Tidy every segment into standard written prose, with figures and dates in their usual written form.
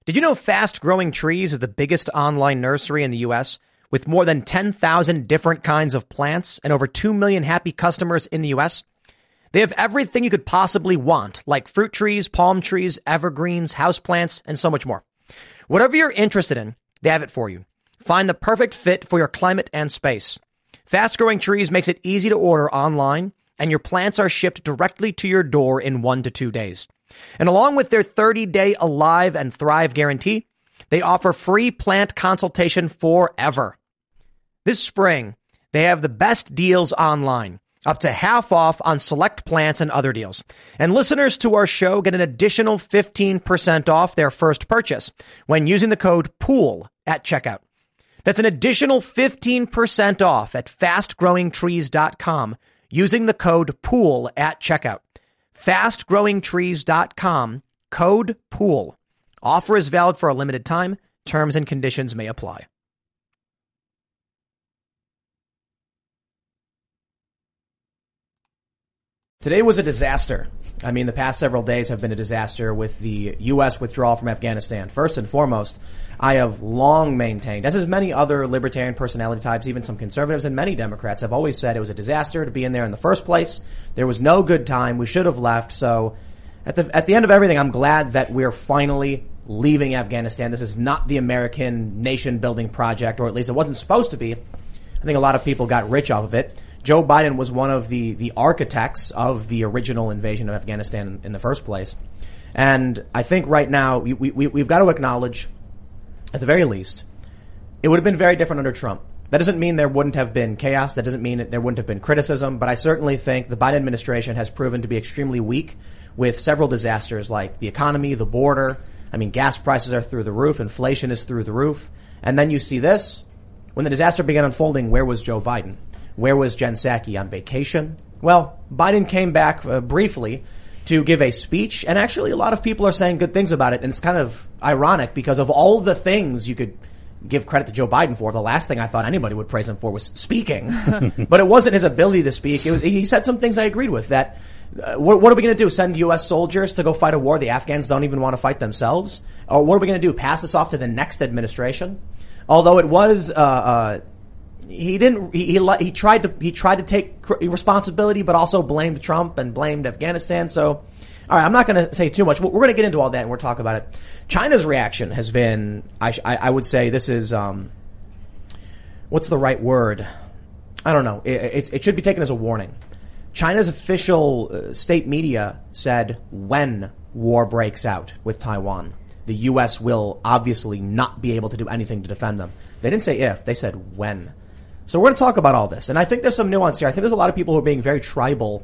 Did you know Fast Growing Trees is the biggest online nursery in the U.S. with more than 10,000 different kinds of plants and over 2 million happy customers in the U.S.? They have everything you could possibly want, like fruit trees, palm trees, evergreens, houseplants, and so much more. Whatever you're interested in, they have it for you. Find the perfect fit for your climate and space. Fast Growing Trees makes it easy to order online, and your plants are shipped directly to your door in 1 to 2 days. And along with their 30-day Alive and Thrive guarantee, they offer free plant consultation forever. This spring, they have the best deals online, up to half off on select plants and other deals. And listeners to our show get an additional 15% off their first purchase when using the code POOL at checkout. That's an additional 15% off at fastgrowingtrees.com using the code POOL at checkout. fastgrowingtrees.com, code POOL. Offer is valid for a limited time. Terms and conditions may apply. Today was a disaster. I mean, the past several days have been a disaster with the U.S. withdrawal from Afghanistan. First and foremost, I have long maintained, as has many other libertarian personality types, even some conservatives and many Democrats have always said it was a disaster to be in there in the first place. There was no good time. We should have left. So at the end of everything, I'm glad that we're finally leaving Afghanistan. This is not the American nation building project, or at least it wasn't supposed to be. I think a lot of people got rich off of it. Joe Biden was one of the architects of the original invasion of Afghanistan in the first place. And I think right now we've got to acknowledge, at the very least, it would have been very different under Trump. That doesn't mean there wouldn't have been chaos. That doesn't mean there wouldn't have been criticism. But I certainly think the Biden administration has proven to be extremely weak with several disasters like the economy, the border. I mean, gas prices are through the roof. Inflation is through the roof. And then you see this. When the disaster began unfolding, where was Joe Biden? Where was Jen Psaki? On vacation? Well, Biden came back briefly to give a speech, and actually a lot of people are saying good things about it, and it's kind of ironic because of all the things you could give credit to Joe Biden for, the last thing I thought anybody would praise him for was speaking. But it wasn't his ability to speak. He said some things I agreed with, that what are we going to do? Send U.S. soldiers to go fight a war the Afghans don't even want to fight themselves? Or what are we going to do? Pass this off to the next administration? Although it was he tried to take responsibility, but also blamed Trump and blamed Afghanistan. So, all right, I'm not going to say too much. We're going to get into all that and we'll talk about it. China's reaction has been, I would say this is, what's the right word? I don't know. It should be taken as a warning. China's official state media said when war breaks out with Taiwan, the U.S. will obviously not be able to do anything to defend them. They didn't say if, they said when. So we're going to talk about all this. And I think there's some nuance here. I think there's a lot of people who are being very tribal,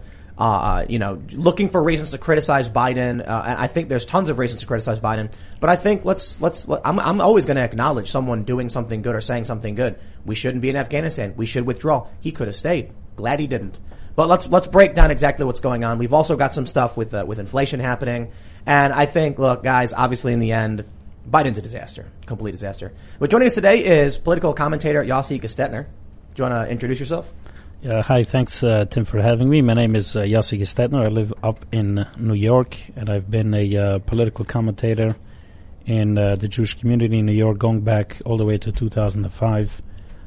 looking for reasons to criticize Biden. And I think there's tons of reasons to criticize Biden. But I think I'm always going to acknowledge someone doing something good or saying something good. We shouldn't be in Afghanistan. We should withdraw. He could have stayed. Glad he didn't. But let's break down exactly what's going on. We've also got some stuff with inflation happening. And I think, look, guys, obviously in the end, Biden's a disaster. Complete disaster. But joining us today is political commentator Yossi Gestetner. Do you want to introduce yourself? Hi, thanks, Tim, for having me. My name is Yossi Gestetner. I live up in New York, and I've been a political commentator in the Jewish community in New York going back all the way to 2005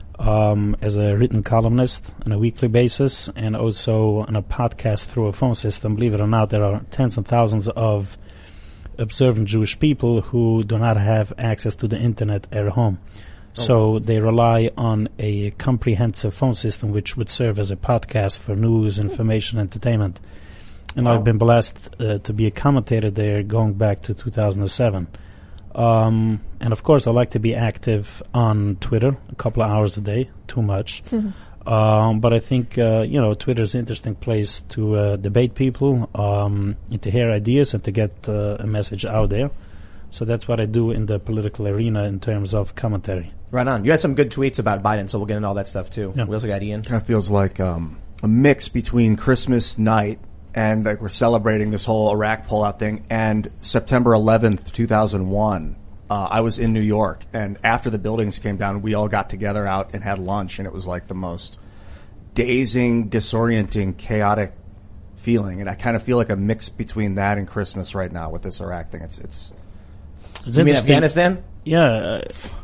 as a written columnist on a weekly basis and also on a podcast through a phone system. Believe it or not, there are tens and thousands of observant Jewish people who do not have access to the internet at home. So they rely on a comprehensive phone system which would serve as a podcast for news, information, entertainment. And I've been blessed to be a commentator there going back to 2007. And of course, I like to be active on Twitter a couple of hours a day, too much. But I think, Twitter is an interesting place to debate people, and to hear ideas and to get a message out there. So that's what I do in the political arena in terms of commentary. Right on. You had some good tweets about Biden, so we'll get into all that stuff too. Yeah. We also got Ian. Kind of feels like a mix between Christmas night and like we're celebrating this whole Iraq pullout thing and September 11th, 2001. I was in New York, and after the buildings came down, we all got together out and had lunch, and it was like the most dazing, disorienting, chaotic feeling. And I kind of feel like a mix between that and Christmas right now with this Iraq thing. It's It's You mean interesting. Afghanistan? Yeah.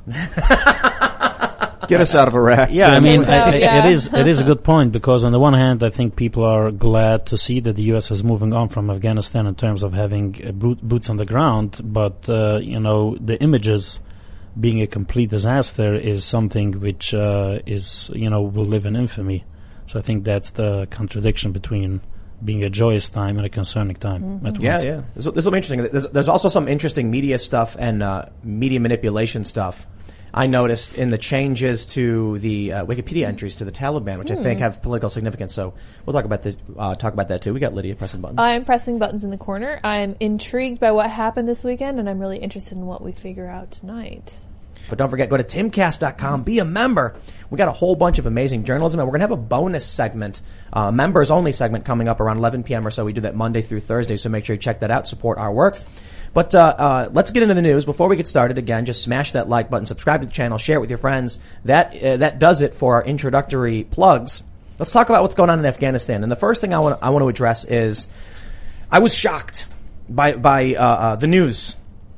Get us out of Iraq. Yeah, I mean, yeah. it is a good point, because on the one hand, I think people are glad to see that the U.S. is moving on from Afghanistan in terms of having boots on the ground, but the images being a complete disaster is something which will live in infamy. So I think that's the contradiction between being a joyous time and a concerning time at once. Yeah. This will be interesting. There's also some interesting media stuff and media manipulation stuff I noticed in the changes to the Wikipedia entries to the Taliban, which I think have political significance. So we'll talk about that too. We got Lydia pressing buttons. I'm pressing buttons in the corner. I'm intrigued by what happened this weekend, and I'm really interested in what we figure out tonight. But don't forget, go to timcast.com, be a member. We got a whole bunch of amazing journalism, and we're going to have a bonus segment, members only segment coming up around 11 p.m. or so. We do that Monday through Thursday, so make sure you check that out, support our work. But let's get into the news. Before we get started, again, just smash that like button, subscribe to the channel, share it with your friends. That does it for our introductory plugs. Let's talk about what's going on in Afghanistan. And the first thing I want to address is I was shocked by the news.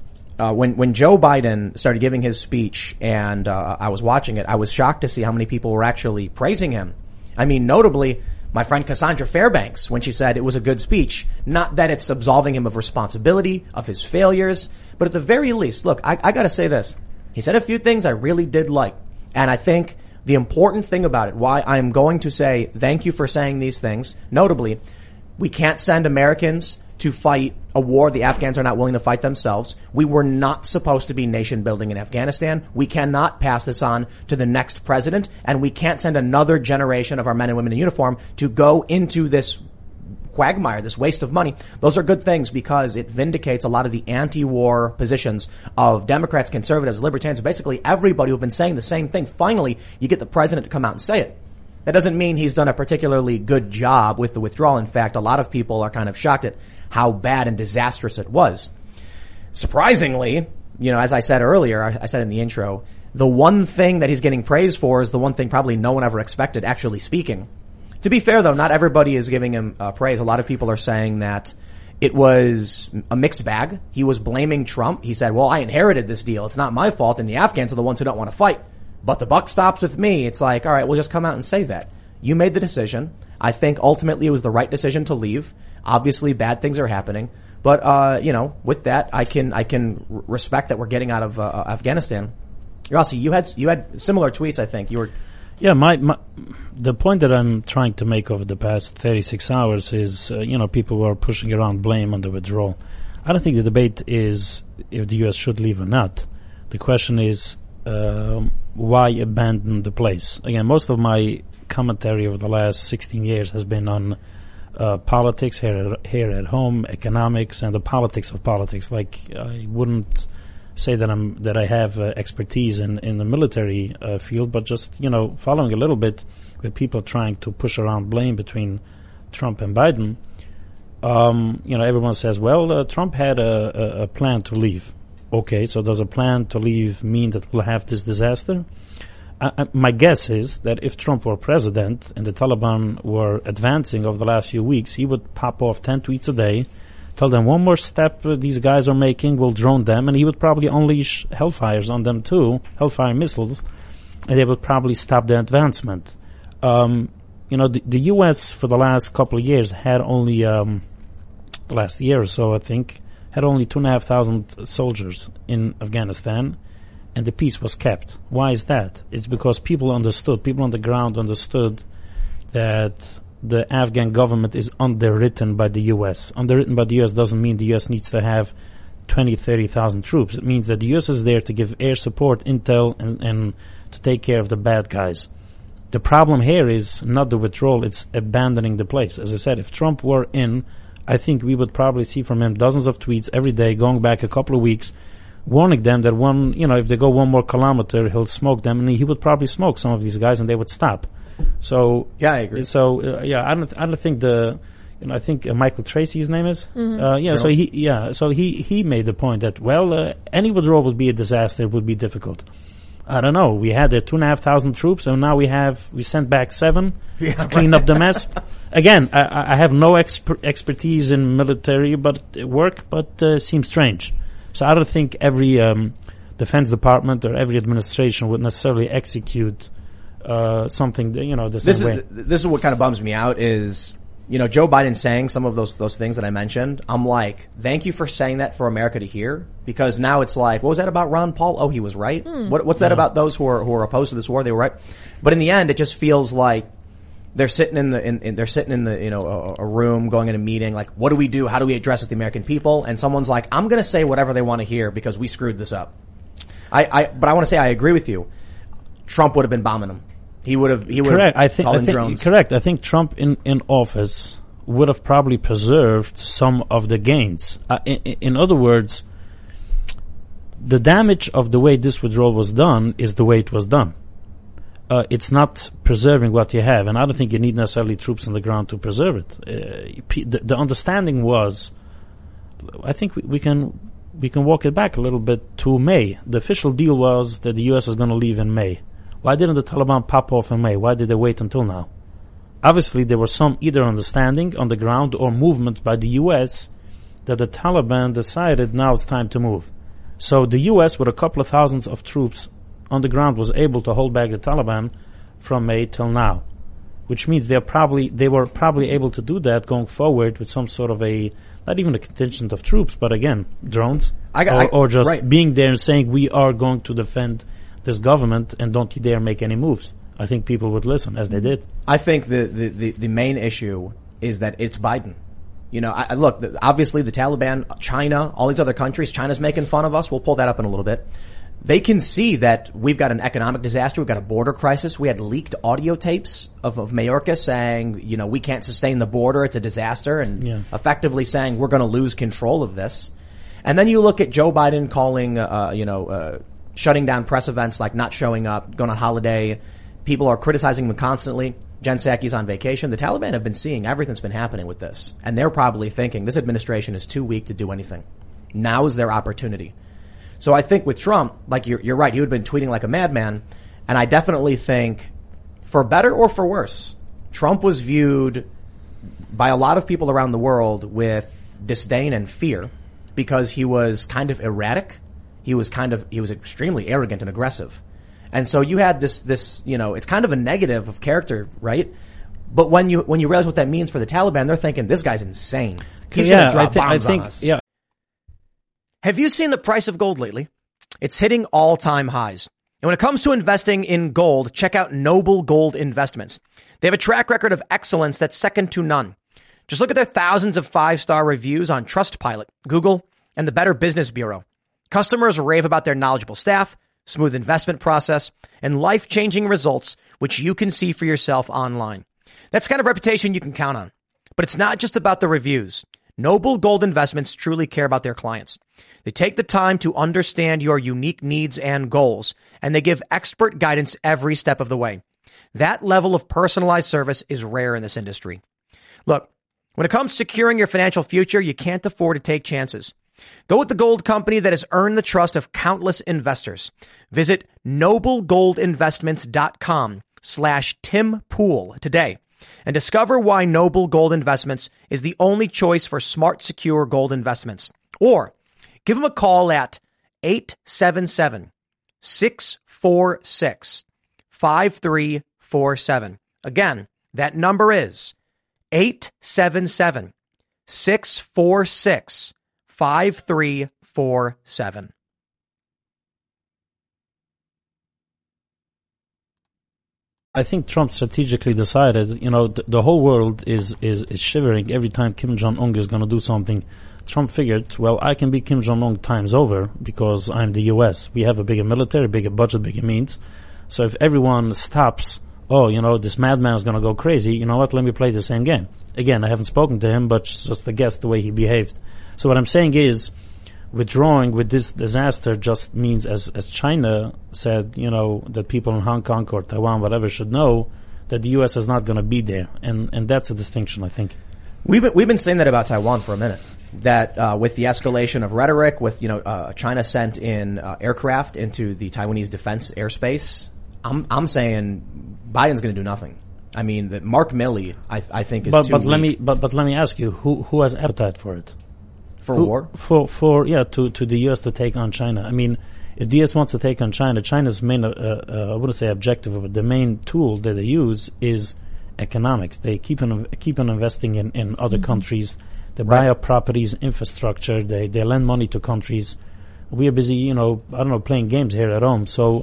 When Joe Biden started giving his speech and I was watching it, I was shocked to see how many people were actually praising him. I mean, notably, my friend Cassandra Fairbanks, when she said it was a good speech. Not that it's absolving him of responsibility, of his failures, but at the very least, look, I gotta say this. He said a few things I really did like. And I think the important thing about it, why I'm going to say thank you for saying these things, notably, we can't send Americans to fight a war the Afghans are not willing to fight themselves. We were not supposed to be nation building in Afghanistan. We cannot pass this on to the next president, and we can't send another generation of our men and women in uniform to go into this quagmire, this waste of money. Those are good things because it vindicates a lot of the anti-war positions of Democrats, conservatives, libertarians, basically everybody who've been saying the same thing. Finally, you get the president to come out and say it. That doesn't mean he's done a particularly good job with the withdrawal. In fact, a lot of people are kind of shocked at how bad and disastrous it was. Surprisingly, as I said earlier, I said in the intro, the one thing that he's getting praise for is the one thing probably no one ever expected, actually speaking. To be fair, though, not everybody is giving him praise. A lot of people are saying that it was a mixed bag. He was blaming Trump. He said, well, I inherited this deal. It's not my fault, and the Afghans are the ones who don't want to fight. But the buck stops with me. It's like, all right, we'll just come out and say that. You made the decision. I think ultimately it was the right decision to leave. Obviously, bad things are happening. But, with that, I can respect that we're getting out of Afghanistan. Yossi, you had similar tweets, I think. You were... Yeah, the point that I'm trying to make over the past 36 hours is, people were pushing around blame on the withdrawal. I don't think the debate is if the U.S. should leave or not. The question is, why abandon the place? Again, most of my commentary over the last 16 years has been on politics here at home, economics, and the politics of politics. Like, I wouldn't say that I have expertise in the military field, but just following a little bit with people trying to push around blame between Trump and Biden. Everyone says, well, Trump had a plan to leave. Okay, so does a plan to leave mean that we'll have this disaster? My guess is that if Trump were president and the Taliban were advancing over the last few weeks, he would pop off 10 tweets a day, tell them one more step these guys are making, we'll drone them, and he would probably unleash Hellfires on them too, Hellfire missiles, and they would probably stop their advancement. The U.S. for the last couple of years had only, the last year or so, I think, had only 2,500 soldiers in Afghanistan, and the peace was kept. Why is that? It's because people on the ground understood that the Afghan government is underwritten by the U.S. Underwritten by the U.S. doesn't mean the U.S. needs to have 20, 30,000 troops. It means that the U.S. is there to give air support, intel, and to take care of the bad guys. The problem here is not the withdrawal, it's abandoning the place. As I said, if Trump were in, I think we would probably see from him dozens of tweets every day going back a couple of weeks, warning them that if they go one more kilometer, he'll smoke them, and he would probably smoke some of these guys, and they would stop. So yeah, I agree. So I don't think I think Michael Tracy, his name is. Mm-hmm. So he made the point that any withdrawal would be a disaster. It would be difficult. I don't know. We had 2,500 troops, and now we sent back 7 to clean up the mess. Again, I have no expertise in military work, but seems strange. So I don't think every Defense Department or every administration would necessarily execute something that, the same way. This is what kind of bums me out is, Joe Biden saying some of those things that I mentioned. I'm like, thank you for saying that for America to hear, because now it's like, what was that about Ron Paul? Oh, he was right. What's that about those who are opposed to this war? They were right. But in the end, it just feels like they're sitting in a room, going in a meeting, like, what do we do? How do we address it, the American people? And someone's like, I'm going to say whatever they want to hear because we screwed this up. But I want to say I agree with you. Trump would have been bombing them. He would have correct. I think drones. Correct. I think Trump in office would have probably preserved some of the gains. In other words, the damage of the way this withdrawal was done is the way it was done. It's not preserving what you have, and I don't think you need necessarily troops on the ground to preserve it. The understanding was, I think we can walk it back a little bit to May. The official deal was that the U.S. is going to leave in May. Why didn't the Taliban pop off in May? Why did they wait until now? Obviously, there was some either understanding on the ground or movement by the U.S. that the Taliban decided now it's time to move. So the U.S. with a couple of thousands of troops on the ground was able to hold back the Taliban from May till now, which means they were probably able to do that going forward with some sort of not even a contingent of troops, but again, drones, or just right. being there and saying we are going to defend this government and don't you dare make any moves. I think people would listen, as they did. I think the main issue is that it's Biden. Look, obviously the Taliban, China, all these other countries, China's making fun of us. We'll pull that up in a little bit. They can see that we've got an economic disaster. We've got a border crisis. We had leaked audio tapes of Mayorkas saying, we can't sustain the border. It's a disaster, and effectively saying we're going to lose control of this. And then you look at Joe Biden calling, shutting down press events, like not showing up, going on holiday. People are criticizing him constantly. Jen Psaki's on vacation. The Taliban have been seeing everything that's been happening with this, and they're probably thinking this administration is too weak to do anything. Now is their opportunity. So I think with Trump, like you're right, he would have been tweeting like a madman, and I definitely think, for better or for worse, Trump was viewed by a lot of people around the world with disdain and fear because he was kind of erratic. He was extremely arrogant and aggressive. And so you had this, it's kind of a negative of character, right? But when you realize what that means for the Taliban, they're thinking, this guy's insane. He's going to drop bombs on us. Yeah. Have you seen the price of gold lately? It's hitting all-time highs. And when it comes to investing in gold, check out Noble Gold Investments. They have a track record of excellence that's second to none. Just look at their thousands of 5-star reviews on Trustpilot, Google, and the Better Business Bureau. Customers rave about their knowledgeable staff, smooth investment process, and life-changing results, which you can see for yourself online. That's the kind of reputation you can count on. But it's not just about the reviews. Noble Gold Investments truly care about their clients. They take the time to understand your unique needs and goals, and they give expert guidance every step of the way. That level of personalized service is rare in this industry. Look, when it comes to securing your financial future, you can't afford to take chances. Go with the gold company that has earned the trust of countless investors. Visit noblegoldinvestments.com/Tim Pool today and discover why Noble Gold Investments is the only choice for smart, secure gold investments. Or give them a call at 877-646-5347. Again, that number is 877-646-5347. I think Trump strategically decided, the whole world is shivering every time Kim Jong-un is going to do something. Trump figured, well, I can be Kim Jong-un times over because I'm the U.S. We have a bigger military, bigger budget, bigger means. So if everyone stops, this madman is going to go crazy, you know what, let me play the same game. Again, I haven't spoken to him, but just a guess the way he behaved. So what I'm saying is, withdrawing with this disaster just means, as China said, that people in Hong Kong or Taiwan, whatever, should know that the U.S. is not going to be there. And that's a distinction, I think. We've been saying that about Taiwan for a minute. That with the escalation of rhetoric, with China sent in aircraft into the Taiwanese defense airspace, I'm saying Biden's going to do nothing. I mean, that Mark Milley, I think, is too weak. Let me ask you, who has appetite for it? For war? To the U.S. to take on China. I mean, if the U.S. wants to take on China, China's main, I wouldn't say objective, but the main tool that they use is economics. They keep on investing in other countries. They buy up properties, infrastructure. They lend money to countries. We are busy, playing games here at home. So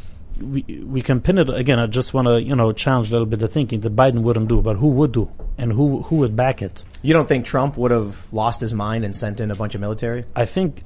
we can pin it again. I just want to, challenge a little bit the thinking that Biden wouldn't do, but who would do, and who would back it? You don't think Trump would have lost his mind and sent in a bunch of military? I think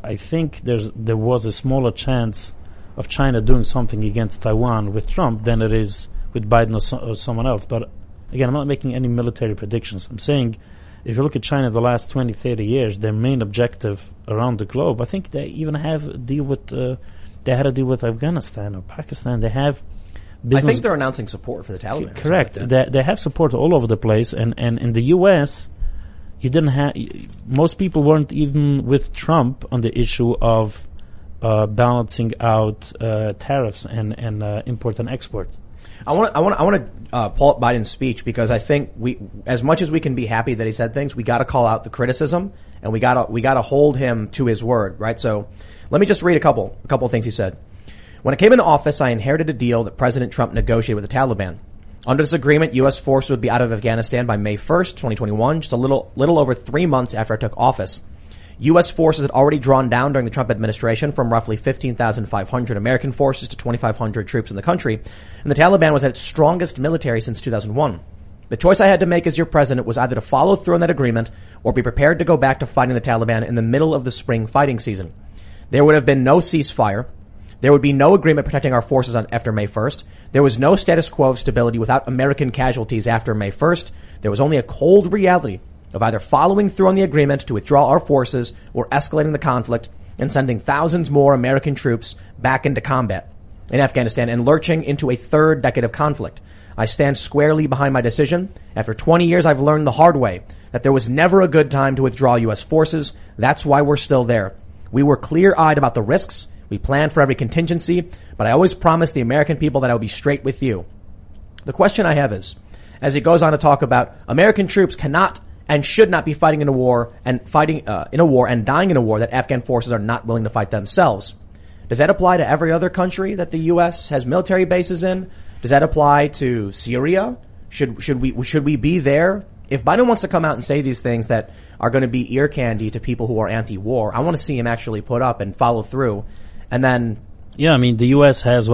there was a smaller chance of China doing something against Taiwan with Trump than it is with Biden or someone else. But again, I'm not making any military predictions. I'm saying if you look at China the last 20, 30 years, their main objective around the globe, I think they even have a deal with, they had a deal with Afghanistan or Pakistan. They have business. I think they're announcing support for the Taliban. Correct. Like they have support all over the place. And in the U.S., you didn't have, most people weren't even with Trump on the issue of balancing out tariffs and import and export. I want to pull up Biden's speech because I think as much as we can be happy that he said things, we got to call out the criticism and we got to hold him to his word, right? So let me just read a couple of things he said. When I came into office, I inherited a deal that President Trump negotiated with the Taliban. Under this agreement, U.S. forces would be out of Afghanistan by May 1st, 2021, just a little over 3 months after I took office. U.S. forces had already drawn down during the Trump administration from roughly 15,500 American forces to 2,500 troops in the country, and the Taliban was at its strongest military since 2001. The choice I had to make as your president was either to follow through on that agreement or be prepared to go back to fighting the Taliban in the middle of the spring fighting season. There would have been no ceasefire. There would be no agreement protecting our forces after May 1st. There was no status quo of stability without American casualties after May 1st. There was only a cold reality of either following through on the agreement to withdraw our forces or escalating the conflict and sending thousands more American troops back into combat in Afghanistan and lurching into a third decade of conflict. I stand squarely behind my decision. After 20 years, I've learned the hard way that there was never a good time to withdraw U.S. forces. That's why we're still there. We were clear-eyed about the risks. We planned for every contingency, but I always promised the American people that I would be straight with you. The question I have is, as he goes on to talk about American troops cannot and should not be fighting in a war and dying in a war that Afghan forces are not willing to fight themselves. Does that apply to every other country that the U.S. has military bases in? Does that apply to Syria? Should we be there? If Biden wants to come out and say these things that are going to be ear candy to people who are anti-war, I want to see him actually put up and follow through. And then, yeah, I mean, the U.S. has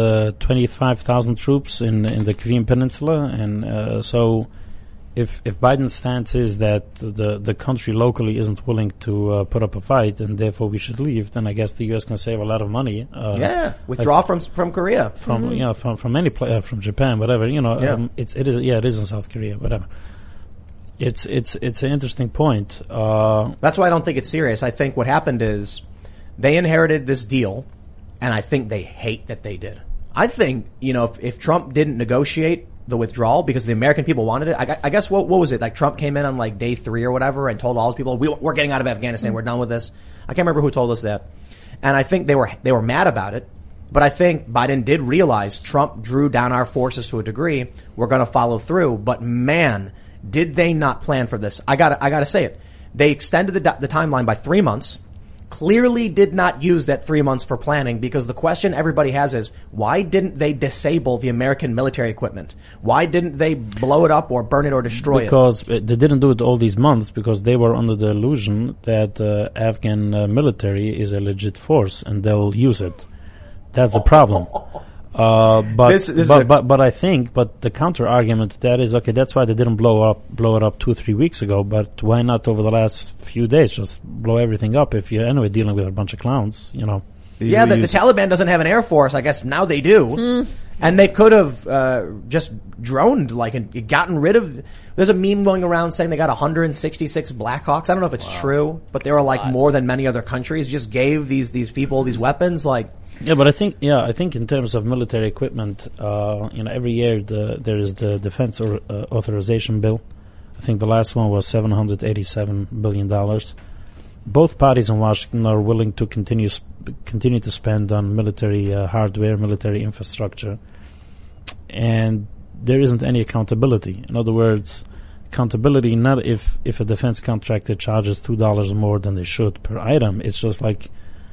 25,000 troops in the Korean Peninsula, and so if Biden's stance is that the country locally isn't willing to put up a fight, and therefore we should leave, then I guess the U.S. can save a lot of money. Withdraw from Korea, from any from Japan, whatever. It is in South Korea, whatever. It's an interesting point. That's why I don't think it's serious. I think what happened is they inherited this deal, and I think they hate that they did. I think, if Trump didn't negotiate the withdrawal because the American people wanted it, I guess what was it? Like Trump came in on like day 3 or whatever and told all his people, we're getting out of Afghanistan. We're done with this. I can't remember who told us that. And I think they were mad about it. But I think Biden did realize Trump drew down our forces to a degree. We're going to follow through. But man, did they not plan for this? I gotta say it. They extended the timeline by 3 months. Clearly did not use that 3 months for planning, because the question everybody has is, why didn't they disable the American military equipment? Why didn't they blow it up or burn it or destroy it? Because they didn't do it all these months because they were under the illusion that Afghan military is a legit force and they'll use it. That's the problem. But I think the counter argument to that is, okay, that's why they didn't blow it up 2 or 3 weeks ago, but why not over the last few days just blow everything up if you're anyway dealing with a bunch of clowns, Yeah, the Taliban doesn't have an air force. I guess now they do. And they could have just droned and gotten rid of. There's a meme going around saying they got 166 Blackhawks. I don't know if it's true, but they were more than many other countries. Just gave these people these weapons Yeah, but I think in terms of military equipment, every year there is the defense authorization bill. I think the last one was $787 billion. Both parties in Washington are willing to continue to spend on military hardware, military infrastructure, and there isn't any accountability. In other words, accountability, not if a defense contractor charges $2 more than they should per item. It's just like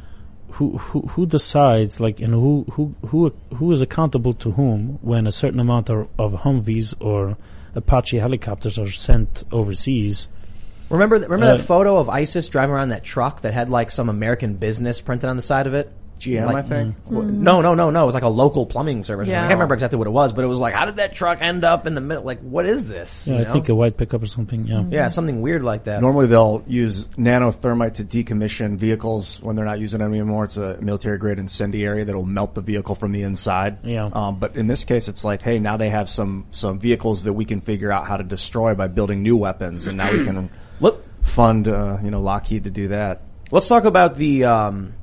who decides, like, and who is accountable to whom when a certain amount of Humvees or Apache helicopters are sent overseas. Remember that photo of ISIS driving around that truck that had like some American business printed on the side of it? GM, like, I think. No. It was like a local plumbing service. Yeah. I can't remember exactly what it was, but it was like, how did that truck end up in the middle? Like, what is this? Yeah, I think a white pickup or something. Yeah. Yeah, something weird like that. Normally they'll use nanothermite to decommission vehicles when they're not using them anymore. It's a military-grade incendiary that'll melt the vehicle from the inside. Yeah. But in this case, it's like, hey, now they have some vehicles that we can figure out how to destroy by building new weapons, and now we can fund Lockheed to do that. Let's talk about the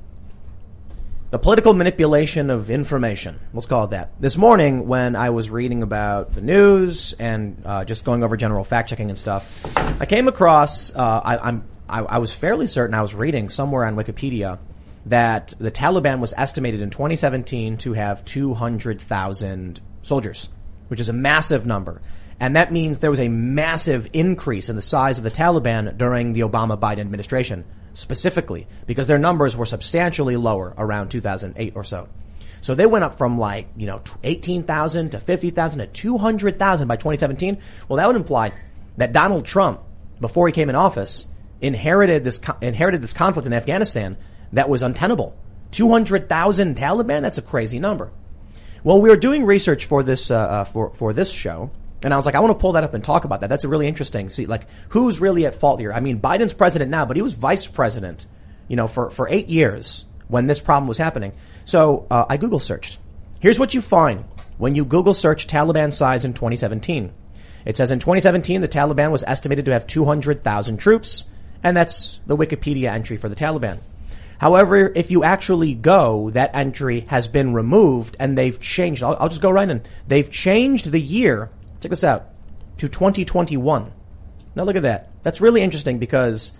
political manipulation of information. Let's call it that. This morning, when I was reading about the news and just going over general fact-checking and stuff, I came across, I was fairly certain I was reading somewhere on Wikipedia that the Taliban was estimated in 2017 to have 200,000 soldiers, which is a massive number. And that means there was a massive increase in the size of the Taliban during the Obama-Biden administration, specifically, because their numbers were substantially lower around 2008 or so. So they went up from 18,000 to 50,000 to 200,000 by 2017. Well, that would imply that Donald Trump, before he came in office, inherited this conflict in Afghanistan that was untenable. 200,000 Taliban? That's a crazy number. Well, we were doing research for this, for this show. And I was like, I want to pull that up and talk about that. That's really interesting. See, like, who's really at fault here? I mean, Biden's president now, but he was vice president, for 8 years when this problem was happening. So, I Google searched. Here's what you find when you Google search Taliban size in 2017. It says in 2017, the Taliban was estimated to have 200,000 troops, and that's the Wikipedia entry for the Taliban. However, if you actually go, that entry has been removed and they've changed. I'll just go right in. They've changed the year. Check this out, to 2021. Now look at that. That's really interesting because,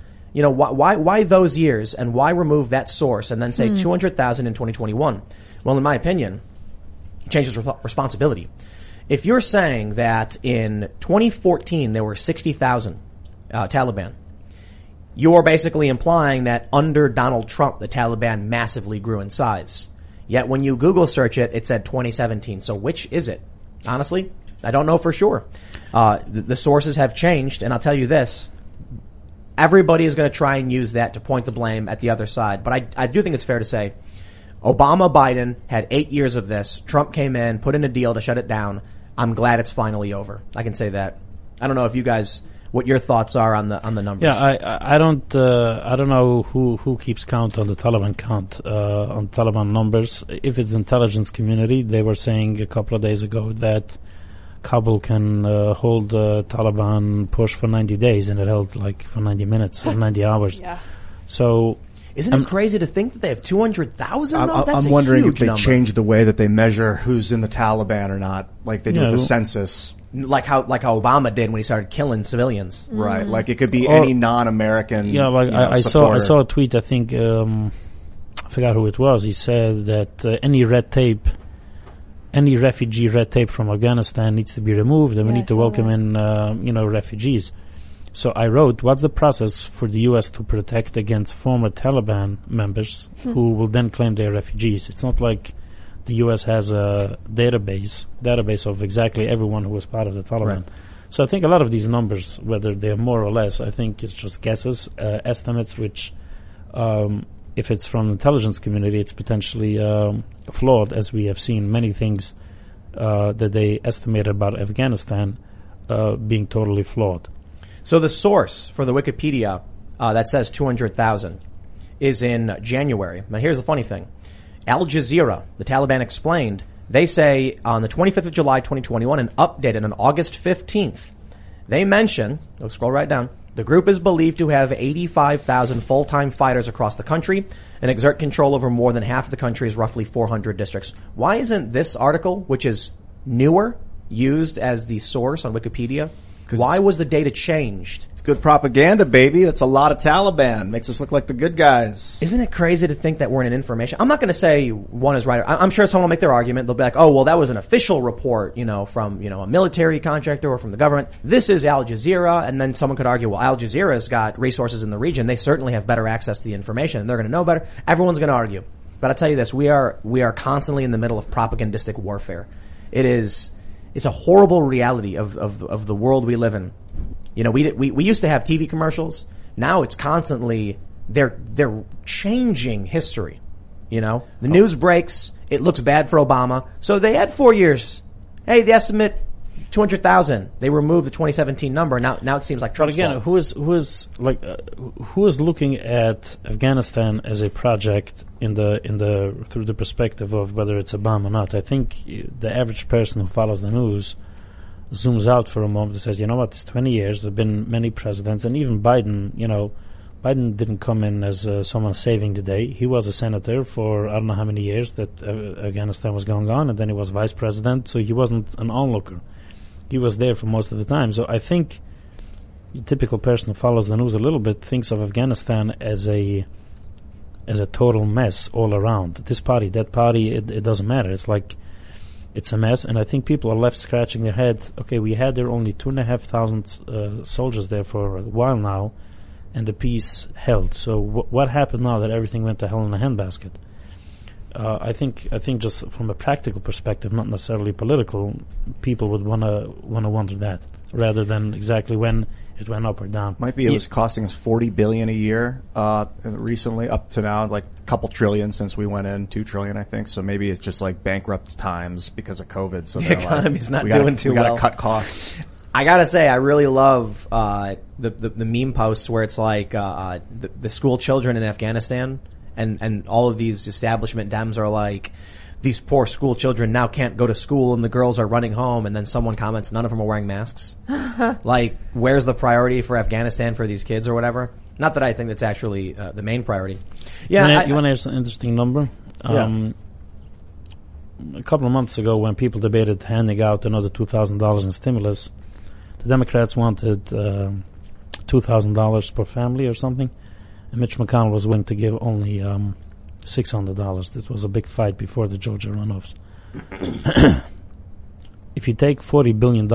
why those years and why remove that source and then say 200,000 in 2021? Well, in my opinion, it changes responsibility. If you're saying that in 2014 there were 60,000 Taliban, you're basically implying that under Donald Trump the Taliban massively grew in size. Yet when you Google search it, it said 2017. So which is it? Honestly, I don't know for sure. The sources have changed, and I'll tell you this. Everybody is going to try and use that to point the blame at the other side. But I do think it's fair to say Obama, Biden had 8 years of this. Trump came in, put in a deal to shut it down. I'm glad it's finally over. I can say that. I don't know if you guys, what your thoughts are on the numbers. Yeah, I don't know who keeps count on the Taliban on Taliban numbers. If it's the intelligence community, they were saying a couple of days ago that Kabul can hold the Taliban push for 90 days, and it held for 90 minutes or 90 hours. Yeah. So, isn't it crazy to think that they have 200,000? Though that's I'm wondering if they number. changed the way that they measure who's in the Taliban or not, like they do with the census. Like how Obama did when he started killing civilians. Right. Like it could be any non-American. Yeah, I saw a tweet. I think I forgot who it was. He said that any refugee red tape from Afghanistan needs to be removed, and we need to welcome in, refugees. So I wrote, what's the process for the U.S. to protect against former Taliban members who will then claim they're refugees? It's not like the U.S. has a database of exactly everyone who was part of the Taliban. Right. So I think a lot of these numbers, whether they're more or less, I think it's just guesses, estimates, which if it's from the intelligence community, it's potentially flawed, as we have seen many things that they estimated about Afghanistan being totally flawed. So the source for the Wikipedia that says 200,000 is in January. Now here's the funny thing. Al Jazeera, the Taliban explained, they say on the 25th of July 2021 and updated on August 15th, they mention, scroll right down, the group is believed to have 85,000 full-time fighters across the country and exert control over more than half of the country's roughly 400 districts. Why isn't this article, which is newer, used as the source on Wikipedia? Why was the data changed? It's good propaganda, baby. That's a lot of Taliban. Makes us look like the good guys. Isn't it crazy to think that we're in an information? I'm not going to say one is right. I'm sure someone will make their argument. They'll be like, oh, well, that was an official report, from, a military contractor or from the government. This is Al Jazeera. And then someone could argue, well, Al Jazeera's got resources in the region. They certainly have better access to the information and they're going to know better. Everyone's going to argue. But I'll tell you this, we are constantly in the middle of propagandistic warfare. It's a horrible reality of the world we live in. We used to have TV commercials. Now it's constantly, they're changing history. The news breaks. It looks bad for Obama. So they had 4 years. Hey, the estimate, 200,000. They removed the 2017 number. Now it seems like Trump's But again, fault. who is looking at Afghanistan as a project through the perspective of whether it's a bomb or not? I think the average person who follows the news zooms out for a moment and says, you know what, it's 20 years, there have been many presidents, and even Biden, Biden didn't come in as someone saving the day. He was a senator for I don't know how many years that Afghanistan was going on, and then he was vice president, so he wasn't an onlooker. He was there for most of the time. So I think the typical person who follows the news a little bit thinks of Afghanistan as a total mess all around. This party, that party, it doesn't matter. It's like it's a mess, and I think people are left scratching their head. Okay, we had there only 2,500 soldiers there for a while now, and the peace held. So what happened now that everything went to hell in a handbasket? I think just from a practical perspective, not necessarily political, people would wanna wonder that rather than exactly when it went up or down. Might be it was costing us $40 billion a year recently, up to now, like a couple trillion since we went in, $2 trillion, I think. So maybe it's just like bankrupt times because of COVID. So the economy's not doing too well. We gotta cut costs. I gotta say, I really love the meme posts where it's like the school children in Afghanistan, and all of these establishment Dems are like, these poor school children now can't go to school and the girls are running home, and then someone comments, none of them are wearing masks. Like, where's the priority for Afghanistan for these kids or whatever? Not that I think that's actually the main priority. Yeah, you want to hear some interesting number? A couple of months ago, when people debated handing out another $2,000 in stimulus, the Democrats wanted $2,000 per family or something, and Mitch McConnell was willing to give only $600. This was a big fight before the Georgia runoffs. If you take $40 billion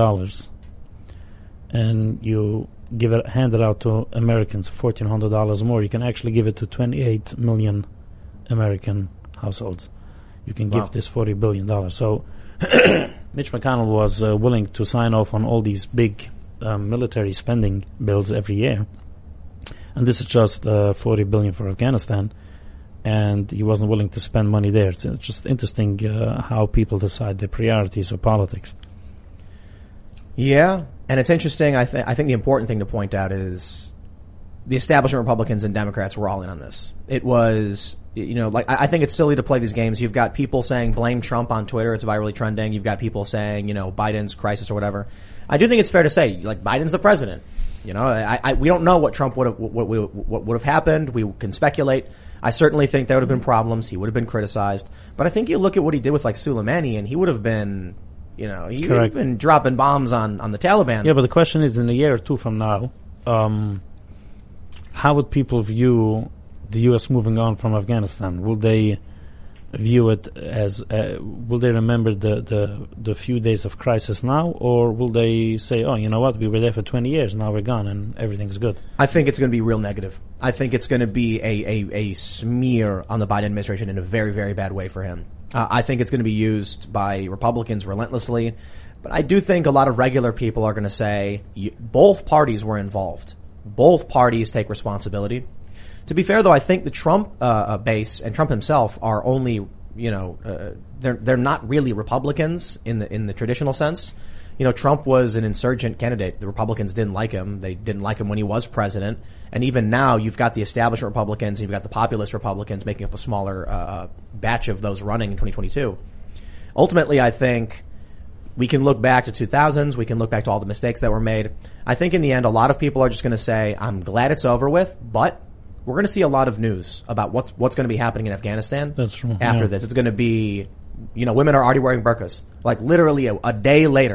and you hand it out to Americans, $1,400 more, you can actually give it to 28 million American households. You can give this $40 billion. So Mitch McConnell was willing to sign off on all these big military spending bills every year. And this is just $40 billion for Afghanistan. And he wasn't willing to spend money there. It's just interesting how people decide their priorities or politics. Yeah, and it's interesting. I think the important thing to point out is the establishment Republicans and Democrats were all in on this. It was, I think it's silly to play these games. You've got people saying blame Trump on Twitter. It's virally trending. You've got people saying, Biden's crisis or whatever. I do think it's fair to say, like, Biden's the president. We don't know what Trump what would have happened. We can speculate. I certainly think there would have been problems. He would have been criticized. But I think you look at what he did with, like, Soleimani, and he would have been, he would have been dropping bombs on the Taliban. Yeah, but the question is, in a year or two from now, how would people view the U.S. moving on from Afghanistan? Will they view it as, will they remember the few days of crisis now, or will they say, oh, you know what, we were there for 20 years, now we're gone and everything's good? I think it's going to be real negative. I think it's going to be a smear on the Biden administration in a very, very bad way for him. I think it's going to be used by Republicans relentlessly. But I do think a lot of regular people are going to say both parties were involved. Both parties take responsibility. To be fair, though, I think the Trump base and Trump himself are only, they're not really Republicans in the traditional sense. Trump was an insurgent candidate. The Republicans didn't like him. They didn't like him when he was president. And even now, you've got the establishment Republicans, and you've got the populist Republicans making up a smaller batch of those running in 2022. Ultimately, I think we can look back to 2000s. We can look back to all the mistakes that were made. I think in the end, a lot of people are just going to say, I'm glad it's over with, but we're going to see a lot of news about what's going to be happening in Afghanistan. That's true. After this. It's going to be, women are already wearing burqas, like literally a day later.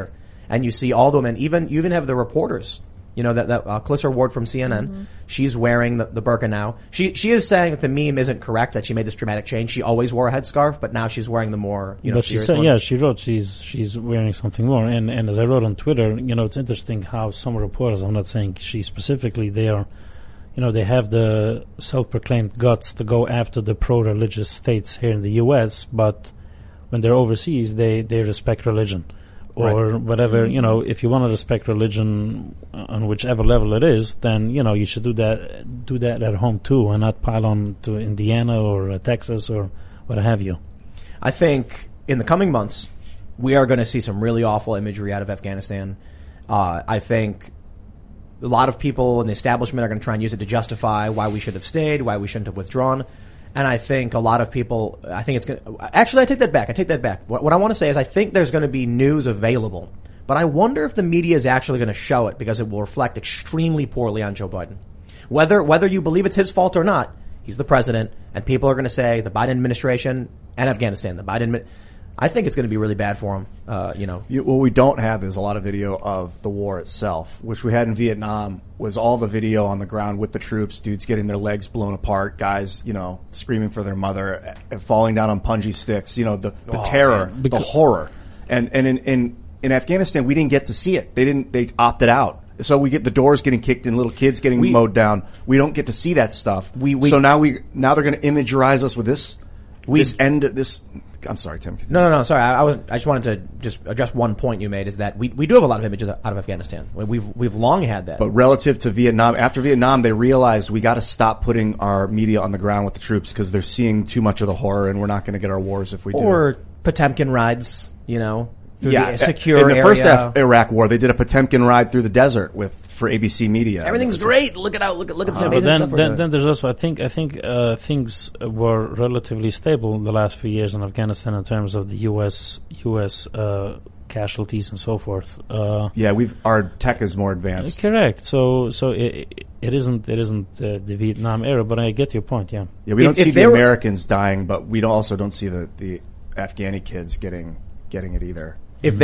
and you see all of them, and you even have the reporters. You know, that Clarissa Ward from CNN, she's wearing the burqa now. She is saying that the meme isn't correct, that she made this dramatic change. She always wore a headscarf, but now she's wearing the more, but she serious said, one. yeah, she wrote she's wearing something more. And as I wrote on Twitter, it's interesting how some reporters, I'm not saying she specifically, they are, they have the self-proclaimed guts to go after the pro-religious states here in the U.S., but when they're overseas, they respect religion. Or whatever, if you want to respect religion on whichever level it is, then, you should do that at home too, and not pile on to Indiana or Texas or what have you. I think in the coming months, we are going to see some really awful imagery out of Afghanistan. I think a lot of people in the establishment are going to try and use it to justify why we should have stayed, why we shouldn't have withdrawn. And I think a lot of people, I think it's going to, actually I take that back. What I want to say is I think there's going to be news available, but I wonder if the media is actually going to show it because it will reflect extremely poorly on Joe Biden. Whether you believe it's his fault or not, he's the president, and people are going to say the Biden administration and Afghanistan, I think it's going to be really bad for him, What we don't have is a lot of video of the war itself, which we had in Vietnam was all the video on the ground with the troops, dudes getting their legs blown apart, guys, screaming for their mother, falling down on punji sticks, the terror, the horror. And in Afghanistan, we didn't get to see it. They opted out. So we get the doors getting kicked in, little kids getting mowed down. We don't get to see that stuff. So now they're going to imagerize us with this. I'm sorry, Tim. No. Sorry, I just wanted to just address one point you made. Is that we do have a lot of images out of Afghanistan. We've long had that. But relative to Vietnam, after Vietnam, they realized we got to stop putting our media on the ground with the troops because they're seeing too much of the horror, and we're not going to get our wars if we do. Or Potemkin rides, through the secure in the area. first Iraq war, they did a Potemkin ride through the desert for ABC Media. Everything's great. Look at the amazing but stuff. then there's also I think things were relatively stable the last few years in Afghanistan in terms of the U.S. casualties and so forth. Our tech is more advanced. Correct. So it isn't the Vietnam era, but I get your point. Yeah. Yeah, we don't see the Americans dying, but we also don't see the Afghani kids getting it either. If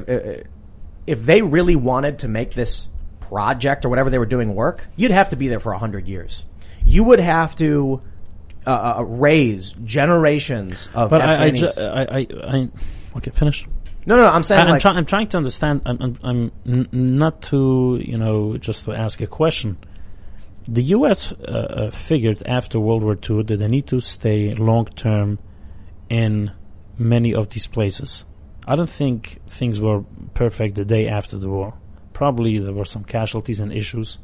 they really wanted to make this project or whatever they were doing work, you'd have to be there for 100 years. You would have to raise generations of Afghanis. Okay, finish. No. I'm saying I'm trying to understand. I'm not to just to ask a question. The U.S. Figured after World War II that they need to stay long term in many of these places. I don't think things were perfect the day after the war. Probably there were some casualties and issues.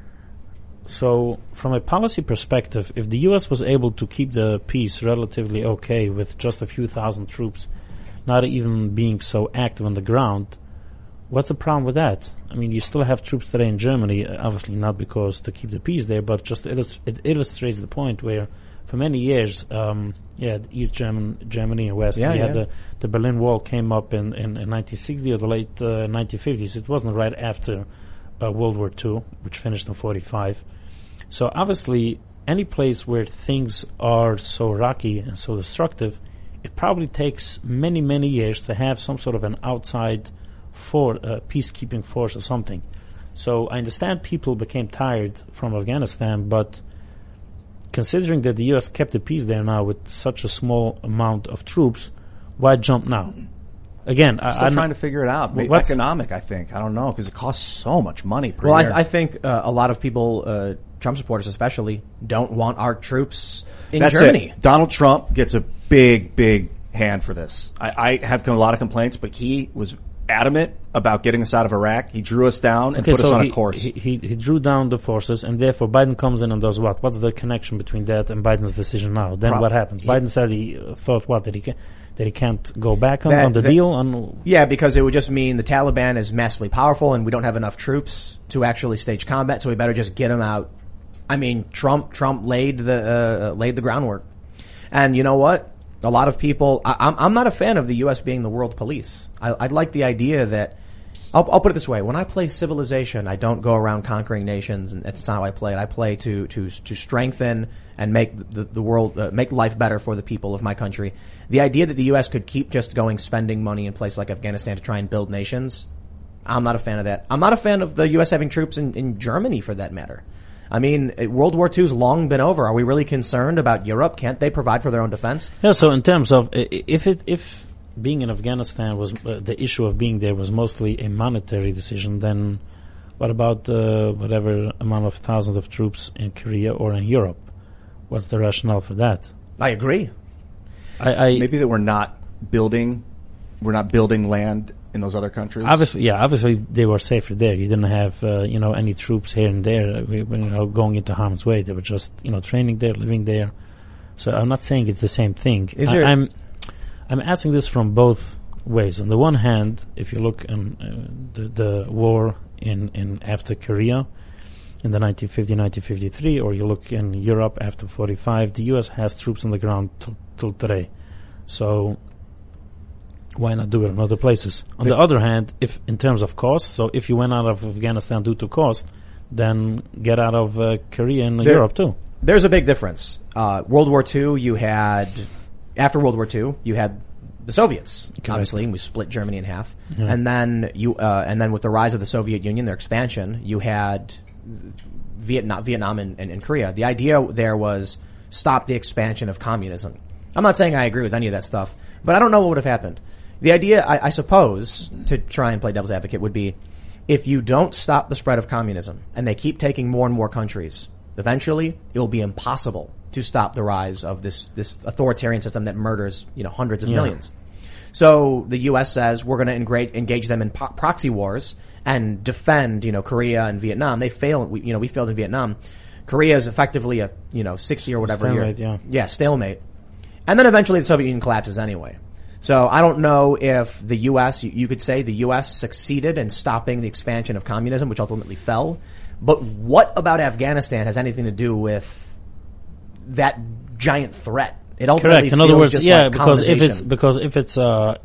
So from a policy perspective, if the U.S. was able to keep the peace relatively okay with just a few thousand troops, not even being so active on the ground, what's the problem with that? I mean, you still have troops today in Germany, obviously not because to keep the peace there, but just it illustrates the point where for many years, East Germany and West, the Berlin Wall came up in 1960 or the late 1950s. It wasn't right after World War II, which finished in 1945. So obviously, any place where things are so rocky and so destructive, it probably takes many, many years to have some sort of an outside peacekeeping force or something. So I understand people became tired from Afghanistan, but considering that the U.S. kept the peace there now with such a small amount of troops, why jump now? Again, I'm trying to figure it out. Economic, I think. I don't know, because it costs so much money per year. I think a lot of people, Trump supporters especially, don't want our troops in Germany. Donald Trump gets a big hand for this. I have a lot of complaints, but he was adamant about getting us out of Iraq. He drew us down and put us on a course. He drew down the forces, and therefore Biden comes in and does what? What's the connection between that and Biden's decision now? Then what happens? Biden said he thought what? That he can't go back on the deal? Yeah, because it would just mean the Taliban is massively powerful and we don't have enough troops to actually stage combat, so we better just get them out. I mean, Trump laid the groundwork. And you know what? A lot of people, I'm not a fan of the U.S. being the world police. I'd like the idea that, I'll put it this way, when I play Civilization, I don't go around conquering nations, and that's not how I play it. I play to strengthen and make the world, make life better for the people of my country. The idea that the U.S. could keep just spending money in places like Afghanistan to try and build nations, I'm not a fan of that. I'm not a fan of the U.S. having troops in Germany, for that matter. I mean, World War II's long been over. Are we really concerned about Europe? Can't they provide for their own defense? Yeah. So in terms of if being in Afghanistan was the issue of being there was mostly a monetary decision, then what about whatever amount of thousands of troops in Korea or in Europe? What's the rationale for that? I agree. Maybe that we're not building land in those other countries. Obviously they were safer there. You didn't have any troops here and there going into harm's way. They were just training there, living there. So I'm not saying it's the same thing. I'm asking this from both ways. On the one hand, if you look at the war in after Korea in the 1950-1953, or you look in Europe after 45, the U.S. has troops on the ground till today. So why not do it in other places? On the other hand, if in terms of cost, so if you went out of Afghanistan due to cost, then get out of Korea and Europe too. There's a big difference. World War II, after World War II, you had the Soviets, obviously, and we split Germany in half. Yeah. And then with the rise of the Soviet Union, their expansion, you had Vietnam and Korea. The idea there was stop the expansion of communism. I'm not saying I agree with any of that stuff, but I don't know what would have happened. The idea, I suppose, to try and play devil's advocate would be, if you don't stop the spread of communism and they keep taking more and more countries, eventually it'll be impossible to stop the rise of this authoritarian system that murders, hundreds of millions. So the U.S. says we're going to engage them in proxy wars and defend, Korea and Vietnam. They fail. We failed in Vietnam. Korea is effectively a 60 or whatever stalemate, year. Yeah, stalemate. And then eventually the Soviet Union collapses anyway. So I don't know if the U.S., you could say the U.S. succeeded in stopping the expansion of communism, which ultimately fell. But what about Afghanistan has anything to do with that giant threat? It ultimately correct. In other words, because if it's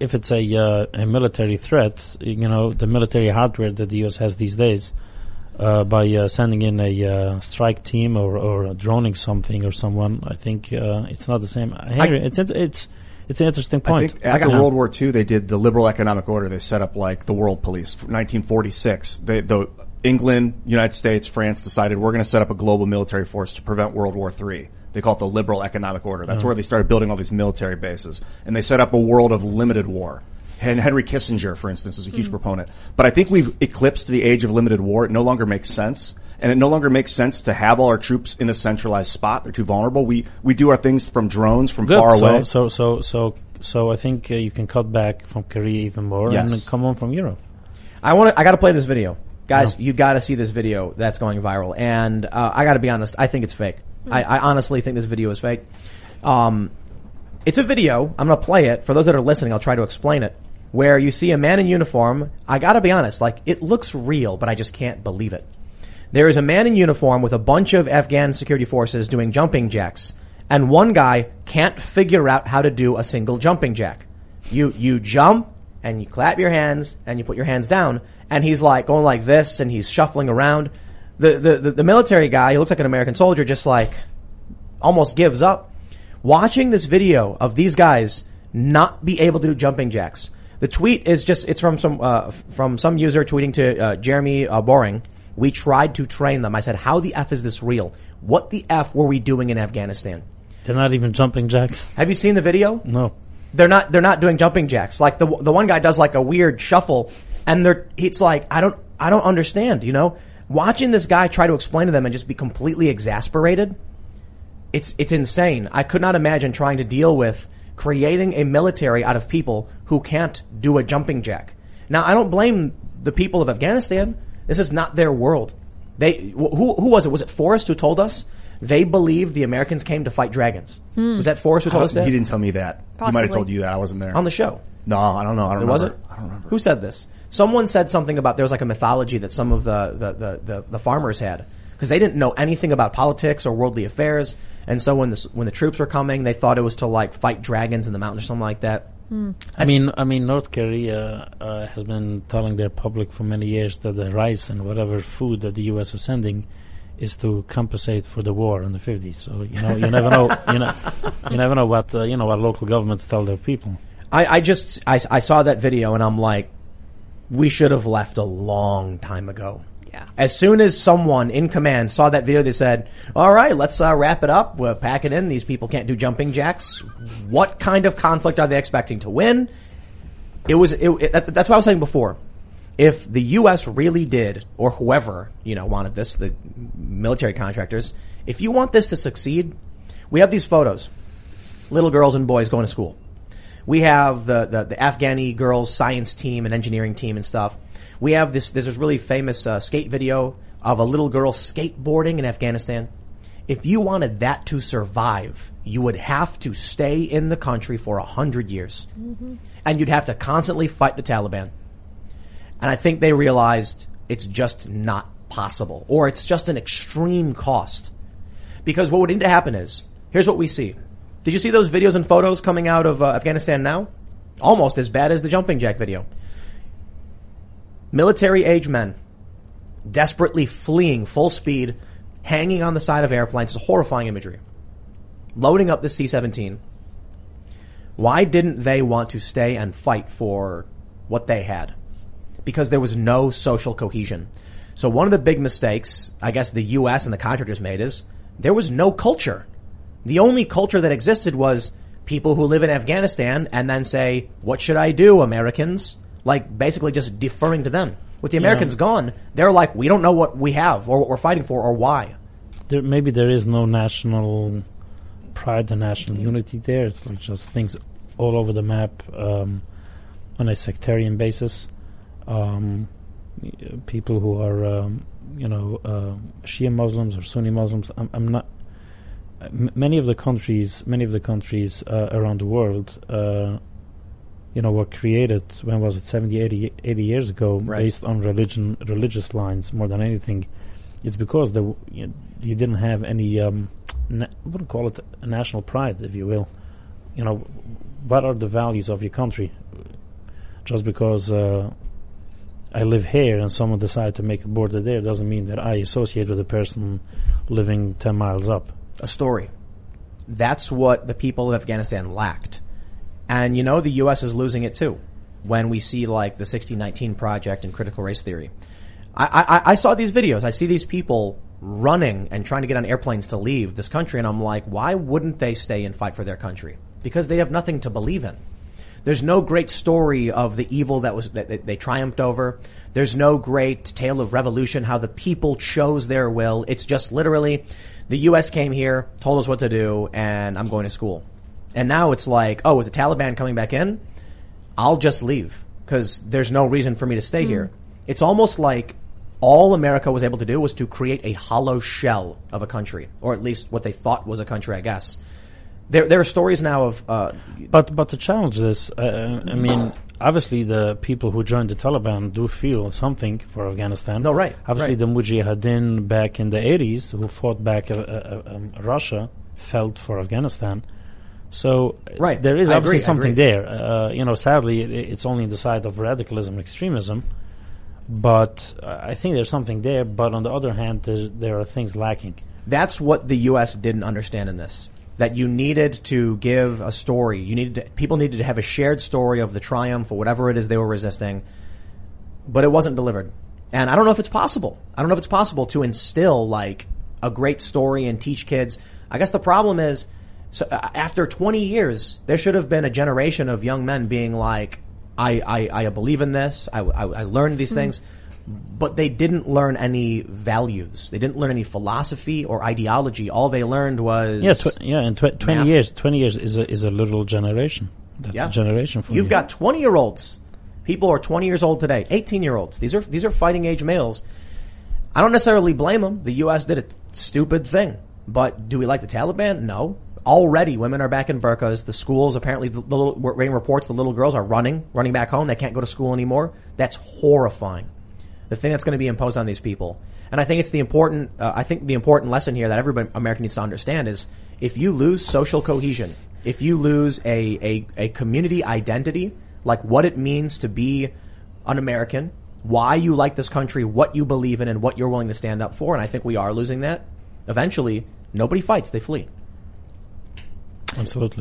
a military threat, the military hardware that the U.S. has these days, by sending in a strike team or droning something or someone, I think it's not the same. It's an interesting point. I think after World War II, they did the liberal economic order. They set up like the world police. 1946, England, United States, France decided we're going to set up a global military force to prevent World War III. They call it the liberal economic order. That's where they started building all these military bases. And they set up a world of limited war. And Henry Kissinger, for instance, is a huge proponent. But I think we've eclipsed the age of limited war. It no longer makes sense. And it no longer makes sense to have all our troops in a centralized spot. They're too vulnerable. We do our things from drones from far away. So I think you can cut back from Korea even more and come on from Europe. I got to play this video. Guys, you got to see this video that's going viral. And I got to be honest, I think it's fake. I honestly think this video is fake. It's a video. I'm going to play it. For those that are listening, I'll try to explain it. Where you see a man in uniform. I got to be honest, it looks real, but I just can't believe it. There is a man in uniform with a bunch of Afghan security forces doing jumping jacks. And one guy can't figure out how to do a single jumping jack. You jump and you clap your hands and you put your hands down, and he's going like this, and he's shuffling around. The military guy, he looks like an American soldier, just almost gives up. Watching this video of these guys not be able to do jumping jacks. The tweet is it's from some user tweeting to Jeremy Boring. We tried to train them. I said, how the F is this real? What the F were we doing in Afghanistan? They're not even jumping jacks. Have you seen the video? No. They're not doing jumping jacks. The one guy does a weird shuffle, and it's I don't understand, Watching this guy try to explain to them and just be completely exasperated, it's insane. I could not imagine trying to deal with creating a military out of people who can't do a jumping jack. Now, I don't blame the people of Afghanistan. This is not their world. Who was it? Was it Forrest who told us they believed the Americans came to fight dragons? Was that Forrest who told us that? He didn't tell me that. Possibly. He might have told you that. I wasn't there. On the show. No, I don't know. I don't remember. Was it? I don't remember. Who said this? Someone said something about there was a mythology that some of the farmers had, because they didn't know anything about politics or worldly affairs. And so when the troops were coming, they thought it was to fight dragons in the mountains or something like that. I mean, North Korea has been telling their public for many years that the rice and whatever food that the U.S. is sending is to compensate for the war in the 50s. So you never know. You never know what what local governments tell their people. I saw that video and I'm like, we should have left a long time ago. Yeah. As soon as someone in command saw that video, they said, all right, let's wrap it up. We'll pack it in. These people can't do jumping jacks. What kind of conflict are they expecting to win? That's what I was saying before. If the U.S. really did, or whoever, wanted this, the military contractors, if you want this to succeed, we have these photos. Little girls and boys going to school. We have the Afghani girls science team and engineering team and stuff. We have there's this really famous skate video of a little girl skateboarding in Afghanistan. If you wanted that to survive, you would have to stay in the country for 100 years. Mm-hmm. And you'd have to constantly fight the Taliban. And I think they realized it's just not possible, or it's just an extreme cost. Because what would need to happen is, here's what we see. Did you see those videos and photos coming out of Afghanistan now? Almost as bad as the jumping jack video. Military-age men desperately fleeing full speed, hanging on the side of airplanes. It's horrifying imagery. Loading up the C-17. Why didn't they want to stay and fight for what they had? Because there was no social cohesion. So one of the big mistakes, I guess the U.S. and the contractors made is there was no culture. The only culture that existed was people who live in Afghanistan and then say, what should I do, Americans? Like basically just deferring to them. With the Americans gone, they're like, we don't know what we have or what we're fighting for or why. Maybe there is no national pride and national unity there. It's like just things all over the map on a sectarian basis. People who are, Shia Muslims or Sunni Muslims. I'm not. Many of the countries around the world, were created, when was it, 70, 80 years ago, right, based on religious lines more than anything. It's because you didn't have any, I wouldn't call it a national pride, if you will. What are the values of your country? Just because I live here and someone decided to make a border there doesn't mean that I associate with a person living 10 miles up. A story. That's what the people of Afghanistan lacked. And the U.S. is losing it too. When we see like the 1619 Project and critical race theory. I saw these videos. I see these people running and trying to get on airplanes to leave this country, and I'm like, why wouldn't they stay and fight for their country? Because they have nothing to believe in. There's no great story of the evil that they triumphed over. There's no great tale of revolution, how the people chose their will. It's just literally, the U.S. came here, told us what to do, and I'm going to school. And now it's like, with the Taliban coming back in, I'll just leave because there's no reason for me to stay here. It's almost like all America was able to do was to create a hollow shell of a country, or at least what they thought was a country, I guess. There are stories now of... But to challenge this, obviously the people who joined the Taliban do feel something for Afghanistan. No, right. Obviously right. The Mujahideen back in the 80s who fought back Russia felt for Afghanistan. So right. There is obviously something there. Sadly, it's only the side of radicalism and extremism. But I think there's something there. But on the other hand, there are things lacking. That's what the U.S. didn't understand in this. That you needed to give a story. People needed to have a shared story of the triumph or whatever it is they were resisting. But it wasn't delivered. And I don't know if it's possible. I don't know if it's possible to instill like a great story and teach kids. I guess the problem is, so after 20 years, there should have been a generation of young men being like, I believe in this. I learned these things. But they didn't learn any values. They didn't learn any philosophy or ideology. All they learned was 20 years. 20 years is a little generation. That's a generation for You've got 20-year-olds. People are 20 years old today. 18-year-olds. These are fighting age males. I don't necessarily blame them. The U.S. did a stupid thing. But do we like the Taliban? No. Already, women are back in burqas. The schools, apparently, we're getting reports the little girls are running back home. They can't go to school anymore. That's horrifying. The thing that's going to be imposed on these people. And I think it's the important lesson here that every American needs to understand is if you lose social cohesion, if you lose a community identity, like what it means to be an American, why you like this country, what you believe in, and what you're willing to stand up for, and I think we are losing that, eventually, nobody fights, they flee. Absolutely.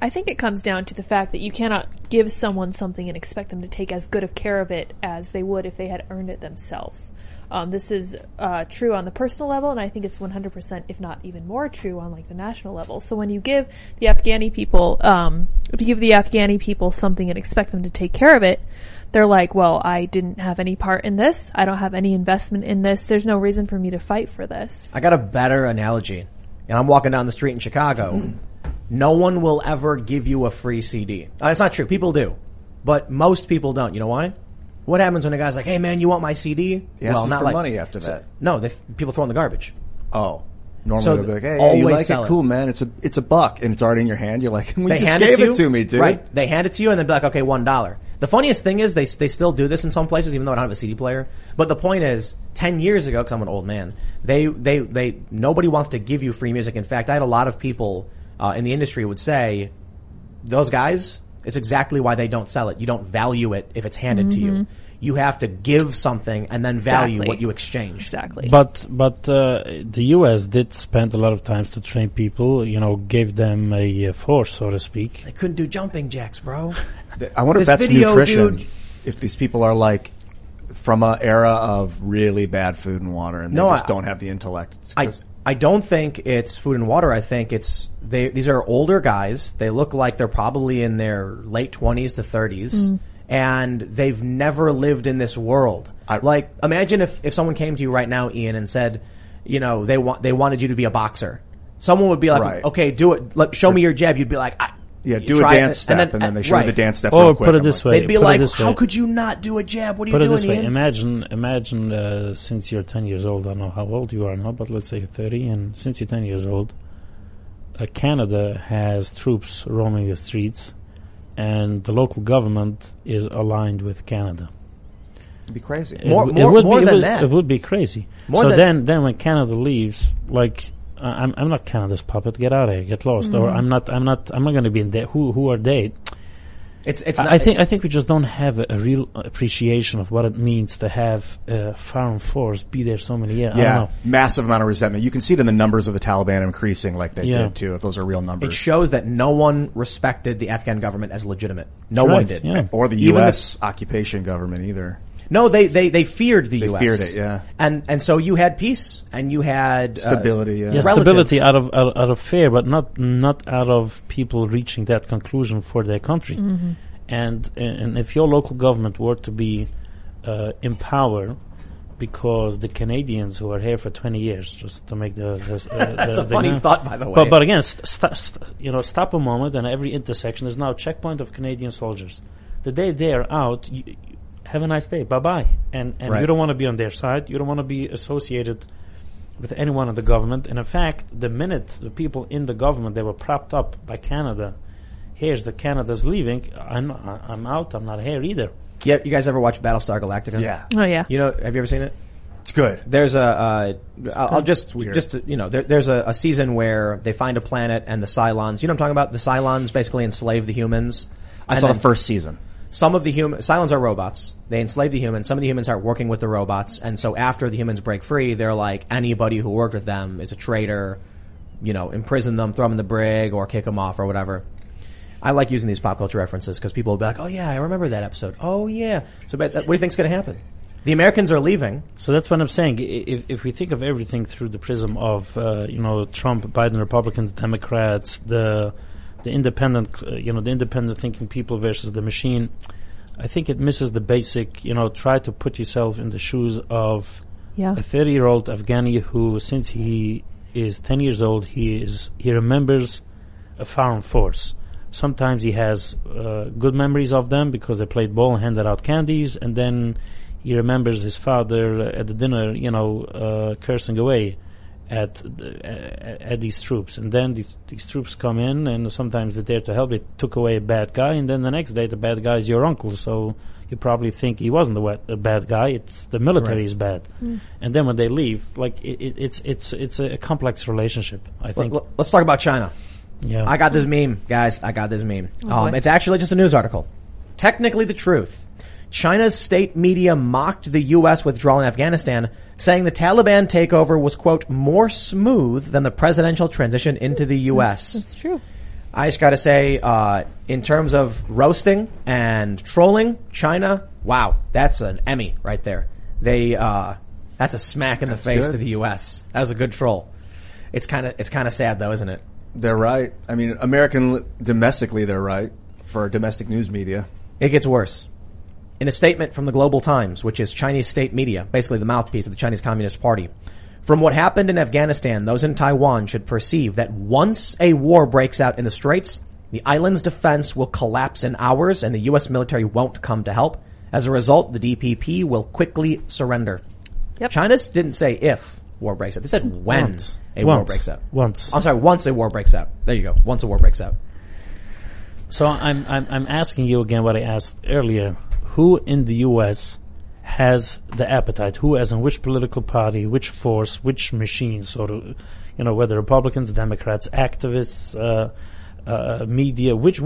I think it comes down to the fact that you cannot give someone something and expect them to take as good of care of it as they would if they had earned it themselves. This is true on the personal level, and I think it's 100%, if not even more true, on like the national level. So when you give the Afghani people, if you give the Afghani people something and expect them to take care of it, they're like, well, I didn't have any part in this. I don't have any investment in this. There's no reason for me to fight for this. I got a better analogy. And I'm walking down the street in Chicago. No one will ever give you a free CD. That's not true. People do. But most people don't. You know why? What happens when a guy's like, hey man, you want my CD? He asks you for money after that. No, people throw in the garbage. Oh. Normally So they'll be like, hey, you like sell it? it. Cool, man. It's a $1 and it's already in your hand. You're like, we They just hand gave it it to me, dude. Right. They hand it to you and then be like, okay, $1. The funniest thing is they still do this in some places, even though I don't have a CD player. But the point is, 10 years ago, because I'm an old man, nobody wants to give you free music. In fact, I had a lot of people in the industry would say, those guys, it's exactly why they don't sell it. You don't value it if it's handed to you. You have to give something and then value what you exchange. Exactly. But the U.S. did spend a lot of times to train people, gave them a force, so to speak. They couldn't do jumping jacks, bro. I wonder if This that's video, nutrition. dude. If these people are like from an era of really bad food and water and they just don't have the intellect. I don't think it's food and water. I think these are older guys. They look like they're probably in their late 20s to 30s. And they've never lived in this world. Imagine if someone came to you right now, Ian, and said, they wanted you to be a boxer. Someone would be like, okay, do it. Show me your jab. You'd be like, do a dance step, and then they show you the dance step. Or real quick. put it this way. They'd be like, how could you not do a jab? What are you doing, Put it this way. Ian? Imagine since you're 10 years old, I don't know how old you are now, but let's say you're 30, and since you're 10 years old, Canada has troops roaming the streets, and the local government is aligned with Canada. It'd be crazy. More than that. It would be crazy. Then when Canada leaves, like I'm not Canada's puppet. Get out of here. Get lost. Or I'm not going to be in there. Who are they? I think we just don't have a real appreciation of what it means to have a foreign force be there so many years. Yeah, I don't know. massive amount of resentment. You can see it in the numbers of the Taliban increasing like they did too, if those are real numbers. It shows that no one respected the Afghan government as legitimate. No one did. Yeah. Or the U.S. occupation government either. No, they feared the U.S. They feared it, yeah. And so you had peace and you had stability, Yeah, stability out of fear, but not out of people reaching that conclusion for their country. And if your local government were to be in power because the Canadians who are here for 20 years, just to make that's a funny thought, by the way. But again, stop a moment, and every intersection is now a checkpoint of Canadian soldiers. The day they are out, have a nice day, bye-bye. And right. You don't want to be on their side. You don't want to be associated with anyone in the government. And in fact, the minute the people in the government, they were propped up by Canada, here's that Canada's leaving, I'm out, I'm not here either. Yeah, you guys ever watch Battlestar Galactica? Yeah. Oh, yeah. Have you ever seen it? It's good. There's there's a season where they find a planet and the Cylons, you know what I'm talking about? The Cylons basically enslave the humans. I saw the first season. Some of the Cylons are robots. They enslave the humans. Some of the humans are working with the robots. And so after the humans break free, they're like, anybody who worked with them is a traitor, imprison them, throw them in the brig, or kick them off or whatever. I like using these pop culture references because people will be like, oh yeah, I remember that episode. Oh yeah. So what do you think's going to happen? The Americans are leaving. So that's what I'm saying. If we think of everything through the prism of, Trump, Biden, Republicans, Democrats, the independent, the independent thinking people versus the machine, I think it misses the basic, try to put yourself in the shoes of a 30-year-old Afghani who, since he is 10 years old, he remembers a foreign force. Sometimes he has good memories of them because they played ball and handed out candies, and then he remembers his father at the dinner, cursing away at these troops. And then these troops come in, and sometimes they're there to help. They took away a bad guy, and then the next day the bad guy is your uncle. So you probably think he wasn't a bad guy. It's the military is bad. And then when they leave, like it's a complex relationship, I think. Let's talk about China. Yeah. I got this meme, guys. Oh, it's actually just a news article. Technically the truth. China's state media mocked the U.S. withdrawal in Afghanistan, saying the Taliban takeover was, quote, more smooth than the presidential transition into the U.S. That's true. I just got to say, in terms of roasting and trolling, China, wow, that's an Emmy right there. That's a smack in the face to the U.S. That was a good troll. It's kind of sad though, isn't it? They're right. I mean, domestically, they're right for domestic news media. It gets worse. In a statement from the Global Times, which is Chinese state media, basically the mouthpiece of the Chinese Communist Party, from what happened in Afghanistan, those in Taiwan should perceive that once a war breaks out in the Straits, the island's defense will collapse in hours and the U.S. military won't come to help. As a result, the DPP will quickly surrender. Yep. China didn't say if war breaks out. They said when war breaks out. Once. I'm sorry, once a war breaks out. There you go. Once a war breaks out. So I'm asking you again what I asked earlier. Who in the U.S. has the appetite? Who, as in which political party, which force, which machine, sort of, whether Republicans, Democrats, activists, media, which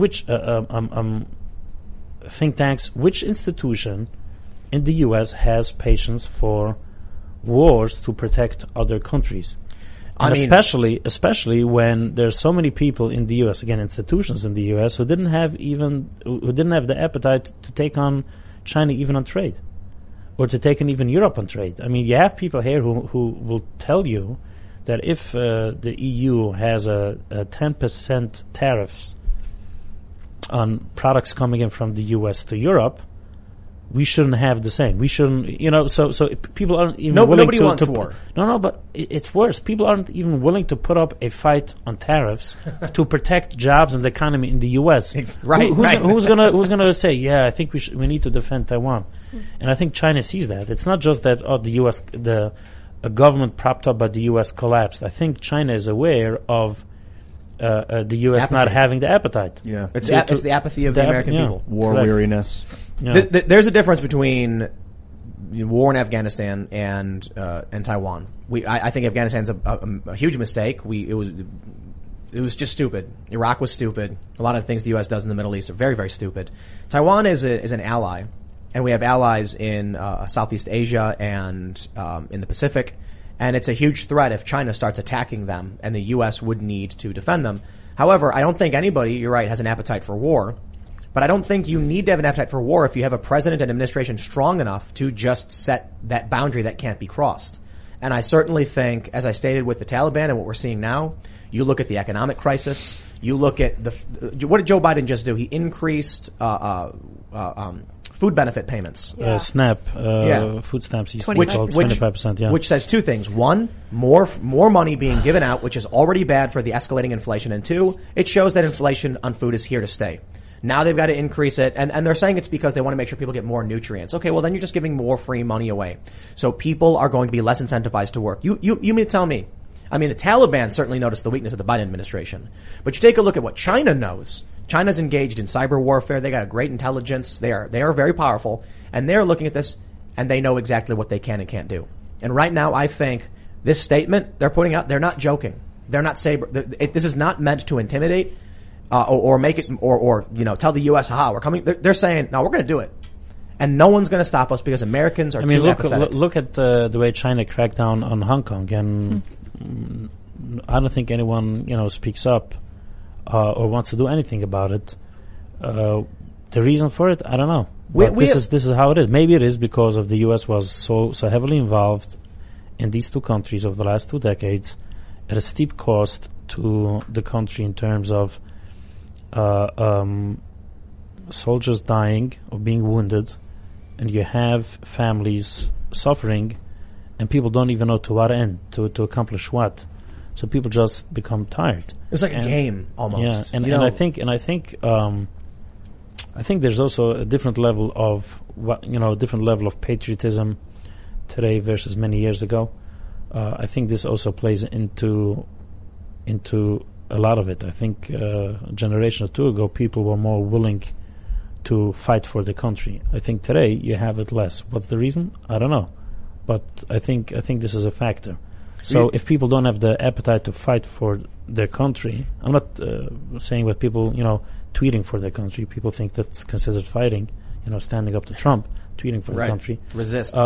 think tanks, which institution in the U.S. has patience for wars to protect other countries? And especially when there's so many people in the U.S., again, institutions in the U.S. who didn't have the appetite to take on China even on trade, or to take on even Europe on trade. I mean, you have people here who will tell you that if the EU has a 10% tariffs on products coming in from the U.S. to Europe, we shouldn't have the same. We shouldn't, so people aren't even willing nobody to... wants war. No, but it's worse. People aren't even willing to put up a fight on tariffs to protect jobs and the economy in the U.S. Right. Who's gonna say, yeah, I think we need to defend Taiwan? And I think China sees that. It's not just that, the U.S., a government propped up by the U.S. collapsed. I think China is aware of the U.S. not having the appetite. Yeah. It's the apathy of the American people. War weariness. Yeah. There's a difference between war in Afghanistan and Taiwan. I think Afghanistan's a huge mistake. It was just stupid. Iraq was stupid. A lot of the things the U.S. does in the Middle East are very, very stupid. Taiwan is an ally, and we have allies in Southeast Asia and in the Pacific. And it's a huge threat if China starts attacking them, and the U.S. would need to defend them. However, I don't think anybody, you're right, has an appetite for war. But I don't think you need to have an appetite for war if you have a president and administration strong enough to just set that boundary that can't be crossed. And I certainly think, as I stated with the Taliban and what we're seeing now, you look at the economic crisis, you look at what did Joe Biden just do? He increased food benefit payments. Yeah. SNAP, food stamps, 25%, yeah. Which says two things. One, more money being given out, which is already bad for the escalating inflation. And two, it shows that inflation on food is here to stay. Now they've got to increase it, and they're saying it's because they want to make sure people get more nutrients. Okay, well then you're just giving more free money away. So people are going to be less incentivized to work. You mean to tell me? I mean, the Taliban certainly noticed the weakness of the Biden administration. But you take a look at what China knows. China's engaged in cyber warfare. They got a great intelligence. They are very powerful, and they're looking at this, and they know exactly what they can and can't do. And right now, I think this statement they're putting out, they're not joking. They're not this is not meant to intimidate. Or make it, or tell the U.S., haha, we're coming. They're saying, no, we're going to do it. And no one's going to stop us because Americans are too apathetic. Look at the way China cracked down on Hong Kong. And I don't think anyone, speaks up or wants to do anything about it. The reason for it, I don't know. But this is how it is. Maybe it is because of the U.S. was so heavily involved in these two countries over the last 2 decades at a steep cost to the country in terms of soldiers dying or being wounded, and you have families suffering, and people don't even know to what end, to accomplish what. So people just become tired. It's like a game almost. Yeah, and I think there's also a different level of patriotism today versus many years ago. I think this also plays into a lot of it. I think a generation or two ago, people were more willing to fight for the country. I think today you have it less. What's the reason? I don't know, but I think this is a factor. So if people don't have the appetite to fight for their country, I'm not saying what people tweeting for their country. People think that's considered fighting. Standing up to Trump, tweeting for the country, resist.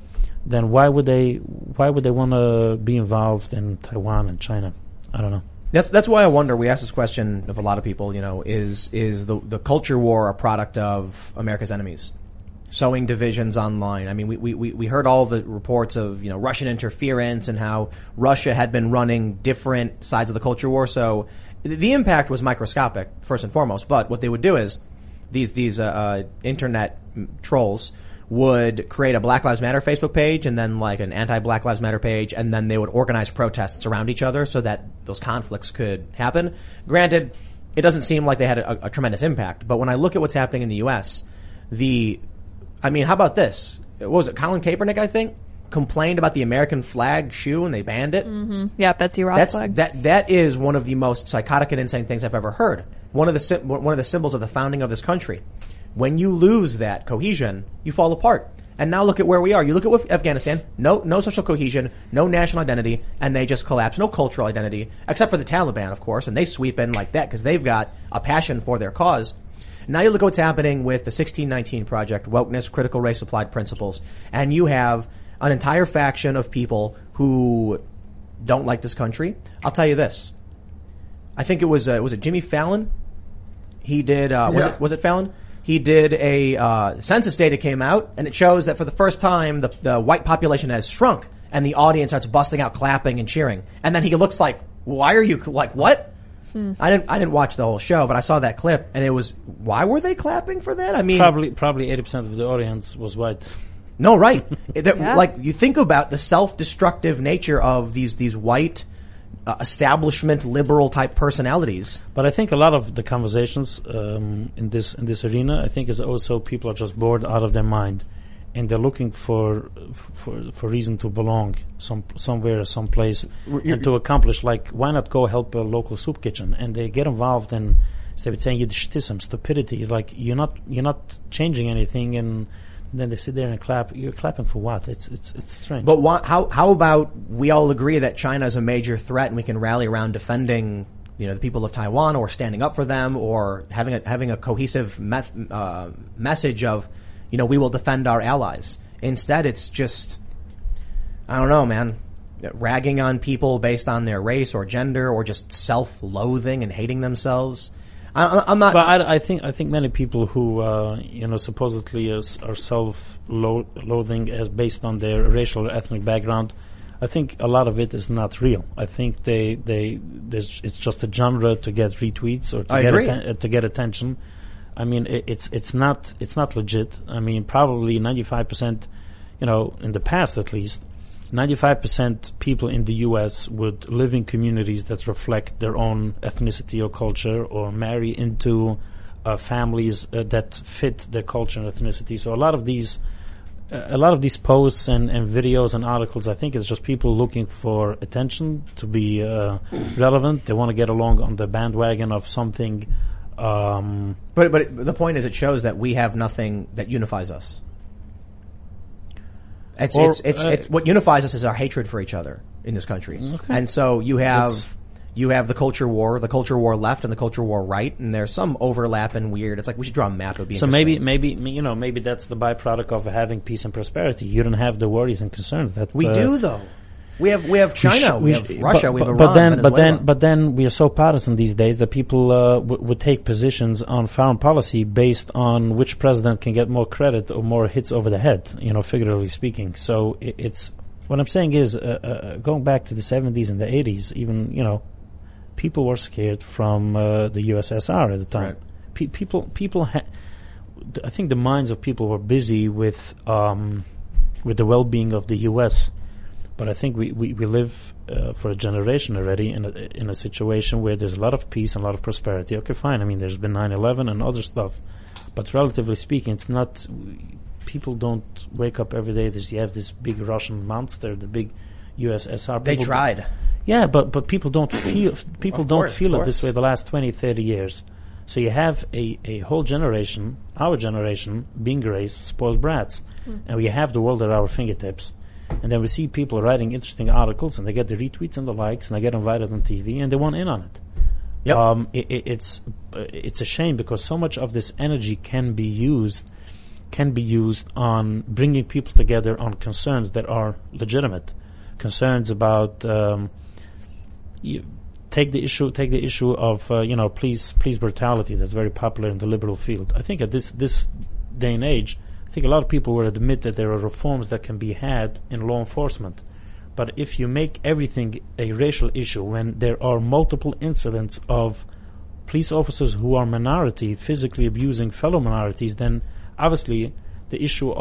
Then why would they want to be involved in Taiwan and China? I don't know. That's why I wonder. We ask this question of a lot of people. Is the culture war a product of America's enemies, sowing divisions online? I mean, we heard all the reports of Russian interference and how Russia had been running different sides of the culture war. So the impact was microscopic, first and foremost. But what they would do is these internet trolls would create a Black Lives Matter Facebook page and then like an anti-Black Lives Matter page, and then they would organize protests around each other so that those conflicts could happen. Granted, it doesn't seem like they had a tremendous impact, but when I look at what's happening in the U.S., how about this? What was it? Colin Kaepernick, I think, complained about the American flag shoe and they banned it. Mm-hmm. Yeah, Betsy Ross flag. That is one of the most psychotic and insane things I've ever heard. One of the symbols of the founding of this country. When you lose that cohesion, you fall apart. And now look at where we are. You look at Afghanistan, no social cohesion, no national identity, and they just collapse. No cultural identity, except for the Taliban, of course, and they sweep in like that because they've got a passion for their cause. Now you look at what's happening with the 1619 Project, wokeness, critical race applied principles, and you have an entire faction of people who don't like this country. I'll tell you this. I think it was Jimmy Fallon? He did, was it Fallon? He did a census data came out, and it shows that for the first time the white population has shrunk, and the audience starts busting out clapping and cheering. And then he looks like, "Why are you like what?" I didn't watch the whole show, but I saw that clip, and it was, why were they clapping for that? I mean, probably 80% of the audience was white. No, right? Like you think about the self-destructive nature of these white establishment liberal type personalities. But I think a lot of the conversations in this arena, I think, is also people are just bored out of their mind, and they're looking for reason to belong somewhere, someplace, and to accomplish. Like, why not go help a local soup kitchen? And they get involved in, instead of saying Yiddishtism, stupidity. Like you're not changing anything, and then they sit there and clap. You're clapping for what? It's strange. But how about we all agree that China is a major threat, and we can rally around defending, the people of Taiwan, or standing up for them, or having a cohesive message of, we will defend our allies. Instead, it's just, I don't know, man, ragging on people based on their race or gender, or just self-loathing and hating themselves. I'm not. But I think many people who supposedly are self-loathing as based on their racial or ethnic background, I think a lot of it is not real. I think it's just a genre to get retweets or to get attention. I mean, it's not legit. I mean, probably 95%, in the past at least, 95% people in the U.S. would live in communities that reflect their own ethnicity or culture, or marry into families that fit their culture and ethnicity. So a lot of these posts and videos and articles, I think, is just people looking for attention, to be relevant. They want to get along on the bandwagon of something. But the point is, it shows that we have nothing that unifies us. It's what unifies us is our hatred for each other in this country. Okay. And so you have the culture war left and the culture war right, and there's some overlap and weird. It's like we should draw a map. It would be so interesting. maybe that's the byproduct of having peace and prosperity. You don't have the worries and concerns that we do, though. We have China, we have Russia, we have Iran, but then we are so partisan these days that people would take positions on foreign policy based on which president can get more credit or more hits over the head, figuratively speaking. So it's what I'm saying is, going back to the 70s and the 80s, even, people were scared from the USSR at the time. Right. People I think the minds of people were busy with the well-being of the U.S., but I think we live for a generation already in a situation where there's a lot of peace and a lot of prosperity. Okay, fine. I mean, there's been 9/11 and other stuff, but relatively speaking, it's not. People don't wake up every day. You have this big Russian monster, the big USSR. They tried. Yeah, but people don't feel. People don't feel it this way. The last 20, 30 years. So you have a whole generation, our generation, being raised spoiled brats, and we have the world at our fingertips. And then we see people writing interesting articles, and they get the retweets and the likes, and they get invited on TV, and they want in on it. Yep. It's a shame, because so much of this energy can be used on bringing people together on concerns that are legitimate, concerns about take the issue of police brutality that's very popular in the liberal field. I think at this day and age, I think a lot of people will admit that there are reforms that can be had in law enforcement. But if you make everything a racial issue, when there are multiple incidents of police officers who are minority physically abusing fellow minorities, then obviously the issues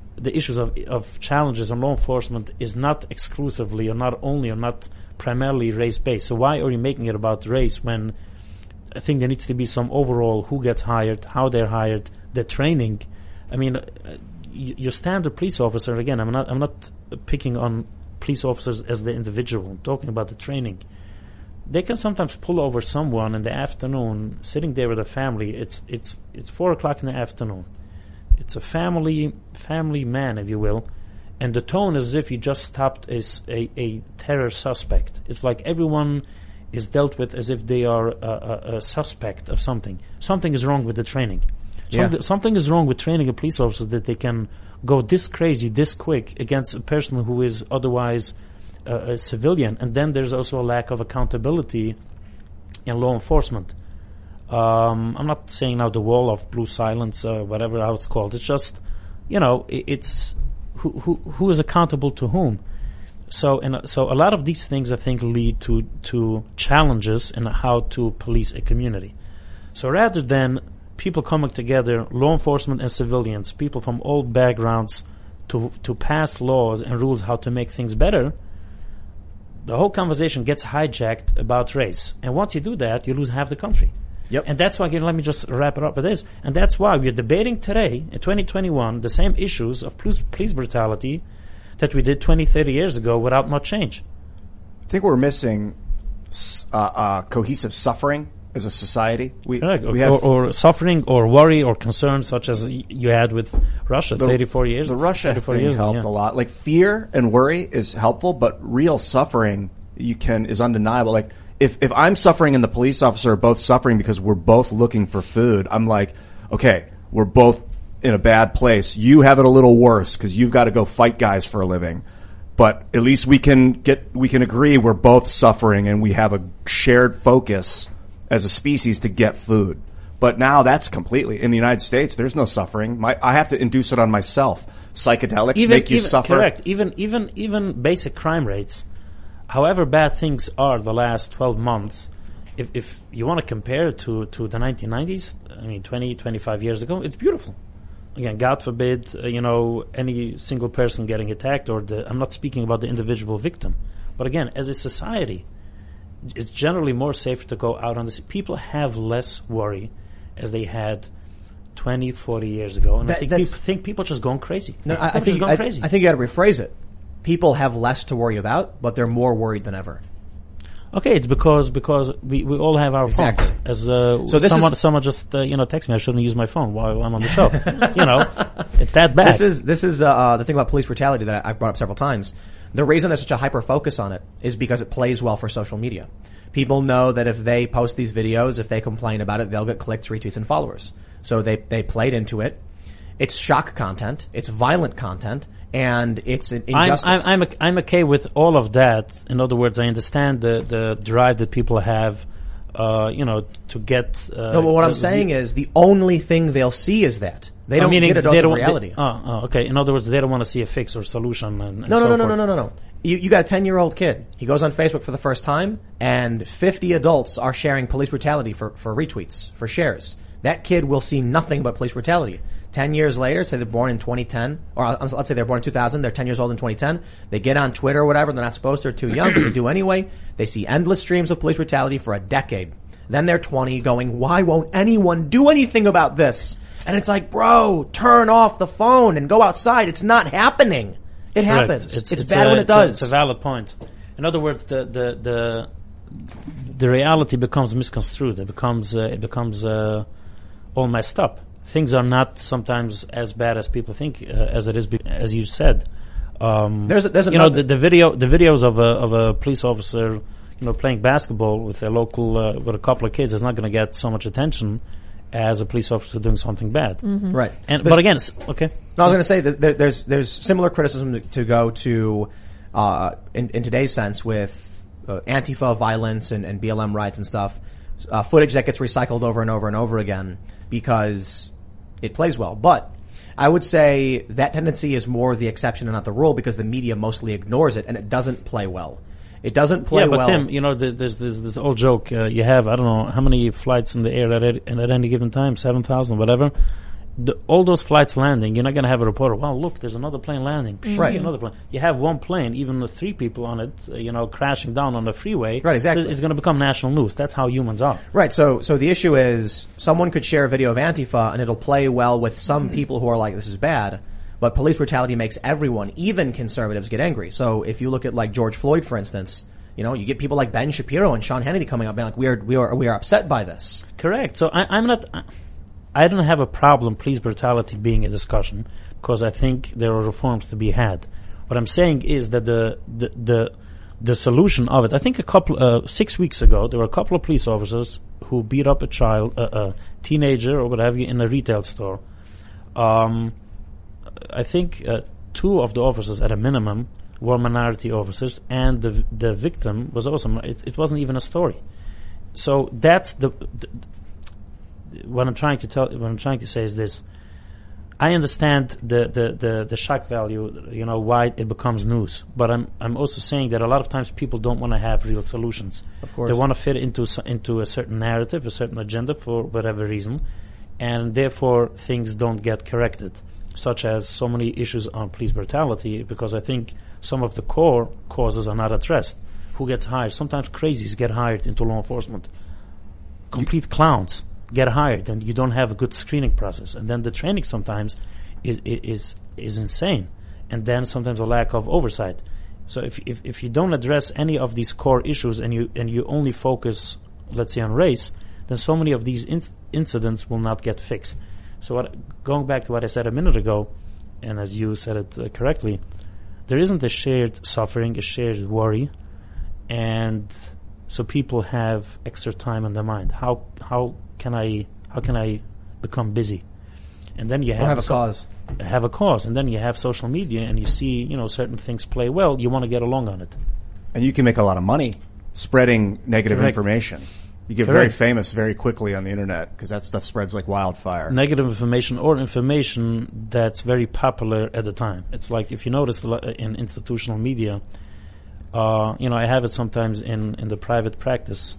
of challenges in law enforcement is not exclusively or not primarily race-based. So why are you making it about race when I think there needs to be some overall who gets hired, how they're hired, the training. I mean, your standard police officer, again, I'm not picking on police officers as the individual. I'm talking about the training. They can sometimes pull over someone in the afternoon, sitting there with a family. It's 4:00 in the afternoon. It's a family man, if you will, and the tone is as if you just stopped a terror suspect. It's like everyone is dealt with as if they are a suspect of something. Something is wrong with the training. Something is wrong with training a police officer that they can go this crazy, this quick against a person who is otherwise a civilian. And then there's also a lack of accountability in law enforcement. I'm not saying now the wall of blue silence, whatever how it's called. It's just, it's who is accountable to whom. So a lot of these things, I think, lead to challenges in how to police a community. So rather than people coming together, law enforcement and civilians, people from all backgrounds, to pass laws and rules how to make things better, the whole conversation gets hijacked about race. And once you do that, you lose half the country. Yep. And that's why, again, let me just wrap it up with this. And that's why we're debating today, in 2021, the same issues of police brutality that we did 20, 30 years ago without much change. I think we're missing cohesive suffering as a society. We have or suffering or worry or concern such as you had with Russia 34 years. The Russia thing helped a lot. Like fear and worry is helpful, but real suffering is undeniable. Like if I'm suffering and the police officer are both suffering because we're both looking for food, I'm like, okay, we're both in a bad place. You have it a little worse because you've got to go fight guys for a living. But at least we can agree we're both suffering and we have a shared focus as a species to get food. But now that's completely, in the United States, there's no suffering. I have to induce it on myself. Psychedelics make you suffer. Correct. Even basic crime rates, however bad things are the last 12 months, if you want to compare it to the 1990s, 20, 25 years ago, it's beautiful. Again, God forbid, any single person getting attacked I'm not speaking about the individual victim. But again, as a society, it's generally more safe to go out on this. People have less worry as they had 20, 40 years ago. And I think people are just going crazy. No, I think you got to rephrase it. People have less to worry about, but they're more worried than ever. Okay, it's because we all have our phones. As someone just text me, I shouldn't use my phone while I'm on the show. It's that bad. This is the thing about police brutality that I've brought up several times. The reason there's such a hyper focus on it is because it plays well for social media. People know that if they post these videos, if they complain about it, they'll get clicks, retweets, and followers. So they played into it. It's shock content. It's violent content. And it's an injustice. I'm okay with all of that. In other words, I understand the drive that people have, to get. No, but what I'm saying is the only thing they'll see is that they don't get a dose of reality. Okay. In other words, they don't want to see a fix or solution. No. You got a 10-year-old kid. He goes on Facebook for the first time, and 50 adults are sharing police brutality for retweets, for shares. That kid will see nothing but police brutality. 10 years later, say they're born in 2010, or let's say they're born in 2000, they're 10 years old in 2010, they get on Twitter or whatever, they're not supposed to, they're too young, but they do anyway. They see endless streams of police brutality for a decade. Then they're 20 going, why won't anyone do anything about this? And it's like, bro, turn off the phone and go outside. It's not happening. It happens. It's bad when it does. It's a valid point. In other words, the reality becomes misconstrued. It becomes all messed up. Things are not sometimes as bad as people think, as it is, as you said. There's the videos of a police officer, playing basketball with a local, with a couple of kids is not going to get so much attention as a police officer doing something bad. Mm-hmm. Right. But again, okay. No, I was going to say that there's similar criticism to go to, in today's sense with Antifa violence and BLM riots and stuff, footage that gets recycled over and over and over again because it plays well. But I would say that tendency is more the exception and not the rule because the media mostly ignores it and it doesn't play well. It doesn't play well. Yeah, but Tim, there's this old joke. You have, I don't know, how many flights in the air at any given time, 7,000, whatever. All those flights landing, you're not going to have a reporter, well, look, there's another plane landing. Right. Another plane. You have one plane, even the 3 people on it, crashing down on the freeway. Right, exactly. It's going to become national news. That's how humans are. Right, so the issue is someone could share a video of Antifa and it'll play well with some people who are like, this is bad, but police brutality makes everyone, even conservatives, get angry. So if you look at like George Floyd, for instance, you get people like Ben Shapiro and Sean Hannity coming up being like, we are upset by this. Correct. So I don't have a problem police brutality being a discussion because I think there are reforms to be had. What I'm saying is that the solution of it, I think 6 weeks ago, there were a couple of police officers who beat up a child, a teenager or what have you in a retail store. I think 2 of the officers at a minimum were minority officers and the victim was also, it wasn't even a story. So that's what I'm trying to say is this. I understand the shock value, why it becomes news. But I'm also saying that a lot of times people don't want to have real solutions. Of course. They want to fit into a certain narrative, a certain agenda for whatever reason, and therefore things don't get corrected, such as so many issues on police brutality, because I think some of the core causes are not addressed. Who gets hired? Sometimes crazies get hired into law enforcement. Complete clowns get hired, and you don't have a good screening process, and then the training sometimes is insane, and then sometimes a lack of oversight. So if you don't address any of these core issues and you only focus, let's say, on race, then so many of these incidents will not get fixed. So going back to what I said a minute ago, and as you said it correctly, there isn't a shared suffering, a shared worry, and so people have extra time on their mind. How can I become busy? And then you have a cause. Have a cause, and then you have social media, and you see certain things play well. You want to get along on it, and you can make a lot of money spreading negative information. You get very famous very quickly on the internet because that stuff spreads like wildfire. Negative information or information that's very popular at the time. It's like if you notice in institutional media, I have it sometimes in the private practice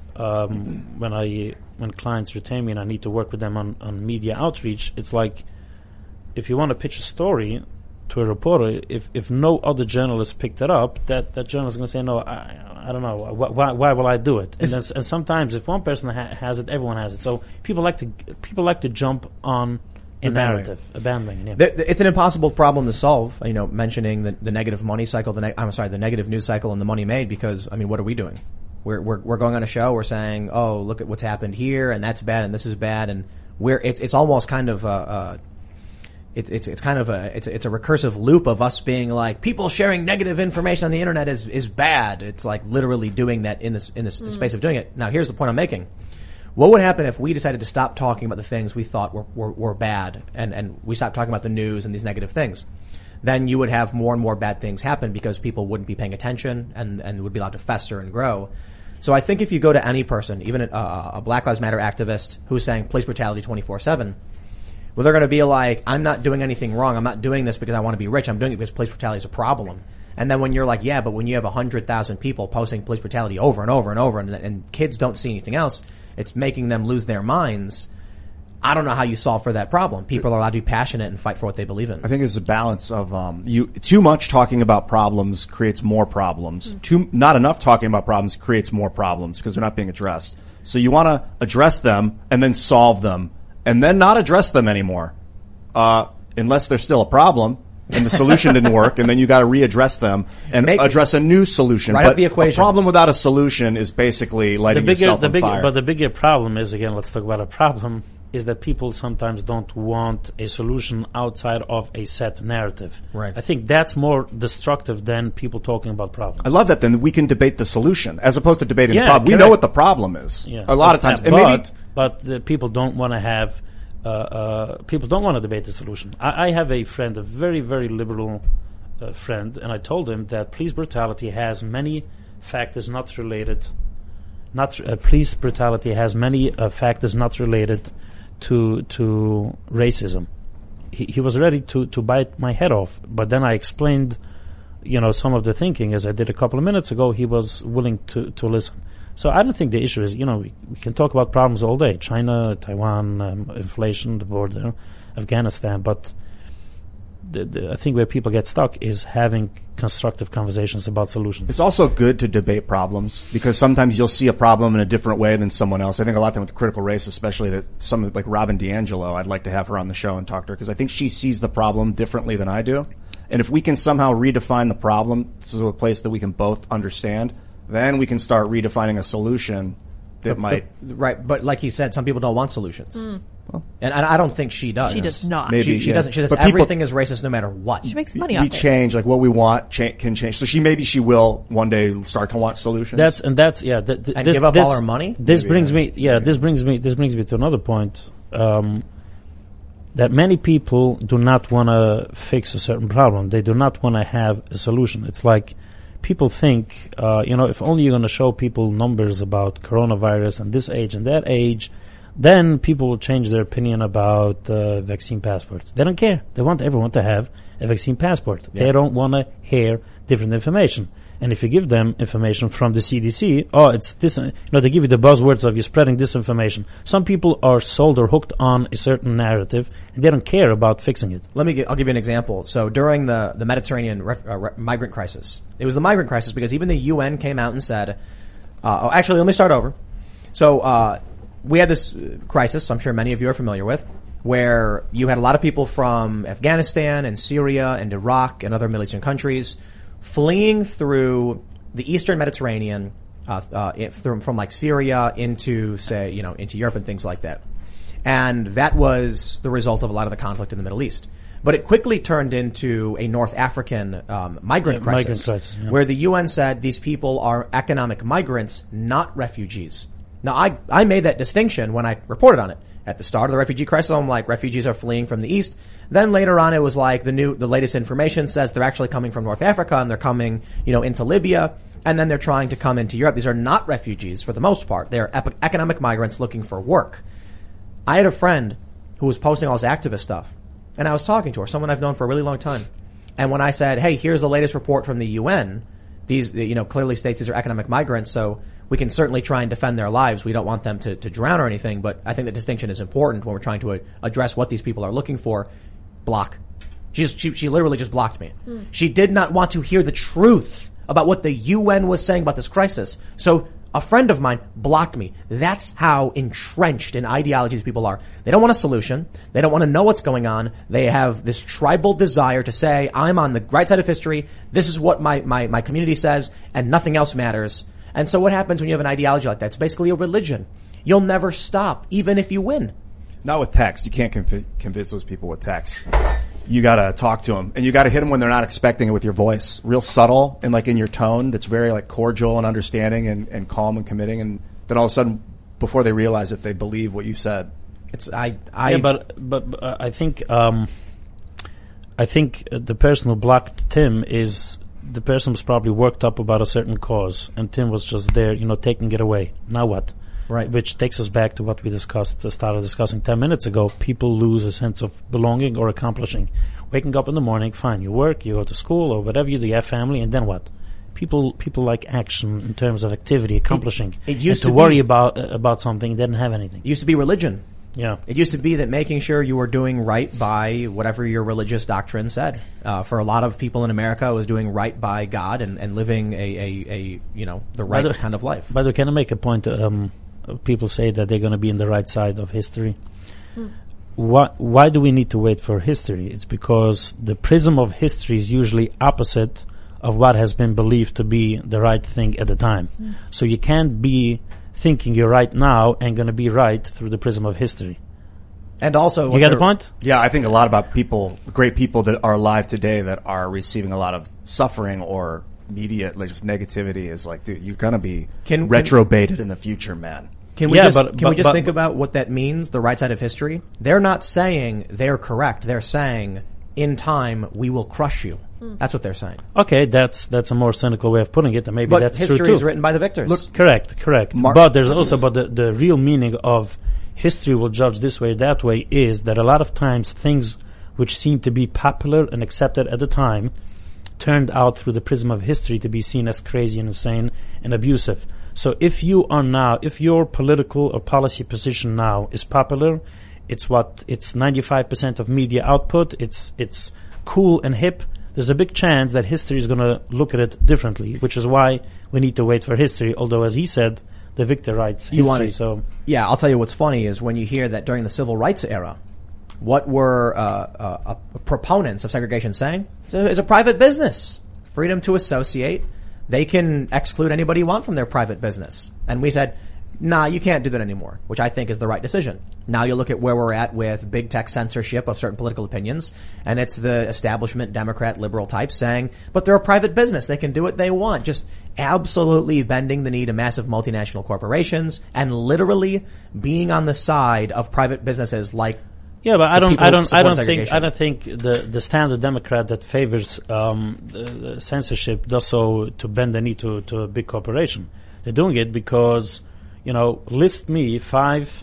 when clients retain me and I need to work with them on media outreach. It's like if you want to pitch a story to a reporter, if no other journalist picked it up, that journalist is going to say, no, I don't know, why will I do it? And sometimes if one person has it, everyone has it. So people like to jump on a narrative, a bandwagon. Yeah. It's an impossible problem to solve. Mentioning the negative money cycle, the negative news cycle and the money made. Because what are we doing? We're going on a show. We're saying, oh, look at what's happened here, and that's bad, and this is bad, and it's almost kind of it's a recursive loop of us being like, people sharing negative information on the internet is bad. It's like literally doing that in this space of doing it. Now, here's the point I'm making. What would happen if we decided to stop talking about the things we thought were bad and we stopped talking about the news and these negative things? Then you would have more and more bad things happen because people wouldn't be paying attention and would be allowed to fester and grow. So I think if you go to any person, even a Black Lives Matter activist who's saying police brutality 24/7, well, they're going to be like, I'm not doing anything wrong. I'm not doing this because I want to be rich. I'm doing it because police brutality is a problem. And then when you're like, yeah, but when you have 100,000 people posting police brutality over and over and over and kids don't see anything else, it's making them lose their minds. I don't know how you solve for that problem. People are allowed to be passionate and fight for what they believe in. I think it's a balance of too much talking about problems creates more problems. Not enough talking about problems creates more problems because they're not being addressed. So you want to address them and then solve them and then not address them anymore unless they're still a problem and the solution didn't work, and then you got to readdress them and address a new solution. Right, but the equation. A problem without a solution is basically lighting yourself on fire. But the bigger problem is, again, let's talk about a problem, is that people sometimes don't want a solution outside of a set narrative. Right. I think that's more destructive than people talking about problems. I love that. Then we can debate the solution as opposed to debating the problem. Correct. We know what the problem is. Yeah. A lot of times. But people don't want to have people don't want to debate the solution. I have a friend, a very, very liberal friend, and I told him that police brutality has many factors not related. Police brutality has many factors not related to racism. He was ready to bite my head off, but then I explained, some of the thinking as I did a couple of minutes ago. He was willing to listen. So I don't think the issue is, we can talk about problems all day: China, Taiwan, inflation, the border, Afghanistan. But I think where people get stuck is having constructive conversations about solutions. It's also good to debate problems, because sometimes you'll see a problem in a different way than someone else. I think a lot of time with critical race, especially that someone like Robin DiAngelo, I'd like to have her on the show and talk to her, because I think she sees the problem differently than I do. And if we can somehow redefine the problem to a place that we can both understand, then we can start redefining a solution that might... Right, but like he said, some people don't want solutions. Well, and I don't think she does. She does not. Maybe she doesn't. She says but everything is racist no matter what. She makes money off we it. change, like what we want can change. So she will one day start to want solutions. And give up all her money. This brings me to another point. That many people do not want to fix a certain problem. They do not want to have a solution. It's like people think, if only you're going to show people numbers about coronavirus and this age and that age, then people will change their opinion about vaccine passports. They don't care. They want everyone to have a vaccine passport. Yeah. They don't want to hear different information. And if you give them information from the CDC, it's this, they give you the buzzwords of you're spreading disinformation. Some people are sold or hooked on a certain narrative, and they don't care about fixing it. I'll give you an example. So during the Mediterranean migrant crisis, it was the migrant crisis because even the UN came out and said, actually, let me start over. So, we had this crisis, I'm sure many of you are familiar with, where you had a lot of people from Afghanistan and Syria and Iraq and other Middle Eastern countries fleeing through the Eastern Mediterranean, from like Syria into, say, into Europe and things like that. And that was the result of a lot of the conflict in the Middle East. But it quickly turned into a North African migrant crisis, where the UN said these people are economic migrants, not refugees. Now, I made that distinction when I reported on it. At the start of the refugee crisis, I'm like, refugees are fleeing from the east. Then later on, it was like the latest information says they're actually coming from North Africa and they're coming, into Libya. And then they're trying to come into Europe. These are not refugees for the most part. They're economic migrants looking for work. I had a friend who was posting all this activist stuff. And I was talking to her, someone I've known for a really long time. And when I said, hey, here's the latest report from the UN, these, clearly states these are economic migrants, so we can certainly try and defend their lives. We don't want them to drown or anything, but I think the distinction is important when we're trying to address what these people are looking for. Block. She literally just blocked me. She did not want to hear the truth about what the UN was saying about this crisis. So a friend of mine blocked me. That's how entrenched in ideology these people are. They don't want a solution. They don't want to know what's going on. They have this tribal desire to say, I'm on the right side of history. This is what my community says, and nothing else matters. And so what happens when you have an ideology like that? It's basically a religion. You'll never stop, even if you win. Not with text. You can't convince those people with text. You gotta talk to them, and you gotta hit them when they're not expecting it with your voice. Real subtle and like in your tone that's very like cordial and understanding and calm and committing, and then all of a sudden, before they realize it, they believe what you said. But I think the person who blocked Tim is the person was probably worked up about a certain cause, and Tim was just there, taking it away. Now what? Right. Which takes us back to what we started discussing 10 minutes ago. People lose a sense of belonging or accomplishing. Waking up in the morning, fine, you work, you go to school or whatever you do, you have family, and then what? People like action in terms of activity, accomplishing. It used to worry about something, didn't have anything. It used to be religion. Yeah. It used to be that making sure you were doing right by whatever your religious doctrine said. For a lot of people in America, it was doing right by God and living the right kind of life. By the way, can I make a point? People say that they're going to be in the right side of history. Why do we need to wait for history? It's because the prism of history is usually opposite of what has been believed to be the right thing at the time. So you can't be thinking you're right now and going to be right through the prism of history. And also, you get the point? Yeah, I think a lot about great people that are alive today that are receiving a lot of suffering or media just negativity is like, dude, you're gonna be retrobaited in the future, man. Can we just think about what that means? The right side of history. They're not saying they're correct. They're saying in time we will crush you. That's what they're saying. Okay, that's a more cynical way of putting it, and maybe But that's true history too. is written by the victors. Look, Correct. But there's also, the real meaning of history will judge this way or that way is that a lot of times things which seem to be popular and accepted at the time turned out through the prism of history to be seen as crazy and insane and abusive. So if your political or policy position now is popular, it's 95% of media output, it's cool and hip, there's a big chance that history is going to look at it differently, which is why we need to wait for history. Although, as he said, the victor writes history. Yeah, I'll tell you what's funny is when you hear that during the civil rights era, what were proponents of segregation saying? It's a private business. Freedom to associate. They can exclude anybody you want from their private business. And we said, nah, you can't do that anymore, which I think is the right decision. Now you look at where we're at with big tech censorship of certain political opinions, and it's the establishment Democrat liberal types saying, but they're a private business. They can do what they want. Just absolutely bending the knee to massive multinational corporations and literally being on the side of private businesses like yeah, but I don't think segregation. the standard Democrat that favors the censorship does so to bend the knee to a big corporation. They're doing it because, list me 5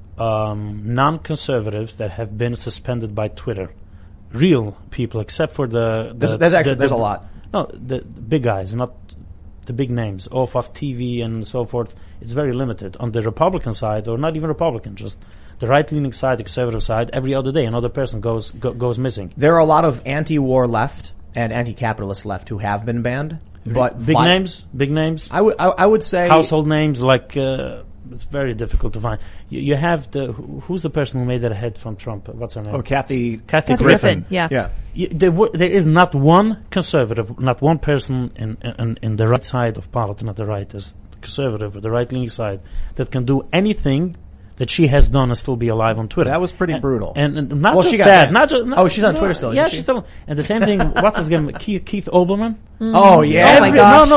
non-conservatives that have been suspended by Twitter. Real people, except for there's a lot. No, the big guys, not the big names, off of TV and so forth. It's very limited. On the Republican side, or not even Republican, just the right-leaning side, the conservative side, every other day another person goes missing. There are a lot of anti-war left and anti-capitalist left who have been banned. But big names. I would say household names like it's very difficult to find. You have who's the person who made that head from Trump? What's her name? Oh, Kathy Griffin. Yeah. There is not one conservative, not one person in the right side of politics, not the right as conservative or the right-leaning side, that can do anything that she has done and still be alive on Twitter. That was pretty brutal. And not just that. Not just, she's on Twitter still, yeah, isn't she? she's still. And the same thing, what's his name? Keith Olbermann? Oh, yeah. Oh, my gosh.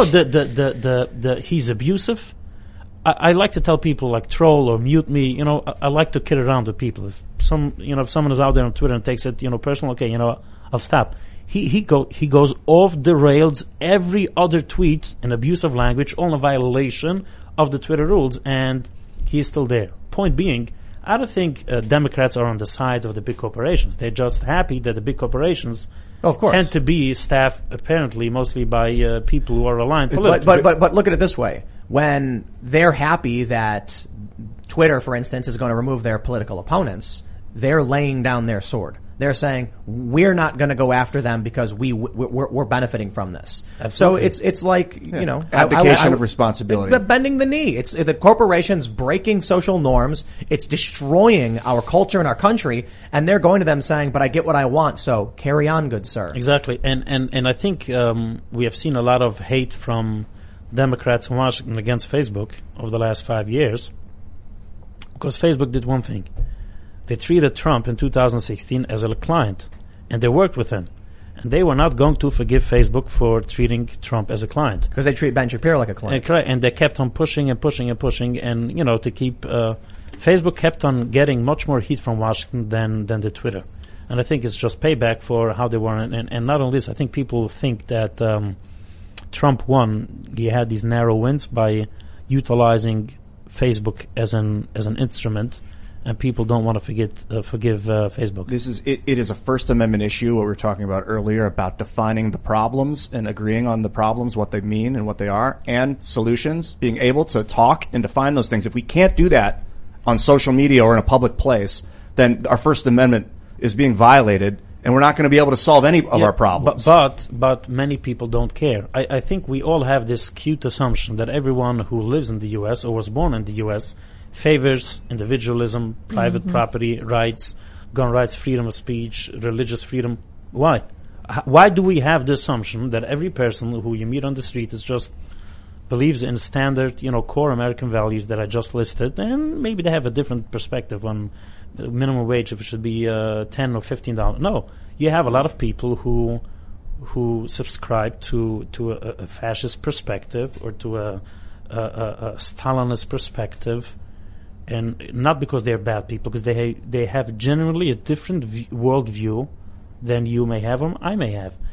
No, he's abusive. I like to tell people, like, troll or mute me. I like to kid around with people. If someone is out there on Twitter and takes it, personal, okay, I'll stop. He goes off the rails every other tweet in abusive language, all in violation of the Twitter rules, and he's still there. Point being, I don't think Democrats are on the side of the big corporations. They're just happy that the big corporations tend to be staffed, apparently, mostly by people who are aligned politically. But look at it this way. When they're happy that Twitter, for instance, is going to remove their political opponents, they're laying down their sword. They're saying, we're not going to go after them because we're benefiting from this. Absolutely. So it's like, abdication of responsibility. Bending the knee. It's the corporations breaking social norms. It's destroying our culture and our country. And they're going to them saying, but I get what I want. So carry on, good sir. Exactly. And I think, we have seen a lot of hate from Democrats in Washington against Facebook over the last 5 years. Because Facebook did one thing. They treated Trump in 2016 as a client, and they worked with him. And they were not going to forgive Facebook for treating Trump as a client. Because they treat Ben Shapiro like a client. And they kept on pushing, and to keep... Facebook kept on getting much more heat from Washington than the Twitter. And I think it's just payback for how they were. And not only this, I think people think that Trump won. He had these narrow wins by utilizing Facebook as an instrument. And people don't want to forgive Facebook. It is a First Amendment issue, what we were talking about earlier, about defining the problems and agreeing on the problems, what they mean and what they are, and solutions, being able to talk and define those things. If we can't do that on social media or in a public place, then our First Amendment is being violated, and we're not going to be able to solve any of our problems. But many people don't care. I think we all have this cute assumption that everyone who lives in the U.S. or was born in the U.S. favors individualism, private property rights, gun rights, freedom of speech, religious freedom. Why? Why do we have the assumption that every person who you meet on the street is just believes in standard, core American values that I just listed, and maybe they have a different perspective on the minimum wage, if it should be $10 or $15? No, you have a lot of people who subscribe to a fascist perspective or to a Stalinist perspective. And not because they're bad people, because they have generally a different world view than you may have or I may have.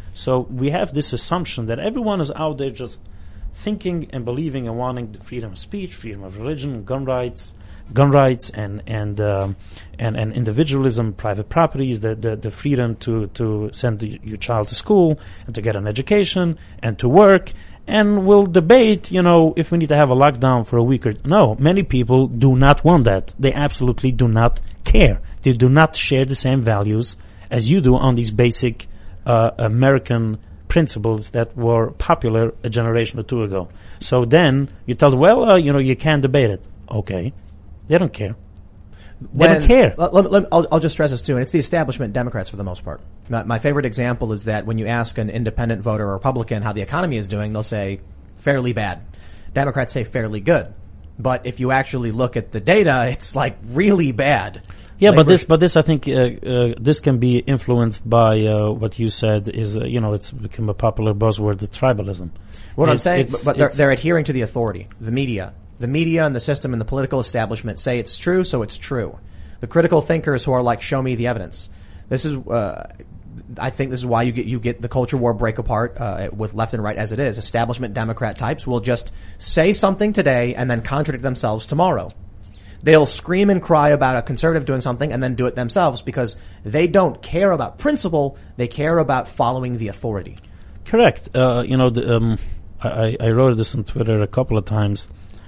So we have this assumption that everyone is out there just thinking and believing and wanting the freedom of speech, freedom of religion, gun rights, and individualism, private properties, the freedom to send your child to school and to get an education and to work. And we'll debate, if we need to have a lockdown for a week or no. Many people do not want that. They absolutely do not care. They do not share the same values as you do on these basic American principles that were popular a generation or two ago. So then you tell them, you can't debate it. Okay. They don't care. They don't care. I'll just stress this too, and it's the establishment Democrats for the most part. My favorite example is that when you ask an independent voter or Republican how the economy is doing, they'll say fairly bad. Democrats say fairly good. But if you actually look at the data, it's like really bad. Yeah, but this I think this can be influenced by what you said is it's become a popular buzzword, the tribalism. What I'm saying, but they're adhering to the authority, the media. The media and the system and the political establishment say it's true, so it's true. The critical thinkers who are like, show me the evidence. This is, I think this is why you get the culture war break apart with left and right as it is. Establishment Democrat types will just say something today and then contradict themselves tomorrow. They'll scream and cry about a conservative doing something and then do it themselves because they don't care about principle. They care about following the authority. Correct. I wrote this on Twitter a couple of times.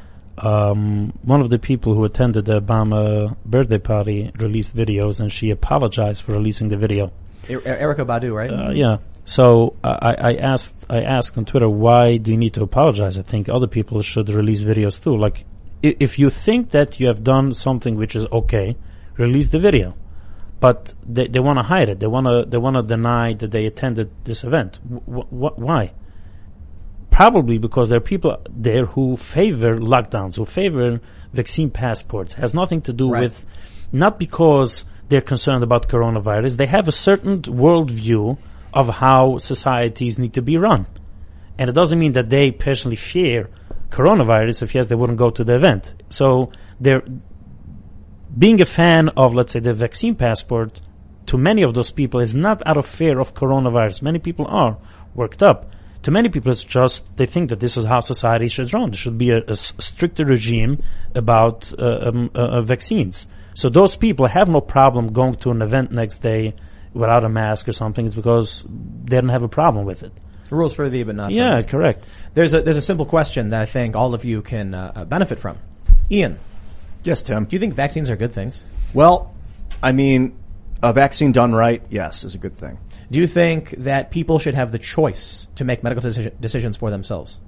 One of the people who attended the Obama birthday party released videos, and she apologized for releasing the video. Erykah Badu, right? Yeah. So I asked on Twitter, why do you need to apologize? I think other people should release videos too. Like, if you think that you have done something which is okay, release the video. But they want to hide it. They want to deny that they attended this event. Why? Probably because there are people there who favor lockdowns, who favor vaccine passports. It has nothing to do with, not because they're concerned about coronavirus. They have a certain worldview of how societies need to be run. And it doesn't mean that they personally fear coronavirus. If yes, they wouldn't go to the event. So they're being a fan of, let's say, the vaccine passport to many of those people is not out of fear of coronavirus. Many people are worked up. To many people, it's just they think that this is how society should run. There should be a stricter regime about vaccines. So those people have no problem going to an event next day without a mask or something. It's because they don't have a problem with it. Rules for thee, but not for me. Yeah, correct. There's a simple question that I think all of you can benefit from. Ian. Yes, Tim. Do you think vaccines are good things? Well, I mean, a vaccine done right, yes, is a good thing. Do you think that people should have the choice to make medical decisions for themselves?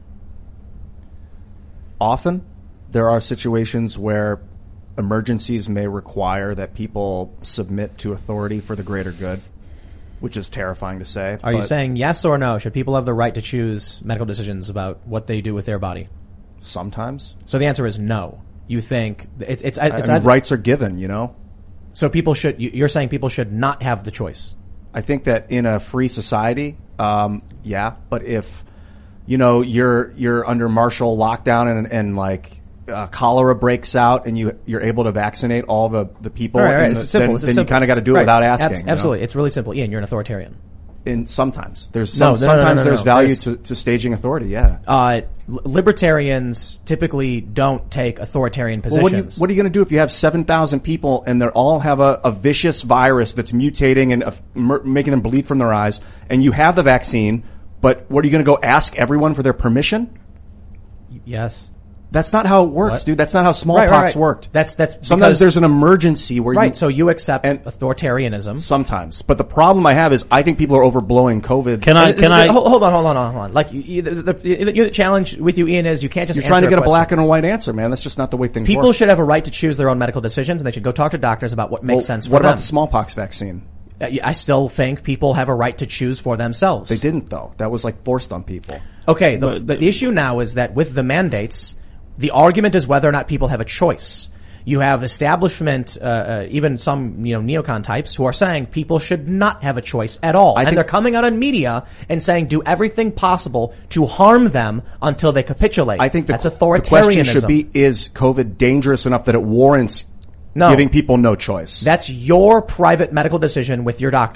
Often, there are situations where emergencies may require that people submit to authority for the greater good, which is terrifying to say. Are you saying yes or no? Should people have the right to choose medical decisions about what they do with their body? Sometimes. So the answer is no. You think it's rights are given, So people should. You're saying people should not have the choice. I think that in a free society, yeah. But if you're under martial lockdown and cholera breaks out and you're able to vaccinate all the people, right. It's simple. Then you kind of got to do it without asking. Absolutely, it's really simple. Ian, you're an authoritarian. Sometimes there's value to staging authority. Yeah. Libertarians typically don't take authoritarian positions. What are you going to do if you have 7,000 people and they all have a vicious virus that's mutating and making them bleed from their eyes, and you have the vaccine, but what are you going to go ask everyone for their permission? Yes. That's not how it works, dude. That's not how smallpox worked. That's sometimes there's an emergency where so you accept authoritarianism. Sometimes. But the problem I have is I think people are overblowing COVID. Can I hold on. Like the challenge with you, Ian, is you can't just You're trying to get a black and a white answer, man. That's just not the way things work. People should have a right to choose their own medical decisions, and they should go talk to doctors about what makes sense for them. What about the smallpox vaccine? I still think people have a right to choose for themselves. They didn't, though. That was forced on people. Okay, the issue now is that with the mandates, the argument is whether or not people have a choice. You have establishment, even some, neocon types who are saying people should not have a choice at all. And they're coming out in media and saying do everything possible to harm them until they capitulate. I think that's authoritarianism. The question should be, is COVID dangerous enough that it warrants giving people no choice? That's your private medical decision with your doctor.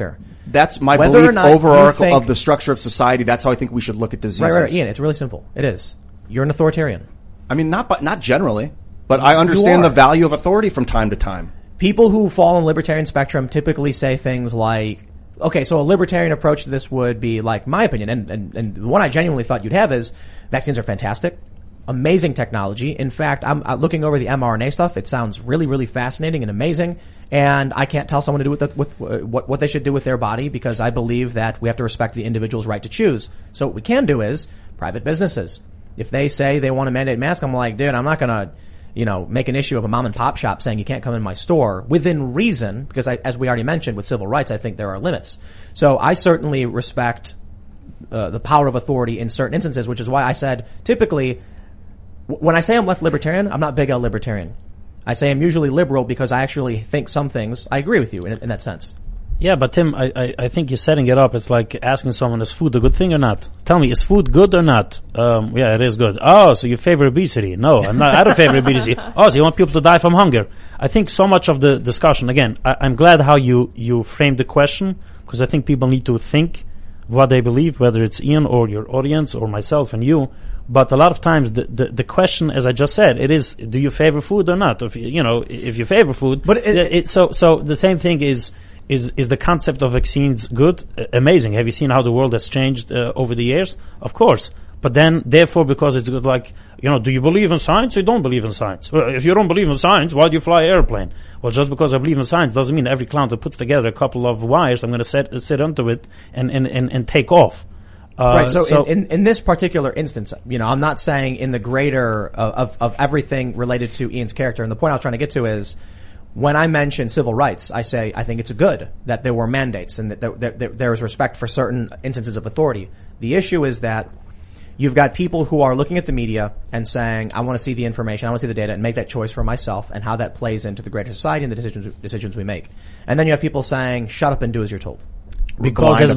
That's my Whether or belief not you overarching think- of the structure of society. That's how I think we should look at diseases. Right, Ian, it's really simple. It is. You're an authoritarian. I mean, not generally, but I understand are. the value of authority from time to time. People who fall on the libertarian spectrum typically say things like, okay, so a libertarian approach to this would be like my opinion, and the one I genuinely thought you'd have is vaccines are fantastic, amazing technology. In fact, I'm looking over the mRNA stuff. It sounds really, really fascinating and amazing, and I can't tell someone to do with what they should do with their body because I believe that we have to respect the individual's right to choose. So what we can do is private businesses. If they say they want to mandate masks, I'm like, dude, I'm not gonna, make an issue of a mom and pop shop saying you can't come in my store within reason, because as we already mentioned with civil rights, I think there are limits. So I certainly respect the power of authority in certain instances, which is why I said typically when I say I'm left libertarian, I'm not big L libertarian. I say I'm usually liberal because I actually think some things I agree with you in that sense. Yeah, but Tim, I think you're setting it up. It's like asking someone, is food a good thing or not? Tell me, is food good or not? Yeah, it is good. Oh, so you favor obesity? No, I don't favor obesity. Oh, so you want people to die from hunger? I think so much of the discussion, again, I'm glad how you framed the question, because I think people need to think what they believe, whether it's Ian or your audience or myself and you. But a lot of times the question, as I just said, it is, do you favor food or not? If you favor food, but so the same thing is the concept of vaccines good? Amazing. Have you seen how the world has changed over the years? Of course. But then, therefore, because it's good, like, do you believe in science or you don't believe in science? Well, if you don't believe in science, why do you fly an airplane? Well, just because I believe in science doesn't mean every clown that puts together a couple of wires, I'm going to sit onto it and take off. Right. So in this particular instance, I'm not saying in the greater of everything related to Ian's character. And the point I was trying to get to is, when I mention civil rights, I say I think it's good that there were mandates and that there is respect for certain instances of authority. The issue is that you've got people who are looking at the media and saying, I want to see the information, I want to see the data and make that choice for myself and how that plays into the greater society and the decisions we make. And then you have people saying, shut up and do as you're told. Because as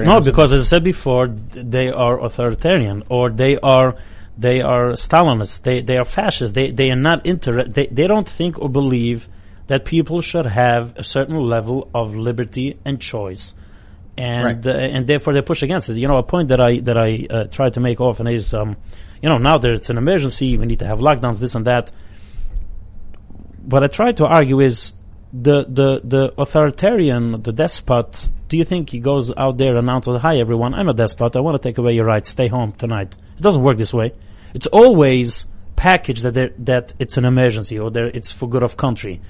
I said before, they are authoritarian, or they are Stalinists, they are fascists, they are not they don't think or believe that people should have a certain level of liberty and choice, and therefore they push against it. A point that I try to make often is, now that it's an emergency, we need to have lockdowns, this and that. What I try to argue is the authoritarian, the despot. Do you think he goes out there and announces, "Hi everyone, I'm a despot. I want to take away your rights. Stay home tonight." It doesn't work this way. It's always packaged that it's an emergency or it's for good of country.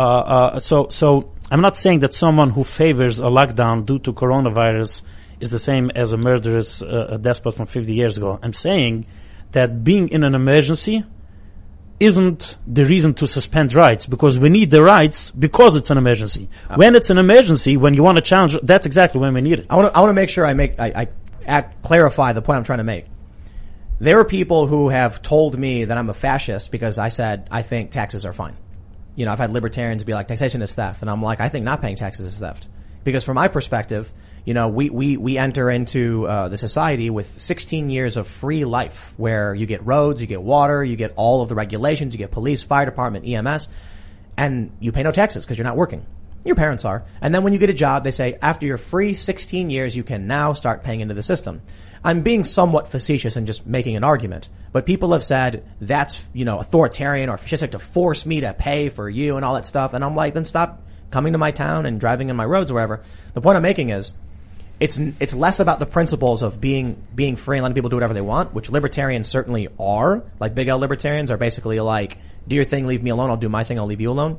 So I'm not saying that someone who favors a lockdown due to coronavirus is the same as a murderous despot from 50 years ago. I'm saying that being in an emergency isn't the reason to suspend rights, because we need the rights because it's an emergency. When it's an emergency, when you want to challenge, that's exactly when we need it. I want to make sure I clarify the point I'm trying to make. There are people who have told me that I'm a fascist because I said I think taxes are fine. I've had libertarians be like, taxation is theft. And I'm like, I think not paying taxes is theft. Because from my perspective, we enter into the society with 16 years of free life where you get roads, you get water, you get all of the regulations, you get police, fire department, EMS, and you pay no taxes because you're not working. Your parents are. And then when you get a job, they say, after your free 16 years, you can now start paying into the system. I'm being somewhat facetious and just making an argument, but people have said that's, authoritarian or fascistic to force me to pay for you and all that stuff. And I'm like, then stop coming to my town and driving in my roads or wherever. The point I'm making is it's less about the principles of being free and letting people do whatever they want, which libertarians certainly are. Like big L libertarians are basically like, do your thing, leave me alone, I'll do my thing, I'll leave you alone.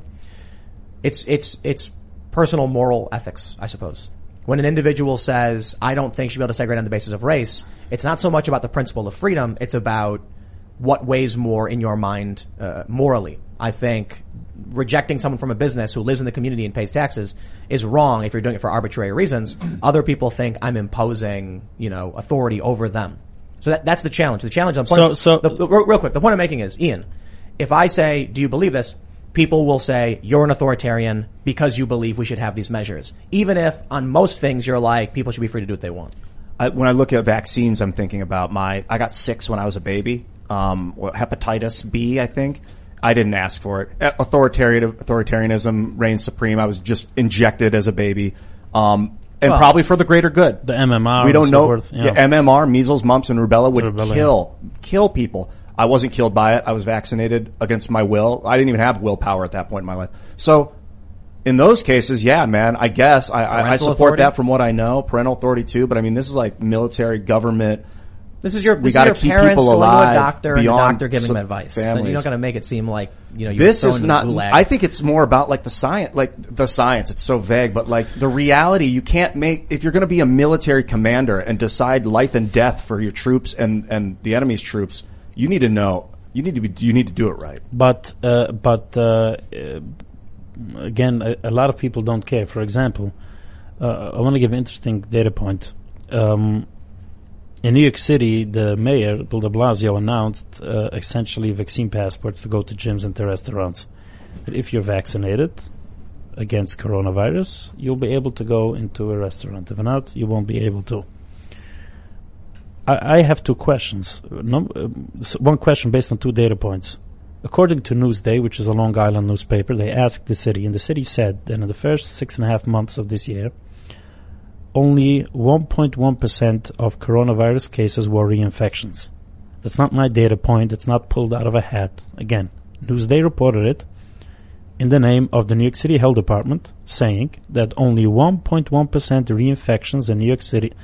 It's personal moral ethics, I suppose. When an individual says, I don't think you should be able to segregate on the basis of race, it's not so much about the principle of freedom, it's about what weighs more in your mind morally. I think rejecting someone from a business who lives in the community and pays taxes is wrong if you're doing it for arbitrary reasons. Other people think I'm imposing, authority over them. So that's the challenge. The challenge I'm pointing real quick, the point I'm making is, Ian, if I say, do you believe this? People will say, you're an authoritarian because you believe we should have these measures. Even if on most things you're like, people should be free to do what they want. When I look at vaccines, I'm thinking about I got 6 when I was a baby. Hepatitis B, I think. I didn't ask for it. Authoritarianism reigns supreme. I was just injected as a baby. And and Well, probably for the greater good. The MMR. We don't and so know. forth, MMR, measles, mumps, and rubella would Rubella, kill people. I wasn't killed by it. I was vaccinated against my will. I didn't even have willpower at that point in my life. So, in those cases, yeah, man, I guess I support authority? that from what I know. Parental authority too, but I mean, this is like military, government. This is your We gotta keep parents people going to a alive doctor and the beyond doctor giving them advice. families. You're not going to make it seem like, you know, you're This thrown is into not, the gulag. I think it's more about like the science, it's so vague, but like the reality, you can't make, if you're going to be a military commander and decide life and death for your troops and the enemy's troops, you need to know, you need to do it right. But again, a lot of people don't care. For example, I want to give an interesting data point. In New York City, the mayor, Bill de Blasio, announced essentially vaccine passports to go to gyms and to restaurants. That if you're vaccinated against coronavirus, you'll be able to go into a restaurant. If not, you won't be able to. I have two questions. One question based on two data points. According to Newsday, which is a Long Island newspaper, they asked the city, and the city said that in the first 6.5 months of this year, only 1.1% of coronavirus cases were reinfections. That's not my data point. It's not pulled out of a hat. Again, Newsday reported it in the name of the New York City Health Department, saying that only 1.1% reinfections in New York City,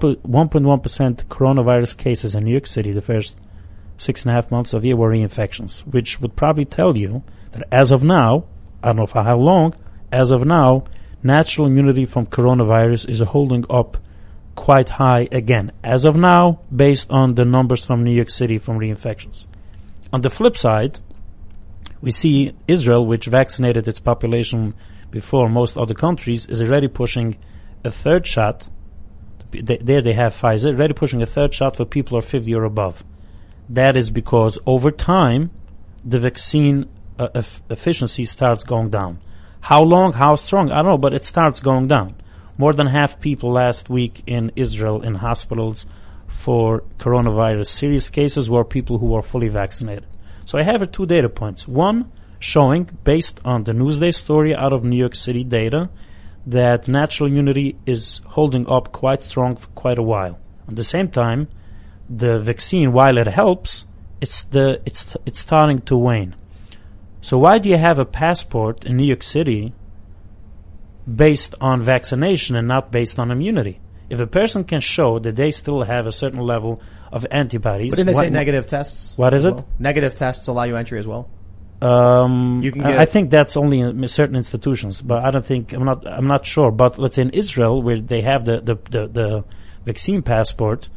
1.1% coronavirus cases in New York City the first 6.5 months of the year were reinfections, which would probably tell you that as of now, I don't know for how long, as of now, natural immunity from coronavirus is holding up quite high again, as of now, based on the numbers from New York City from reinfections. On the flip side, we see Israel, which vaccinated its population before most other countries, is already pushing a third shot. There they have Pfizer, already pushing a third shot for people who are 50 or above. That is because over time, the vaccine efficiency starts going down. How long, how strong, I don't know, but it starts going down. More than half people last week in Israel in hospitals for coronavirus serious cases were people who were fully vaccinated. So I have two data points. One, showing, based on the Newsday story out of New York City data, that natural immunity is holding up quite strong for quite a while. At the same time, the vaccine, while it helps, it's starting to wane. So why do you have a passport in New York City based on vaccination and not based on immunity? If a person can show that they still have a certain level of antibodies... But didn't they say negative tests? What is it? Well? Negative tests allow you entry as well? You can I think that's only in certain institutions, but I don't think, I'm not sure. But let's say in Israel, where they have the vaccine passport,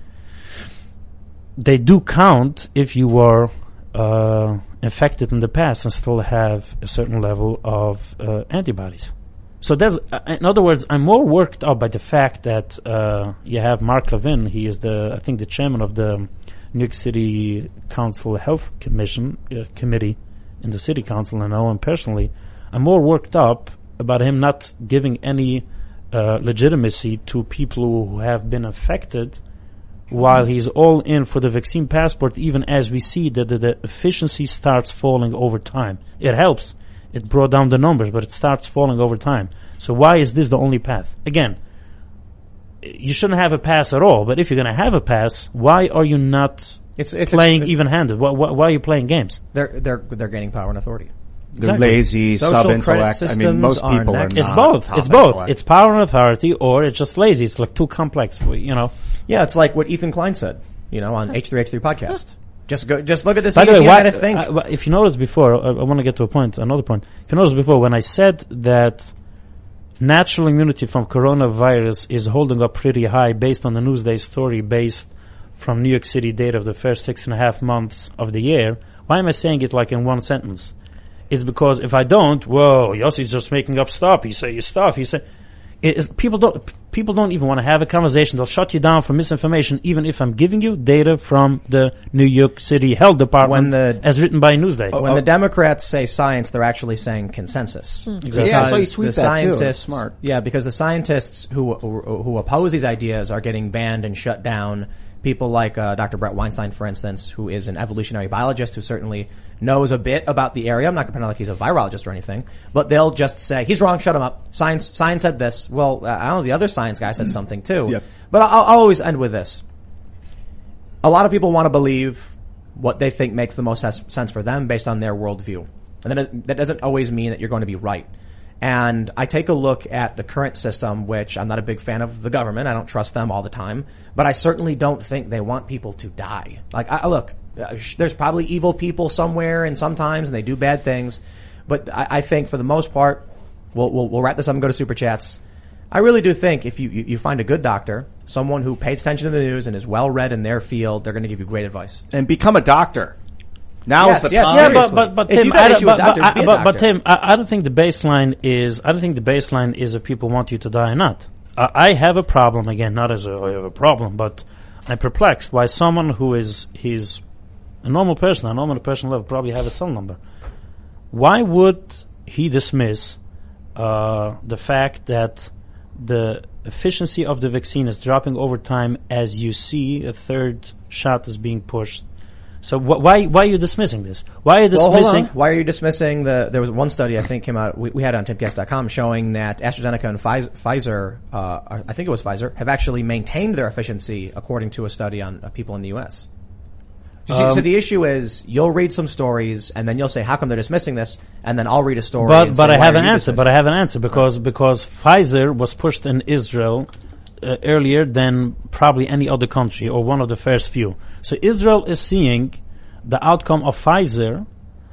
they do count if you were infected in the past and still have a certain level of antibodies. So that's, in other words, I'm more worked up by the fact that you have Mark Levin. He is I think the chairman of the New York City Council Health Committee in the City Council, and I know him personally. I'm more worked up about him not giving any legitimacy to people who have been affected, while he's all in for the vaccine passport, even as we see that the efficiency starts falling over time. It helps. It brought down the numbers, but it starts falling over time. So why is this the only path? Again, you shouldn't have a pass at all, but if you're going to have a pass, why are you not playing even-handed? Why are you playing games? They're gaining power and authority. They're Exactly. lazy, Social sub-intellect. credit I mean, most systems people are are next. not. It's both. top It's both. intellect. It's power and authority, or it's just lazy. It's like too complex, you know. Yeah, it's like what Ethan Klein said, on H3H3 podcast. Just look at this. By the way, why to think. if you noticed before, I want to get to another point. If you noticed before, when I said that natural immunity from coronavirus is holding up pretty high based on the Newsday story based from New York City data of the first 6.5 months of the year, why am I saying it like in one sentence? It's because if I don't, whoa, Yossi's just making up stuff. He say stuff. People People don't even want to have a conversation. They'll shut you down for misinformation, even if I'm giving you data from the New York City Health Department, as written by Newsday. When the Democrats say science, they're actually saying consensus. Exactly. Yeah, I saw you tweet that too. That's smart. Yeah, because the scientists who oppose these ideas are getting banned and shut down. People like Dr. Brett Weinstein, for instance, who is an evolutionary biologist who certainly knows a bit about the area. I'm not going to pretend like he's a virologist or anything, but they'll just say, he's wrong, shut him up. Science said this. Well, I don't know, the other science guy said something too. Yep. But I'll always end with this. A lot of people want to believe what they think makes the most sense for them based on their worldview. And that doesn't always mean that you're going to be right. And I take a look at the current system, which I'm not a big fan of the government. I don't trust them all the time. But I certainly don't think they want people to die. Like, look, there's probably evil people somewhere and sometimes, and they do bad things. But I think for the most part, we'll wrap this up and go to Super Chats. I really do think if you find a good doctor, someone who pays attention to the news and is well-read in their field, they're going to give you great advice. And become a doctor. Now is the time. Yeah, but Tim, Tim, I don't think the baseline is if people want you to die or not. I have a problem, again, not as I have a problem, but I'm perplexed why someone who he's a normal person, on a personal level, probably have a cell number. Why would he dismiss the fact that the efficiency of the vaccine is dropping over time as you see a third shot is being pushed? So why are you dismissing this? Why are you dismissing? Why are you dismissing there was one study I think came out, we had it on timcast.com showing that AstraZeneca and Pfizer, I think it was Pfizer, have actually maintained their efficiency according to a study on people in the U.S. So the issue is you'll read some stories and then you'll say, how come they're dismissing this? And then I'll read a story. But I have an answer because Pfizer was pushed in Israel earlier than probably any other country or one of the first few. So Israel is seeing the outcome of Pfizer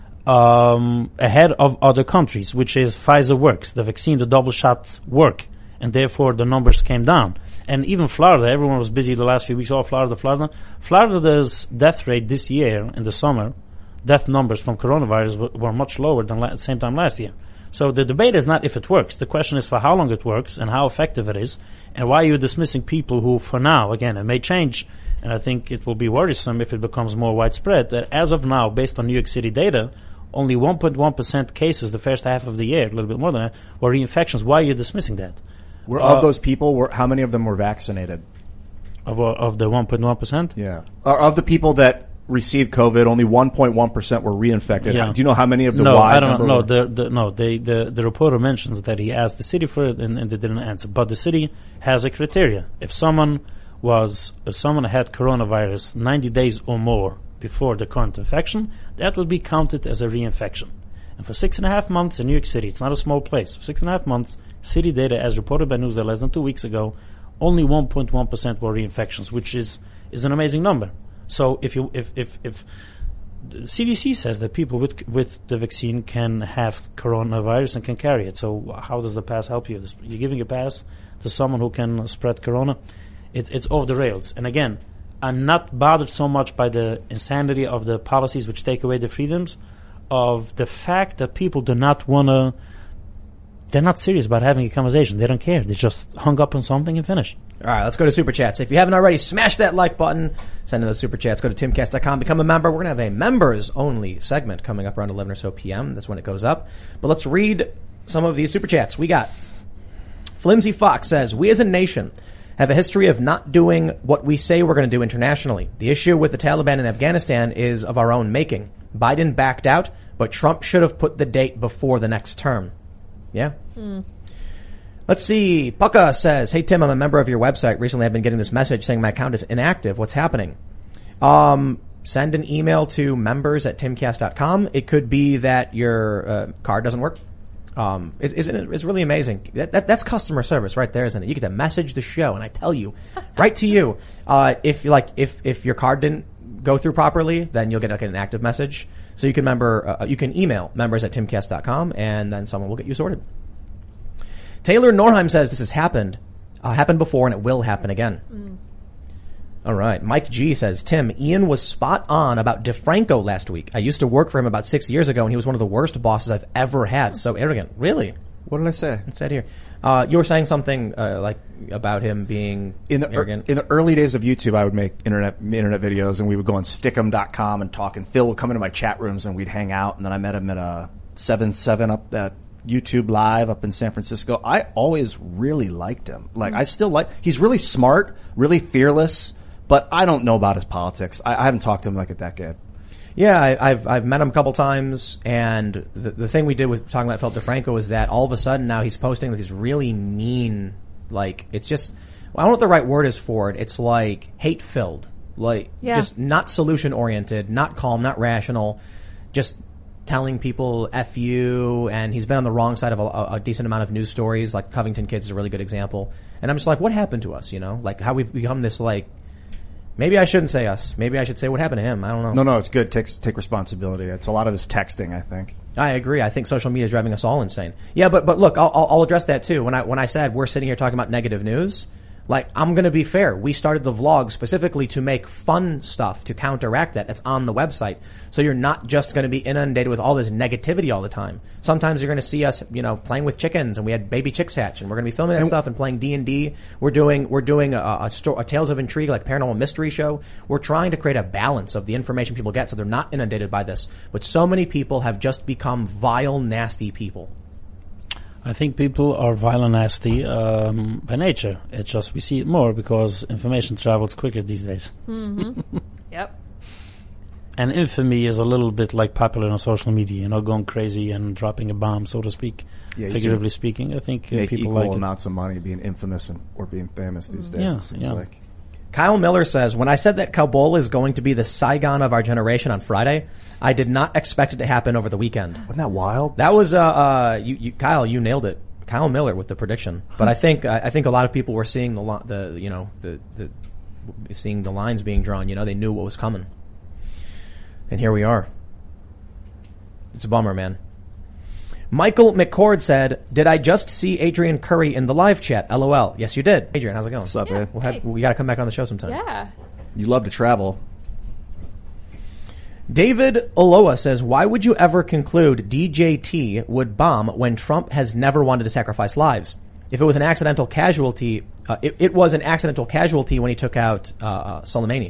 ahead of other countries, which is Pfizer works. The vaccine, the double shots work, and therefore the numbers came down. And even Florida, everyone was busy the last few weeks. Florida's death rate this year in the summer, death numbers from coronavirus were much lower than at the same time last year. So the debate is not if it works. The question is for how long it works and how effective it is, and why you're dismissing people who, for now, again, it may change, and I think it will be worrisome if it becomes more widespread, that as of now, based on New York City data, only 1.1% cases the first half of the year, a little bit more than that, were reinfections. Why are you dismissing that? Of those people, how many of them were vaccinated? Of the 1.1%? Yeah. Of the people that received COVID, only 1.1% were reinfected. Yeah. Do you know how many of the No, I don't know. The reporter mentions that he asked the city for it and they didn't answer. But the city has a criteria. If someone had coronavirus 90 days or more before the current infection, that will be counted as a reinfection. And for 6.5 months in New York City, it's not a small place. For 6.5 months, city data, as reported by Newsday less than 2 weeks ago, only 1.1% were reinfections, which is an amazing number. So if the CDC says that people with the vaccine can have coronavirus and can carry it, so how does the pass help you? You're giving a pass to someone who can spread corona. It's off the rails. And again, I'm not bothered so much by the insanity of the policies which take away the freedoms, of the fact that people do not want to. They're not serious about having a conversation. They don't care. They just hung up on something and finished. All right, let's go to Super Chats. If you haven't already, smash that like button. Send in those Super Chats. Go to timcast.com. Become a member. We're going to have a members-only segment coming up around 11 or so p.m. That's when it goes up. But let's read some of these Super Chats. We got Flimsy Fox says, we as a nation have a history of not doing what we say we're going to do internationally. The issue with the Taliban in Afghanistan is of our own making. Biden backed out, but Trump should have put the date before the next term. Yeah. Let's see. Pucka says, hey, Tim, I'm a member of your website. Recently, I've been getting this message saying my account is inactive. What's happening? Send an email to members@timcast.com. It could be that your card doesn't work. It's really amazing. That's customer service right there, isn't it? You get to message the show, and I tell you, right to you, if your card didn't go through properly, then you'll get an active message. So you can email members@timcast.com, and then someone will get you sorted. Taylor Norheim says this has happened before, and it will happen again. All right. Mike G says, Tim, Ian was spot on about DeFranco last week. I used to work for him about 6 years ago, and he was one of the worst bosses I've ever had. So arrogant. Really? What did I say? It said here. You were saying something like about him being arrogant. In the early days of YouTube, I would make internet videos, and we would go on Stickem.com and talk. And Phil would come into my chat rooms, and we'd hang out. And then I met him at a 7-7 up at YouTube Live up in San Francisco. I always really liked him. Like I still like. He's really smart, really fearless. But I don't know about his politics. I haven't talked to him like a decade. Yeah, I've met him a couple times, and the thing we did with talking about Philip DeFranco is that all of a sudden now he's posting with these really mean, like, it's just, I don't know what the right word is for it. It's like hate-filled, like just not solution-oriented, not calm, not rational, just telling people F you, and he's been on the wrong side of a decent amount of news stories, like Covington Kids is a really good example. And I'm just like, what happened to us, you know? Like how we've become this like, maybe I shouldn't say us. Maybe I should say what happened to him. I don't know. No, it's good. Take responsibility. It's a lot of his texting, I think. I agree. I think social media is driving us all insane. Yeah, but look, I'll address that too. When I said we're sitting here talking about negative news, like, I'm gonna be fair. We started the vlog specifically to make fun stuff to counteract that. That's on the website. So you're not just gonna be inundated with all this negativity all the time. Sometimes you're gonna see us, you know, playing with chickens, and we had baby chicks hatch, and we're gonna be filming that stuff and playing D&D. We're doing a Tales of Intrigue, like paranormal mystery show. We're trying to create a balance of the information people get so they're not inundated by this. But so many people have just become vile, nasty people. I think people are vile and nasty by nature. It's just we see it more because information travels quicker these days. Mm-hmm. Yep. And infamy is a little bit like popular on social media, you know, going crazy and dropping a bomb, so to speak. Yeah, figuratively speaking, I think make people equal like amounts of money being infamous or being famous these days, it seems like. Kyle Miller says, when I said that Kabul is going to be the Saigon of our generation on Friday, I did not expect it to happen over the weekend. Wasn't that wild? That was, Kyle, you nailed it. Kyle Miller with the prediction. But I think a lot of people were seeing seeing the lines being drawn, you know, they knew what was coming. And here we are. It's a bummer, man. Michael McCord said, did I just see Adrian Curry in the live chat? LOL. Yes, you did. Adrian, how's it going? What's up, man? We got to come back on the show sometime. Yeah. You love to travel. David Oloa says, why would you ever conclude DJT would bomb when Trump has never wanted to sacrifice lives? If it was an accidental casualty, it was an accidental casualty when he took out Soleimani.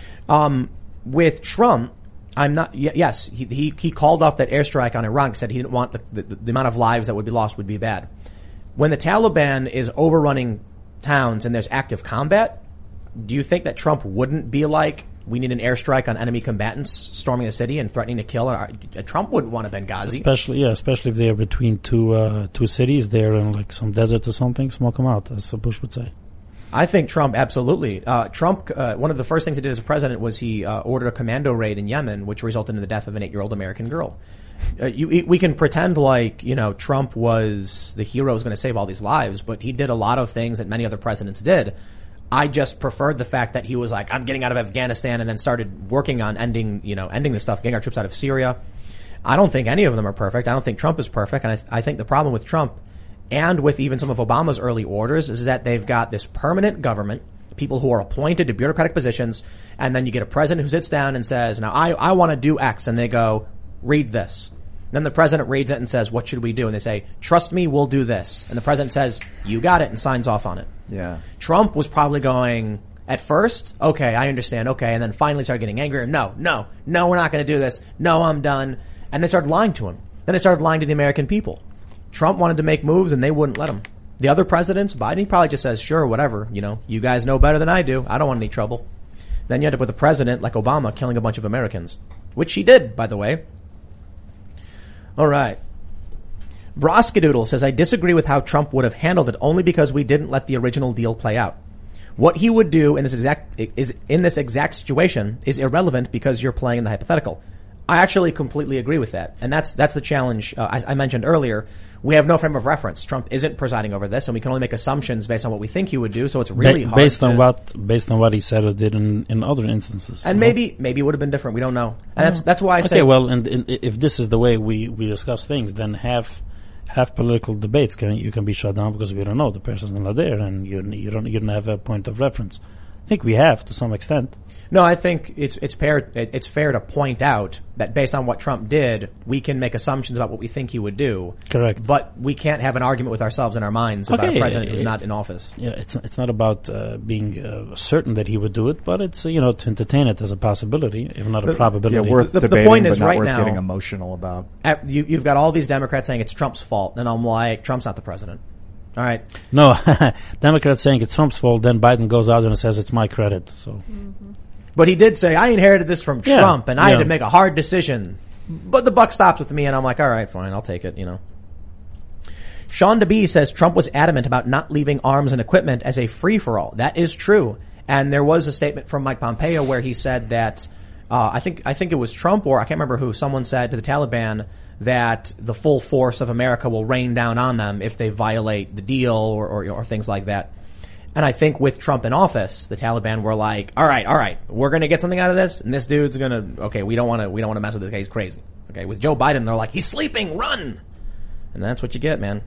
With Trump, I'm not. Yes, he called off that airstrike on Iran. Said he didn't want the amount of lives that would be lost would be bad. When the Taliban is overrunning towns and there's active combat, do you think that Trump wouldn't be like, we need an airstrike on enemy combatants storming the city and threatening to kill? Trump wouldn't want a Benghazi, especially if they are between two cities. They're in like some desert or something. Smoke them out, as Bush would say. I think Trump, absolutely. Trump, one of the first things he did as a president was he ordered a commando raid in Yemen, which resulted in the death of an 8-year-old American girl. We can pretend like, you know, Trump was the hero who's going to save all these lives, but he did a lot of things that many other presidents did. I just preferred the fact that he was like, I'm getting out of Afghanistan, and then started working on ending this stuff, getting our troops out of Syria. I don't think any of them are perfect. I don't think Trump is perfect. And I think the problem with Trump, and with even some of Obama's early orders, is that they've got this permanent government, people who are appointed to bureaucratic positions, and then you get a president who sits down and says, now I want to do X, and they go, read this. Then the president reads it and says, what should we do? And they say, trust me, we'll do this. And the president says, you got it, and signs off on it. Yeah. Trump was probably going, at first, okay, I understand, okay, and then finally started getting angry. No, we're not going to do this. No, I'm done. And they started lying to him. Then they started lying to the American people. Trump wanted to make moves and they wouldn't let him. The other presidents, Biden, he probably just says, sure, whatever, you know, you guys know better than I do. I don't want any trouble. Then you end up with a president like Obama killing a bunch of Americans, which he did, by the way. All right. Broskadoodle says, I disagree with how Trump would have handled it only because we didn't let the original deal play out. What he would do in this exact situation is irrelevant because you're playing in the hypothetical. I actually completely agree with that. And that's the challenge I mentioned earlier. We have no frame of reference. Trump isn't presiding over this, and we can only make assumptions based on what we think he would do, so it's really hard based on what he said or did in other instances. And maybe it would have been different. We don't know. And that's why I say, okay, well, and if this is the way we discuss things, then have political debates you can be shut down because we don't know, the person's not there, and you don't have a point of reference. think we have to some extent. No, I think it's fair to point out that based on what Trump did, we can make assumptions about what we think he would do. Correct. But we can't have an argument with ourselves in our minds about a president who's not in office. Yeah, it's not about being certain that he would do it, but it's to entertain it as a possibility, if not a probability. Yeah, worth debating, the point is but not right worth now, getting emotional about. You've got all these Democrats saying it's Trump's fault, and I'm like, Trump's not the president. All right. No, Democrats saying it's Trump's fault, then Biden goes out and says it's my credit. So. Mm-hmm. But he did say, I inherited this from Trump, and I had to make a hard decision. But the buck stops with me, and I'm like, all right, fine, I'll take it, Sean DeBee says Trump was adamant about not leaving arms and equipment as a free-for-all. That is true. And there was a statement from Mike Pompeo where he said that, I think it was Trump, or I can't remember who, someone said to the Taliban that the full force of America will rain down on them if they violate the deal or things like that. And I think with Trump in office, the Taliban were like, all right, we're going to get something out of this, and this dude's going to, okay, we don't want to mess with this guy, he's crazy. Okay, with Joe Biden, they're like, he's sleeping, run! And that's what you get, man.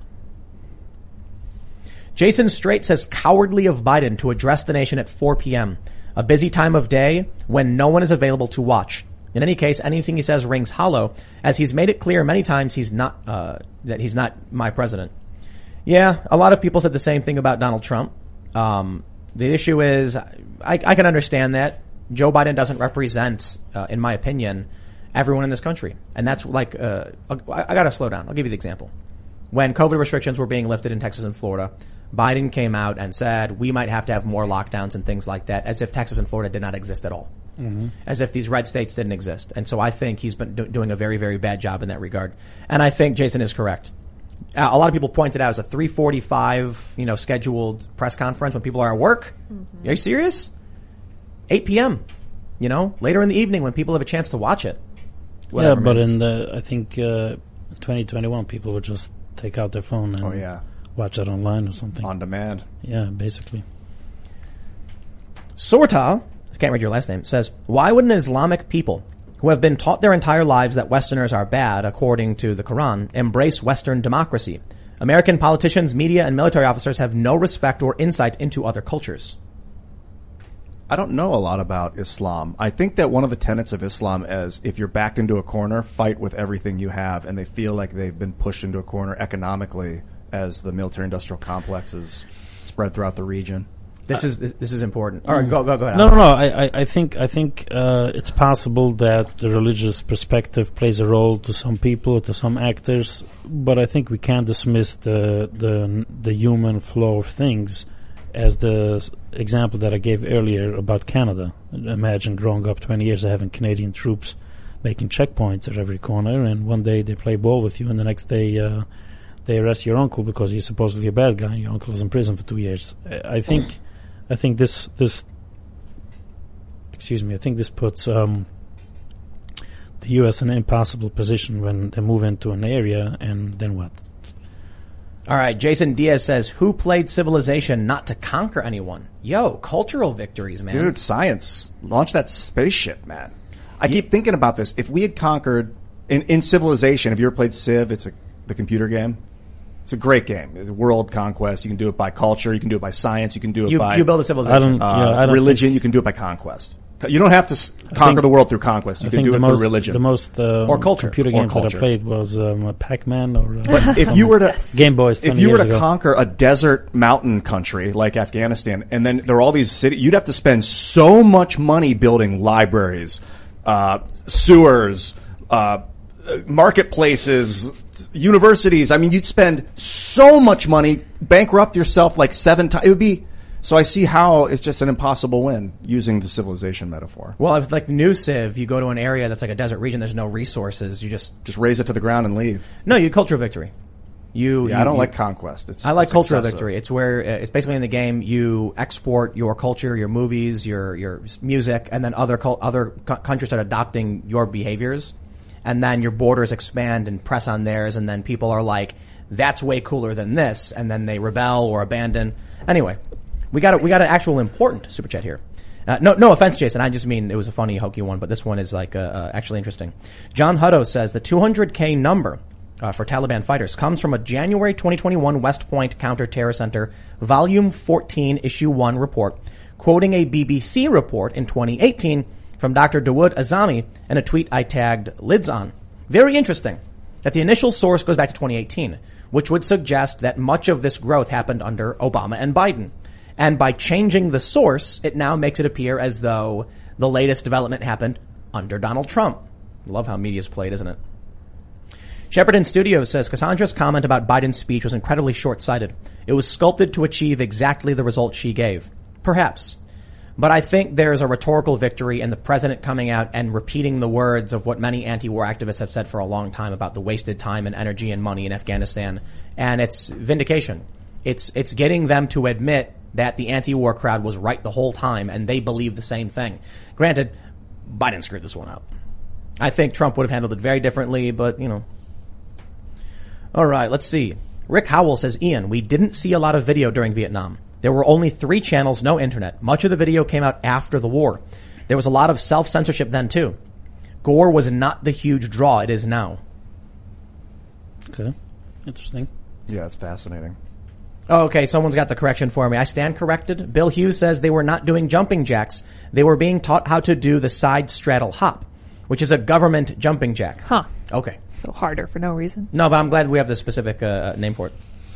Jason Strait says cowardly of Biden to address the nation at 4 p.m., a busy time of day when no one is available to watch. In any case, anything he says rings hollow, as he's made it clear many times he's not, that he's not my president. Yeah, a lot of people said the same thing about Donald Trump. The issue is, I can understand that Joe Biden doesn't represent, in my opinion, everyone in this country. And that's like, I gotta slow down. I'll give you the example. When COVID restrictions were being lifted in Texas and Florida, Biden came out and said we might have to have more lockdowns and things like that, as if Texas and Florida did not exist at all. Mm-hmm. As if these red states didn't exist. And so I think he's been doing a very, very bad job in that regard. And I think Jason is correct. A lot of people pointed out as a 3:45, scheduled press conference when people are at work. Mm-hmm. Are you serious? 8 p.m., later in the evening when people have a chance to watch it. Whatever, yeah, but I think 2021 people would just take out their phone and watch it online or something. On demand. Yeah, basically. Sorta, I can't read your last name, says, why would an Islamic people who have been taught their entire lives that Westerners are bad, according to the Quran, embrace Western democracy? American politicians, media, and military officers have no respect or insight into other cultures. I don't know a lot about Islam. I think that one of the tenets of Islam is if you're backed into a corner, fight with everything you have, and they feel like they've been pushed into a corner economically as the military-industrial complex is spread throughout the region. This is important. All right, go ahead. No. I think it's possible that the religious perspective plays a role to some people, to some actors, but I think we can't dismiss the human flow of things, as the example that I gave earlier about Canada. Imagine growing up 20 years of having Canadian troops making checkpoints at every corner, and one day they play ball with you, and the next day they arrest your uncle because he's supposedly a bad guy, and your uncle is in prison for 2 years. I think this puts the U.S. in an impossible position when they move into an area, and then what? All right, Jason Diaz says, who played Civilization not to conquer anyone? Yo, cultural victories, man. Dude, science. Launch that spaceship, man. I keep thinking about this. If we had conquered, in Civilization, have you ever played Civ? It's the computer game. It's a great game. It's a world conquest. You can do it by culture. You can do it by science. You can do it by... You build a civilization. Religion. You can do it by conquest. You don't have to conquer the world through conquest. You can do it through religion. The most or culture. Computer games that I played was Pac-Man or... But if you were to... Game Boys 20 years ago. Conquer a desert mountain country like Afghanistan, and then there are all these cities, you'd have to spend so much money building libraries, sewers, marketplaces, universities. I mean, you'd spend so much money, bankrupt yourself like 7 times. It would be... So I see how it's just an impossible win using the Civilization metaphor. Well, if like the new Civ, you go to an area that's like a desert region, there's no resources, you just raze it to the ground and leave. No, you cultural victory. I don't like conquest. I like cultural victory. It's where it's basically in the game you export your culture, your movies, your music, and then other countries start adopting your behaviors, and then your borders expand and press on theirs, and then people are like, "That's way cooler than this," and then they rebel or abandon. Anyway. We got an actual important super chat here. No offense, Jason. I just mean it was a funny, hokey one, but this one is like actually interesting. John Hutto says the 200K number for Taliban fighters comes from a January 2021 West Point Counter-Terror Center Volume 14 Issue 1 report. quoting a BBC report in 2018 from Dr. Dawood Azami in a tweet I tagged Lids on. Very interesting that the initial source goes back to 2018, which would suggest that much of this growth happened under Obama and Biden. And by changing the source, it now makes it appear as though the latest development happened under Donald Trump. I love how media's played, isn't it? Shepard Studios says Cassandra's comment about Biden's speech was incredibly short-sighted. It was sculpted to achieve exactly the result she gave. Perhaps. But I think there's a rhetorical victory in the president coming out and repeating the words of what many anti-war activists have said for a long time about the wasted time and energy and money in Afghanistan. And it's vindication. It's getting them to admit that the anti-war crowd was right the whole time and they believe the same thing. Granted, Biden screwed this one up. I think Trump would have handled it very differently, but, you know. All right, let's see. Rick Howell says, Ian, we didn't see a lot of video during Vietnam. There were only 3 channels, no internet. Much of the video came out after the war. There was a lot of self-censorship then, too. Gore was not the huge draw it is now. Okay. Interesting. Yeah, it's fascinating. Oh, okay, someone's got the correction for me. I stand corrected. Bill Hughes says they were not doing jumping jacks. They were being taught how to do the side straddle hop, which is a government jumping jack. Huh. Okay. So harder for no reason. No, but I'm glad we have the specific name for it.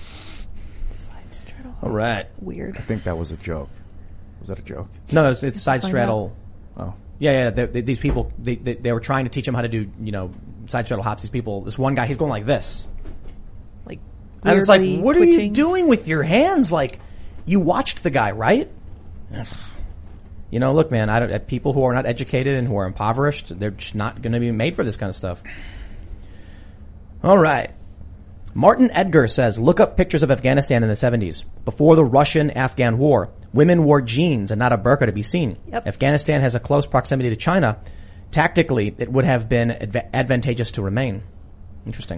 Side straddle. All right. Weird. I think that was a joke. Was that a joke? No, it's side Find straddle. Oh. Yeah. These people, they were trying to teach them how to do, side straddle hops. These people, this one guy, he's going like this. Like, And it's like, weirdly what are you twitching. doing with your hands? Like, you watched the guy, right? Look, man, people who are not educated and who are impoverished, they're just not going to be made for this kind of stuff. All right. Martin Edgar says, look up pictures of Afghanistan in the 70s. Before the Russian-Afghan war, women wore jeans and not a burqa to be seen. Yep. Afghanistan has a close proximity to China. Tactically, it would have been advantageous to remain. Interesting.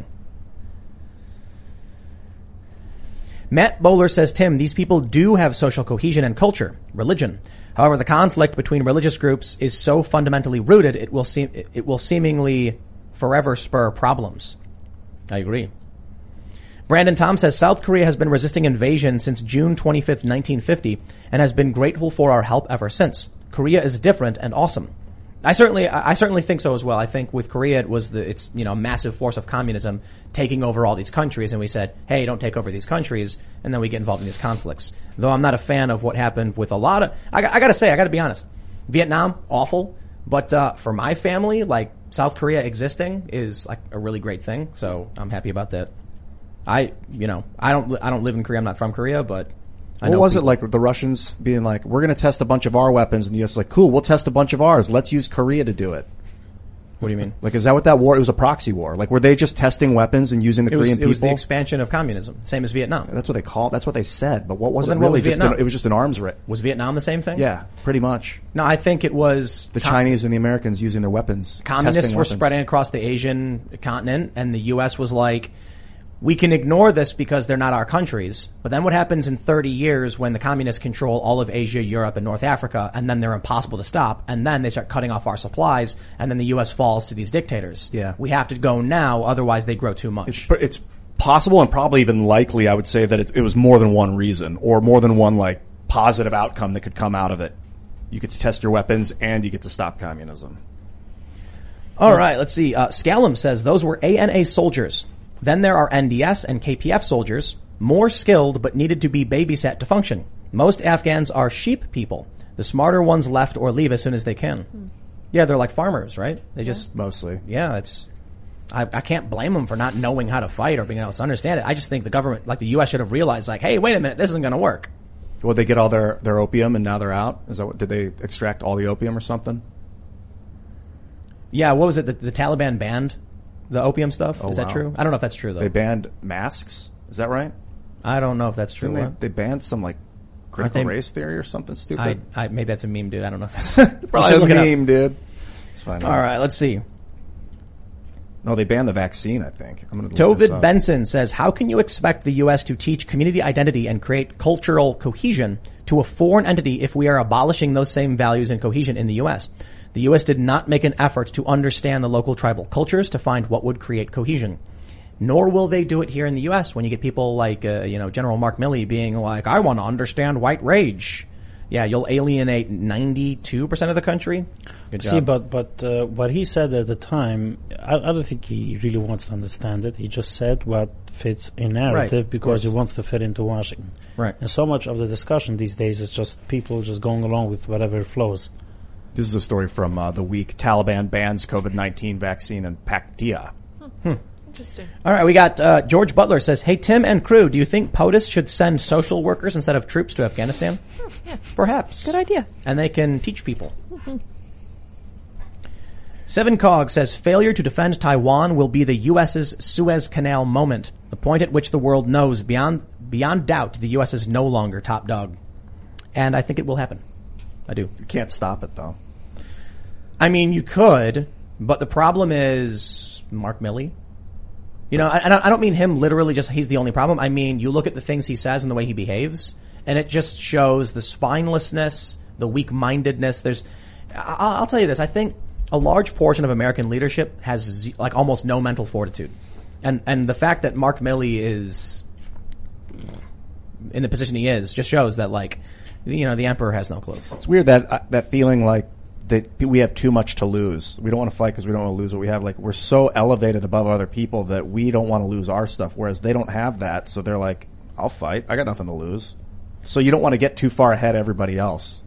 Matt Bowler says, Tim, these people do have social cohesion and culture, religion. However, the conflict between religious groups is so fundamentally rooted, it will seemingly forever spur problems. I agree. Brandon Tom says, South Korea has been resisting invasion since June 25th, 1950, and has been grateful for our help ever since. Korea is different and awesome. I certainly think so as well. I think with Korea, it's a massive force of communism taking over all these countries, and we said, hey, don't take over these countries, and then we get involved in these conflicts. Though I'm not a fan of what happened with a lot of, I gotta be honest. Vietnam, awful, but, for my family, like, South Korea existing is like a really great thing, so I'm happy about that. I don't live in Korea, I'm not from Korea, but I know What was people. it like the Russians being like, we're going to test a bunch of our weapons, and the U.S. is like, cool, we'll test a bunch of ours. Let's use Korea to do it. What do you mean? Like, is that what that war? It was a proxy war. Like, were they just testing weapons and using the Korean people? It was the expansion of communism, same as Vietnam. That's what they call. That's what they said. But what was Well, it then what really? was Vietnam? It was just an arms race. Was Vietnam the same thing? Yeah, pretty much. No, I think it was The Chinese and the Americans using their weapons. Communists testing were weapons. spreading across the Asian continent, and the U.S. was like, we can ignore this because they're not our countries. But then what happens in 30 years when the communists control all of Asia, Europe, and North Africa, and then they're impossible to stop, and then they start cutting off our supplies, and then the U.S. falls to these dictators. Yeah. We have to go now, otherwise they grow too much. It's possible and probably even likely, I would say, that it was more than one reason or more than one like positive outcome that could come out of it. You get to test your weapons and you get to stop communism. All right, let's see. Scallum says those were ANA soldiers. Then there are NDS and KPF soldiers, more skilled but needed to be babysat to function. Most Afghans are sheep people. The smarter ones left or leave as soon as they can. Yeah, they're like farmers, right? They just, Mostly. yeah, I can't blame them for not knowing how to fight or being able to understand it. I just think the government, like the U.S. should have realized, like, hey, wait a minute, this isn't going to work. Well, they get all their opium and now they're out? Is that what, did they extract all the opium or something? Yeah, what was it? The Taliban banned the opium stuff? Oh, Is that wow. true? I don't know if that's true, though. They banned masks? Is that right? I don't know if that's true. Didn't they banned some like critical race theory or something stupid? Maybe that's a meme, dude. I don't know if that's Probably look a it up. meme, dude. It's fine. All right, let's see. No, they banned the vaccine, I think. I'm gonna look this Tovid up. Benson says, how can you expect the U.S. to teach community identity and create cultural cohesion to a foreign entity if we are abolishing those same values and cohesion in the U.S.? The U.S. did not make an effort to understand the local tribal cultures to find what would create cohesion. Nor will they do it here in the U.S. when you get people like, General Mark Milley being like, I want to understand white rage. yeah, you'll alienate 92% of the country. Good job. See, but what he said at the time, I don't think he really wants to understand it. He just said what fits in narrative because he wants to fit into Washington. Right. And so much of the discussion these days is just people just going along with whatever flows. This is a story from the week. Taliban bans COVID-19 vaccine in Paktia. Interesting. All right, we got George Butler says, hey, Tim and crew, do you think POTUS should send social workers instead of troops to Afghanistan? Yeah. Perhaps. Good idea. And they can teach people. Seven Cog says, failure to defend Taiwan will be the U.S.'s Suez Canal moment, the point at which the world knows beyond doubt the U.S. is no longer top dog. And I think it will happen. I do. You can't stop it, though. I mean, you could, but the problem is Mark Milley. You know, I don't mean him literally just he's the only problem. I mean, you look at the things he says and the way he behaves, and it just shows the spinelessness, the weak-mindedness. I'll tell you this, I think a large portion of American leadership has like almost no mental fortitude. And the fact that Mark Milley is in the position he is just shows that, like, you know, the emperor has no clothes. It's weird that feeling like that we have too much to lose. We don't want to fight because we don't want to lose what we have. Like, we're so elevated above other people that we don't want to lose our stuff, whereas they don't have that. So they're like, I'll fight. I got nothing to lose. So you don't want to get too far ahead of everybody else.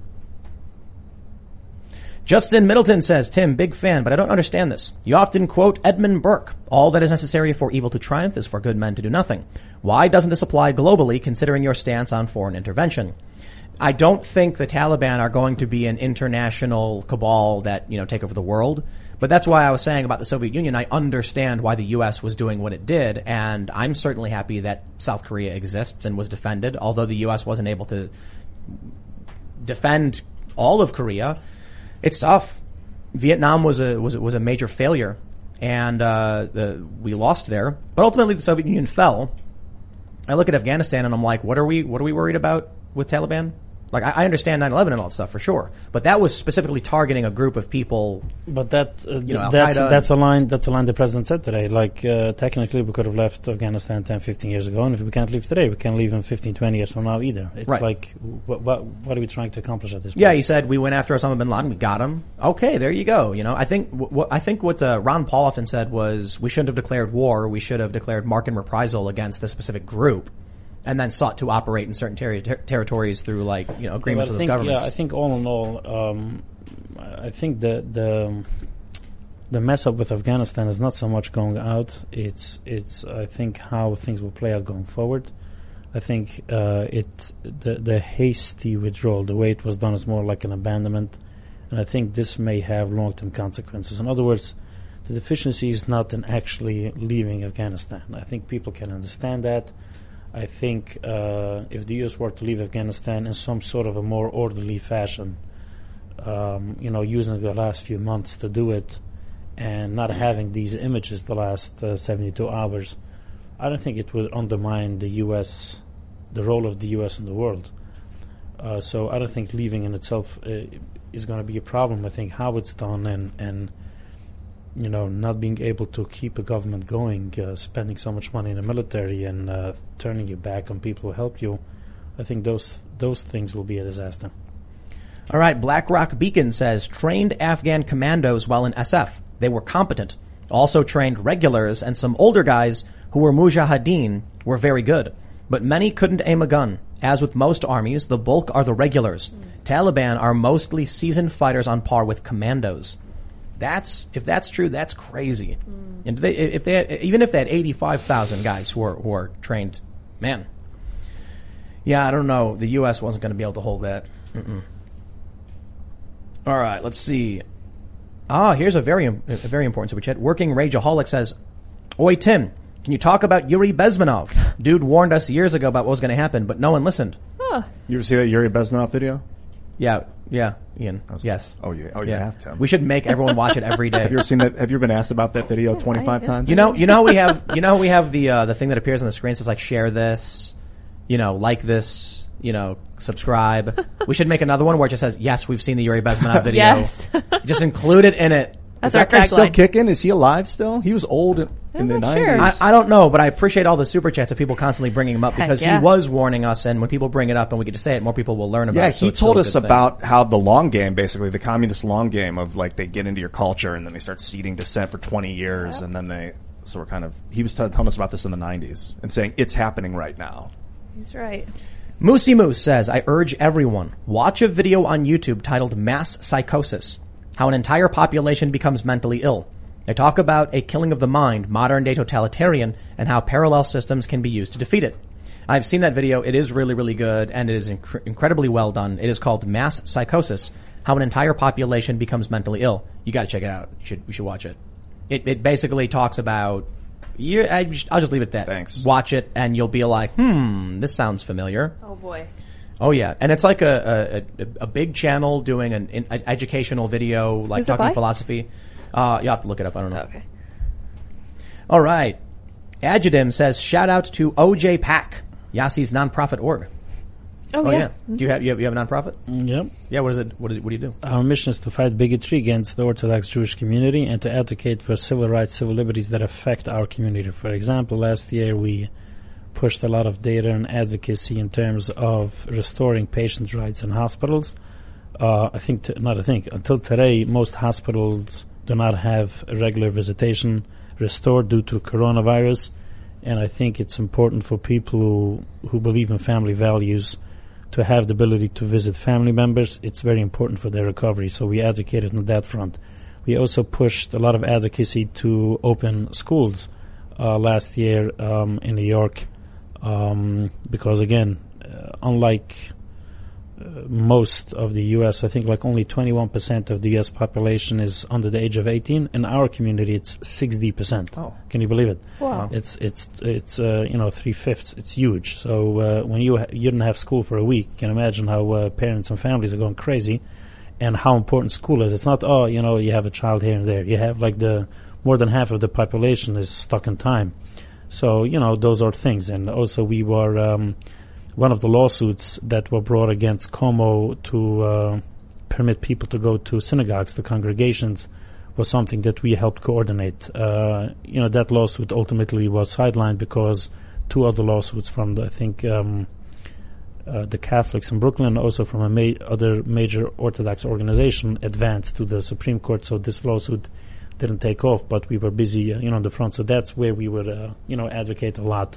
Justin Middleton says, Tim, big fan, but I don't understand this. You often quote Edmund Burke. All that is necessary for evil to triumph is for good men to do nothing. Why doesn't this apply globally, considering your stance on foreign intervention? I don't think the Taliban are going to be an international cabal that, you know, take over the world. But that's why I was saying about the Soviet Union, I understand why the U.S. was doing what it did, and I'm certainly happy that South Korea exists and was defended, although the U.S. wasn't able to defend all of Korea. It's tough. Vietnam was a major failure, and we lost there. But ultimately, the Soviet Union fell. I look at Afghanistan and I'm like, what are we worried about with Taliban? Like, I understand 9/11 and all that stuff for sure, but that was specifically targeting a group of people. But that you know, that's a line the president said today. Like, technically we could have left Afghanistan 10, 15 years ago, and if we can't leave today, we can't leave in 15, 20 years from now either. It's right. Like, what are we trying to accomplish at this point? Yeah, he said we went after Osama bin Laden, we got him. Okay, there you go. You know, I think what Ron Paul often said was we shouldn't have declared war. We should have declared mark and reprisal against the specific group, and then sought to operate in certain territories through, like, you know, agreements with those governments. Yeah, I think all in all, I think the mess up with Afghanistan is not so much going out. It's I think how things will play out going forward. I think the hasty withdrawal, the way it was done, is more like an abandonment, and I think this may have long-term consequences. In other words, the deficiency is not in actually leaving Afghanistan. I think people can understand that. I think if the U.S. were to leave Afghanistan in some sort of a more orderly fashion, using the last few months to do it and not having these images the last 72 hours, I don't think it would undermine the U.S., the role of the U.S. in the world. So I don't think leaving in itself is going to be a problem. I think how it's done and not being able to keep a government going, spending so much money in the military and turning your back on people who help you, I think those things will be a disaster. All right, BlackRock Beacon says, trained Afghan commandos while in SF. They were competent. Also trained regulars and some older guys who were mujahideen were very good. But many couldn't aim a gun. As with most armies, the bulk are the regulars. Taliban are mostly seasoned fighters on par with commandos. If that's true, that's crazy. And even if they had 85,000 guys who are trained, man. Yeah, I don't know. The U.S. wasn't going to be able to hold that. All right, let's see. Here's a very important super chat. Working Rageaholic says, "Oi Tim, can you talk about Yuri Bezmenov? Dude warned us years ago about what was going to happen, but no one listened." You ever see that Yuri Bezmenov video? Yeah, Ian. Yes. Oh, you have to. We should make everyone watch it every day. Have you ever seen that? Have you ever been asked about that video 25 times? You know we have the thing that appears on the screen says, like, share this, like this, subscribe. We should make another one where it just says, yes, we've seen the Yuri Bezmenov video. Yes. Just include it in it. That's Is our that guy still tagline. kicking? Is he alive still? He was old in I'm the not 90s. sure. I don't know, but I appreciate all the super chats of people constantly bringing him up Heck because yeah. he was warning us, and when people bring it up and we get to say it, more people will learn about Yeah, it. So he it's still told a us good thing. about how the long game, basically, the communist long game of like they get into your culture and then they start seeding dissent for 20 years and then so we're kind of, he was telling us about this in the 90s and saying it's happening right now. He's right. Moosey Moose says, I urge everyone, watch a video on YouTube titled Mass Psychosis, how an entire population becomes mentally ill. They talk about a killing of the mind, modern day totalitarian, and how parallel systems can be used to defeat it. I've seen that video. It is really, really good, and it is incredibly well done. It is called Mass Psychosis, how an entire population becomes mentally ill. You gotta check it out. You should watch it. It basically talks about, I'll just leave it at that. Thanks. Watch it, and you'll be like, this sounds familiar. Oh boy. Oh yeah, and it's like a big channel doing an educational video, like Who's it talking by? philosophy. You have to look it up. I don't know. Okay. All right. Adjudim says, shout out to OJ Pack, Yassi's nonprofit org. Oh, yeah. Do you have a nonprofit? Yep. Yeah. What is it? What do you do? Our mission is to fight bigotry against the Orthodox Jewish community and to advocate for civil rights, civil liberties that affect our community. For example, last year we pushed a lot of data and advocacy in terms of restoring patient rights in hospitals. Until today, most hospitals do not have regular visitation restored due to coronavirus. And I think it's important for people who believe in family values to have the ability to visit family members. It's very important for their recovery. So we advocated on that front. We also pushed a lot of advocacy to open schools last year in New York because, again, unlike most of the U.S., I think like only 21% of the U.S. population is under the age of 18. In our community, it's 60%. Oh. Can you believe it? Wow. It's 3/5. It's huge. So when you didn't have school for a week, you can imagine how parents and families are going crazy, and how important school is. It's not you have a child here and there. You have like more than half of the population is stuck in time. So those are things. And also we were one of the lawsuits that were brought against Cuomo to permit people to go to synagogues, to congregations, was something that we helped coordinate. That lawsuit ultimately was sidelined because two other lawsuits from the Catholics in Brooklyn, also from other major Orthodox organization, advanced to the Supreme Court. So this lawsuit didn't take off, but we were busy, on the front. So that's where we would, advocate a lot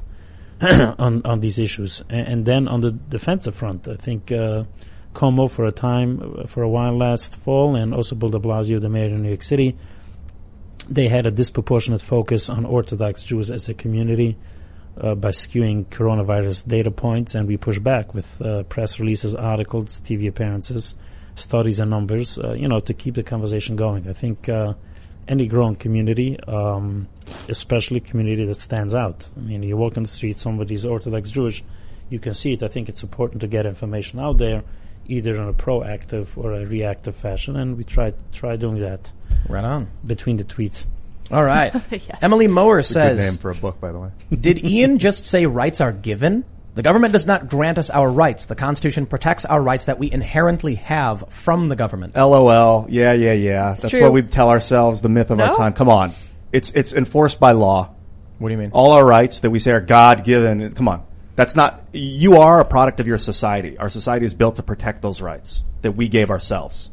on these issues. And then on the defensive front, I think Cuomo for a while last fall, and also Bill de Blasio, the mayor of New York City, they had a disproportionate focus on Orthodox Jews as a community by skewing coronavirus data points, and we pushed back with press releases, articles, TV appearances, studies and numbers, to keep the conversation going. I think any growing community, especially community that stands out. I mean, you walk on the street, somebody's Orthodox Jewish, you can see it. I think it's important to get information out there, either in a proactive or a reactive fashion, and we try doing that Right on. between the tweets. All right. Yes. Emily Mower It's a good name says, for a book, by the way. did Ian just say rights are given? The government does not grant us our rights. The Constitution protects our rights that we inherently have from the government. LOL. Yeah. That's true. what we tell ourselves, the myth of our No? time. Come on. It's enforced by law. What do you mean? All our rights that we say are God-given. Come on. That's not, you are a product of your society. Our society is built to protect those rights that we gave ourselves.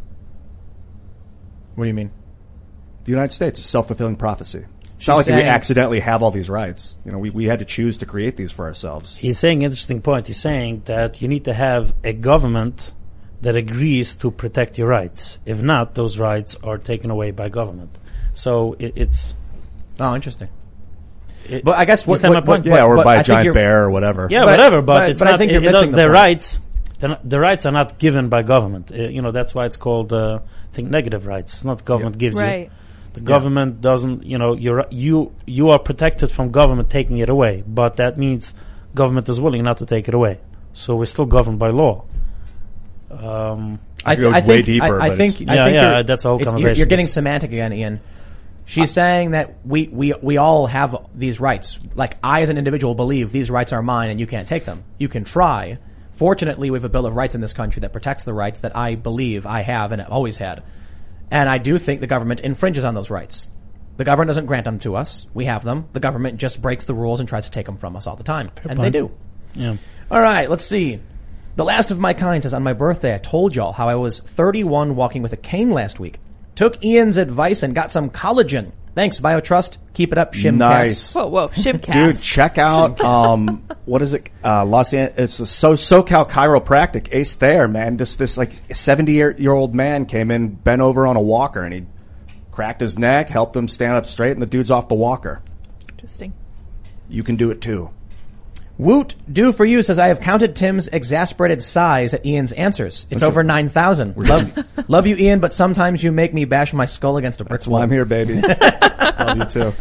What do you mean? The United States is self-fulfilling prophecy. It's She's not like we saying- accidentally have all these rights. We had to choose to create these for ourselves. He's saying an interesting point. He's saying that you need to have a government that agrees to protect your rights. If not, those rights are taken away by government. So it's... Oh, interesting. But I guess Understand my point? Yeah, or but by I a think giant you're- bear or whatever. Yeah, But- whatever, but but- it's but I not... think you're missing the their point. rights... The rights are not given by government. That's why it's called, I think, negative rights. It's not government gives you. Right. The government doesn't, you are protected from government taking it away, but that means government is willing not to take it away. So we're still governed by law. I go way deeper, I but think Yeah, you're- that's a whole you're conversation. getting semantic again, Ian. She's saying that we all have these rights. Like, I as an individual believe these rights are mine and you can't take them. You can try. Fortunately, we have a Bill of Rights in this country that protects the rights that I believe I have and have always had. And I do think the government infringes on those rights. The government doesn't grant them to us. We have them. The government just breaks the rules and tries to take them from us all the time. And they do. Yeah. All right, let's see. The last of my kind says, on my birthday, I told y'all how I was 31 walking with a cane last week. Took Ian's advice and got some collagen. Thanks, BioTrust. Keep it up, Shimcast. Nice. Whoa, Shimcast. Dude, check out, what is it? Los Angeles, it's a SoCal Chiropractic. Ace Thayer, man. This like 70-year-old man came in, bent over on a walker, and he cracked his neck, helped him stand up straight, and the dude's off the walker. Interesting. You can do it too. Woot do for you says, I have counted Tim's exasperated sighs at Ian's answers. It's over 9,000. Love you, Ian, but sometimes you make me bash my skull against a brick That's wall. why I'm here, baby. Love you too.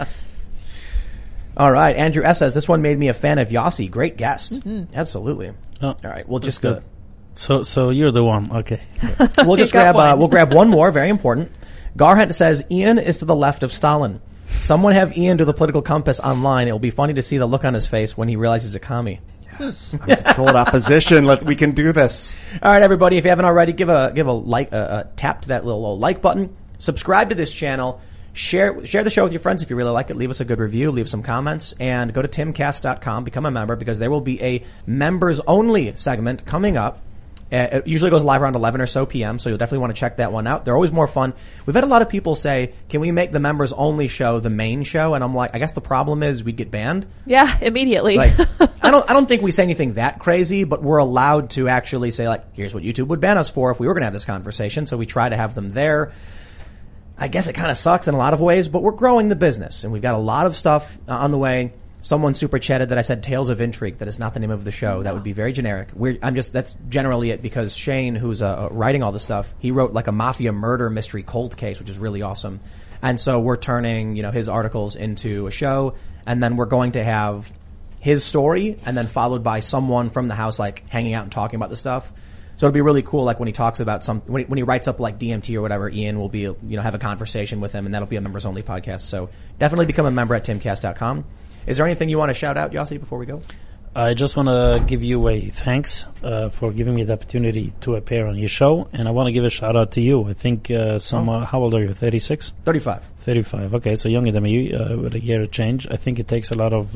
All right. Andrew S. says, this one made me a fan of Yossi. Great guest. Absolutely. Oh, All right. We'll just good. So you're the one. Okay. We'll just got grab, one. we'll grab one more. Very important. Garhunt says, Ian is to the left of Stalin. Someone have Ian do the political compass online. It will be funny to see the look on his face when he realizes he's a commie. Yes. Controlled opposition. We can do this. All right, everybody. If you haven't already, give a like, tap to that little like button. Subscribe to this channel. Share the show with your friends if you really like it. Leave us a good review. Leave some comments. And go to timcast.com. Become a member because there will be a members only segment coming up. It usually goes live around 11 or so p.m., so you'll definitely want to check that one out. They're always more fun. We've had a lot of people say, can we make the members only show the main show? And I'm like, I guess the problem is we'd get banned. Yeah, immediately. Like, I don't think we say anything that crazy, but we're allowed to actually say, like, here's what YouTube would ban us for if we were going to have this conversation. So we try to have them there. I guess it kind of sucks in a lot of ways, but we're growing the business and we've got a lot of stuff on the way. Someone super chatted that I said Tales of Intrigue. That is not the name of the show. That would be very generic. That's generally it because Shane, who's writing all the stuff, he wrote like a mafia murder mystery cold case, which is really awesome. And so we're turning, his articles into a show, and then we're going to have his story and then followed by someone from the house like hanging out and talking about the stuff. So it'll be really cool, like when he talks about when he writes up like DMT or whatever, Ian will be, have a conversation with him, and that'll be a members only podcast. So definitely become a member at timcast.com. Is there anything you want to shout out, Yossi, before we go? I just want to give you a thanks for giving me the opportunity to appear on your show, and I want to give a shout out to you. I think how old are you? 36? 35. 35. Okay, so younger than me with a year of change. I think it takes a lot of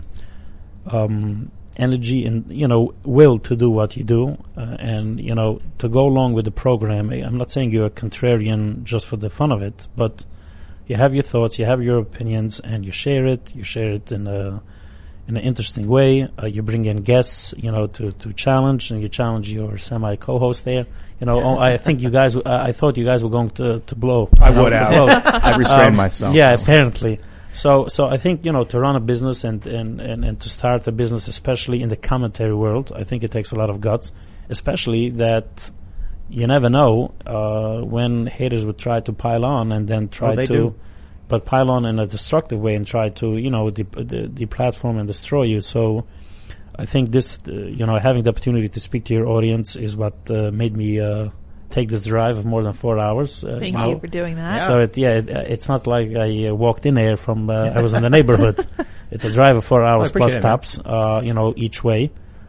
energy and will to do what you do, and to go along with the program. I'm not saying you're a contrarian just for the fun of it, but you have your thoughts, you have your opinions, and you share it. You share it in an interesting way. You bring in guests, to challenge, and you challenge your semi co-host there. I think you guys. I thought you guys were going to blow. I would have. I restrained myself. Yeah, apparently. So I think to run a business and to start a business, especially in the commentary world, I think it takes a lot of guts, especially that. You never know when haters would try to pile on and then but pile on in a destructive way and try to deplatform and destroy you. So I think this having the opportunity to speak to your audience is what made me take this drive of more than 4 hours. Thank you for doing that. Yeah. So it's not like I walked in here from I was in the neighborhood. It's a drive of 4 hours plus stops each way.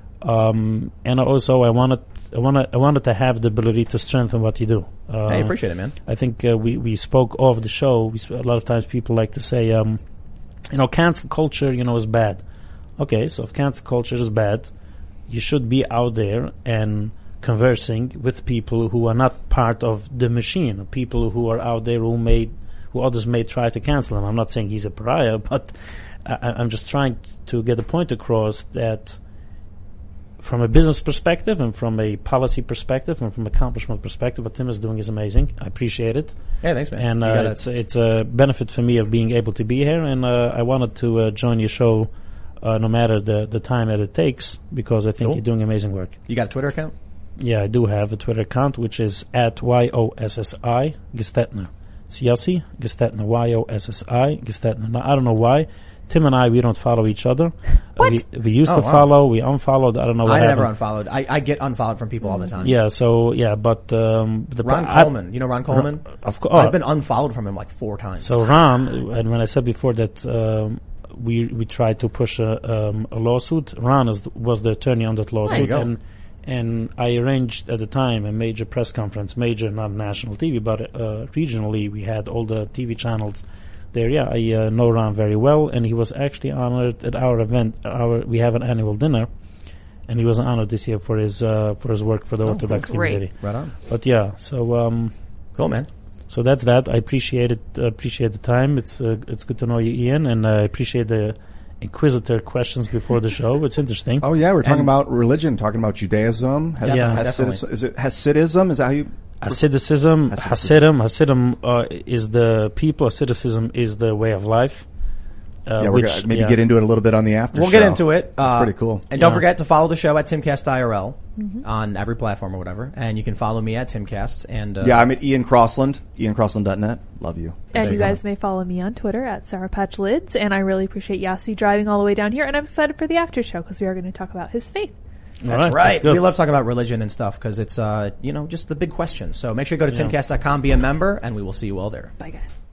And also I wanted to have the ability to strengthen what you do. I appreciate it, man. I think we spoke off the show. A lot of times people like to say, cancel culture, is bad. Okay, so if cancel culture is bad, you should be out there and conversing with people who are not part of the machine, people who are out there who others may try to cancel him. I'm not saying he's a pariah, but I'm just trying to get a point across that from a business perspective and from a policy perspective and from accomplishment perspective, what Tim is doing is amazing. I appreciate it. Yeah, thanks, man. And it's a benefit for me of being able to be here, and I wanted to join your show no matter the time that it takes, because I think you're doing amazing work. You got a Twitter account? Yeah, I do have a Twitter account, which is at YOSSI Gestetner. It's Yossi Gestetner, YOSSI Gestetner. Now, I don't know why. Tim and we don't follow each other. We used to follow. We unfollowed. I don't know what happened. I never unfollowed. I get unfollowed from people all the time. Yeah. So but Ron Coleman. You know Ron Coleman? Of course. I've been unfollowed from him like 4 times. So Ron, and when I said before that we tried to push a lawsuit, Ron was the attorney on that lawsuit, And I arranged at the time a major press conference, major, not national TV, but regionally. We had all the TV channels there. Yeah, I know Ron very well, and he was actually honored at our event. We have an annual dinner, and he was honored this year for his work for the Orthodox community. Right on. But yeah, so Cool, man. so that's that. I appreciate it. Appreciate the time. It's good to know you, Ian, and I appreciate the inquisitor questions before the show. It's interesting. Oh yeah, we're talking about religion, talking about Judaism. Definitely. Is it Hasidism? Is that how you? Hasidim is the people. Asceticism is the way of life. Yeah, we're gonna maybe get into it a little bit on the after. We'll show. get into it. That's pretty cool. And don't forget to follow the show at Timcast IRL on every platform or whatever. And you can follow me at Timcast. And yeah, I'm at Ian Crossland, IanCrossland.net. Love you. And you guys may follow me on Twitter at Sour Patch Lids. And I really appreciate Yossi driving all the way down here. And I'm excited for the after show because we are going to talk about his faith. That's right. We love talking about religion and stuff because it's, just the big questions. So make sure you go to timcast.com, be a member, and we will see you all there. Bye, guys.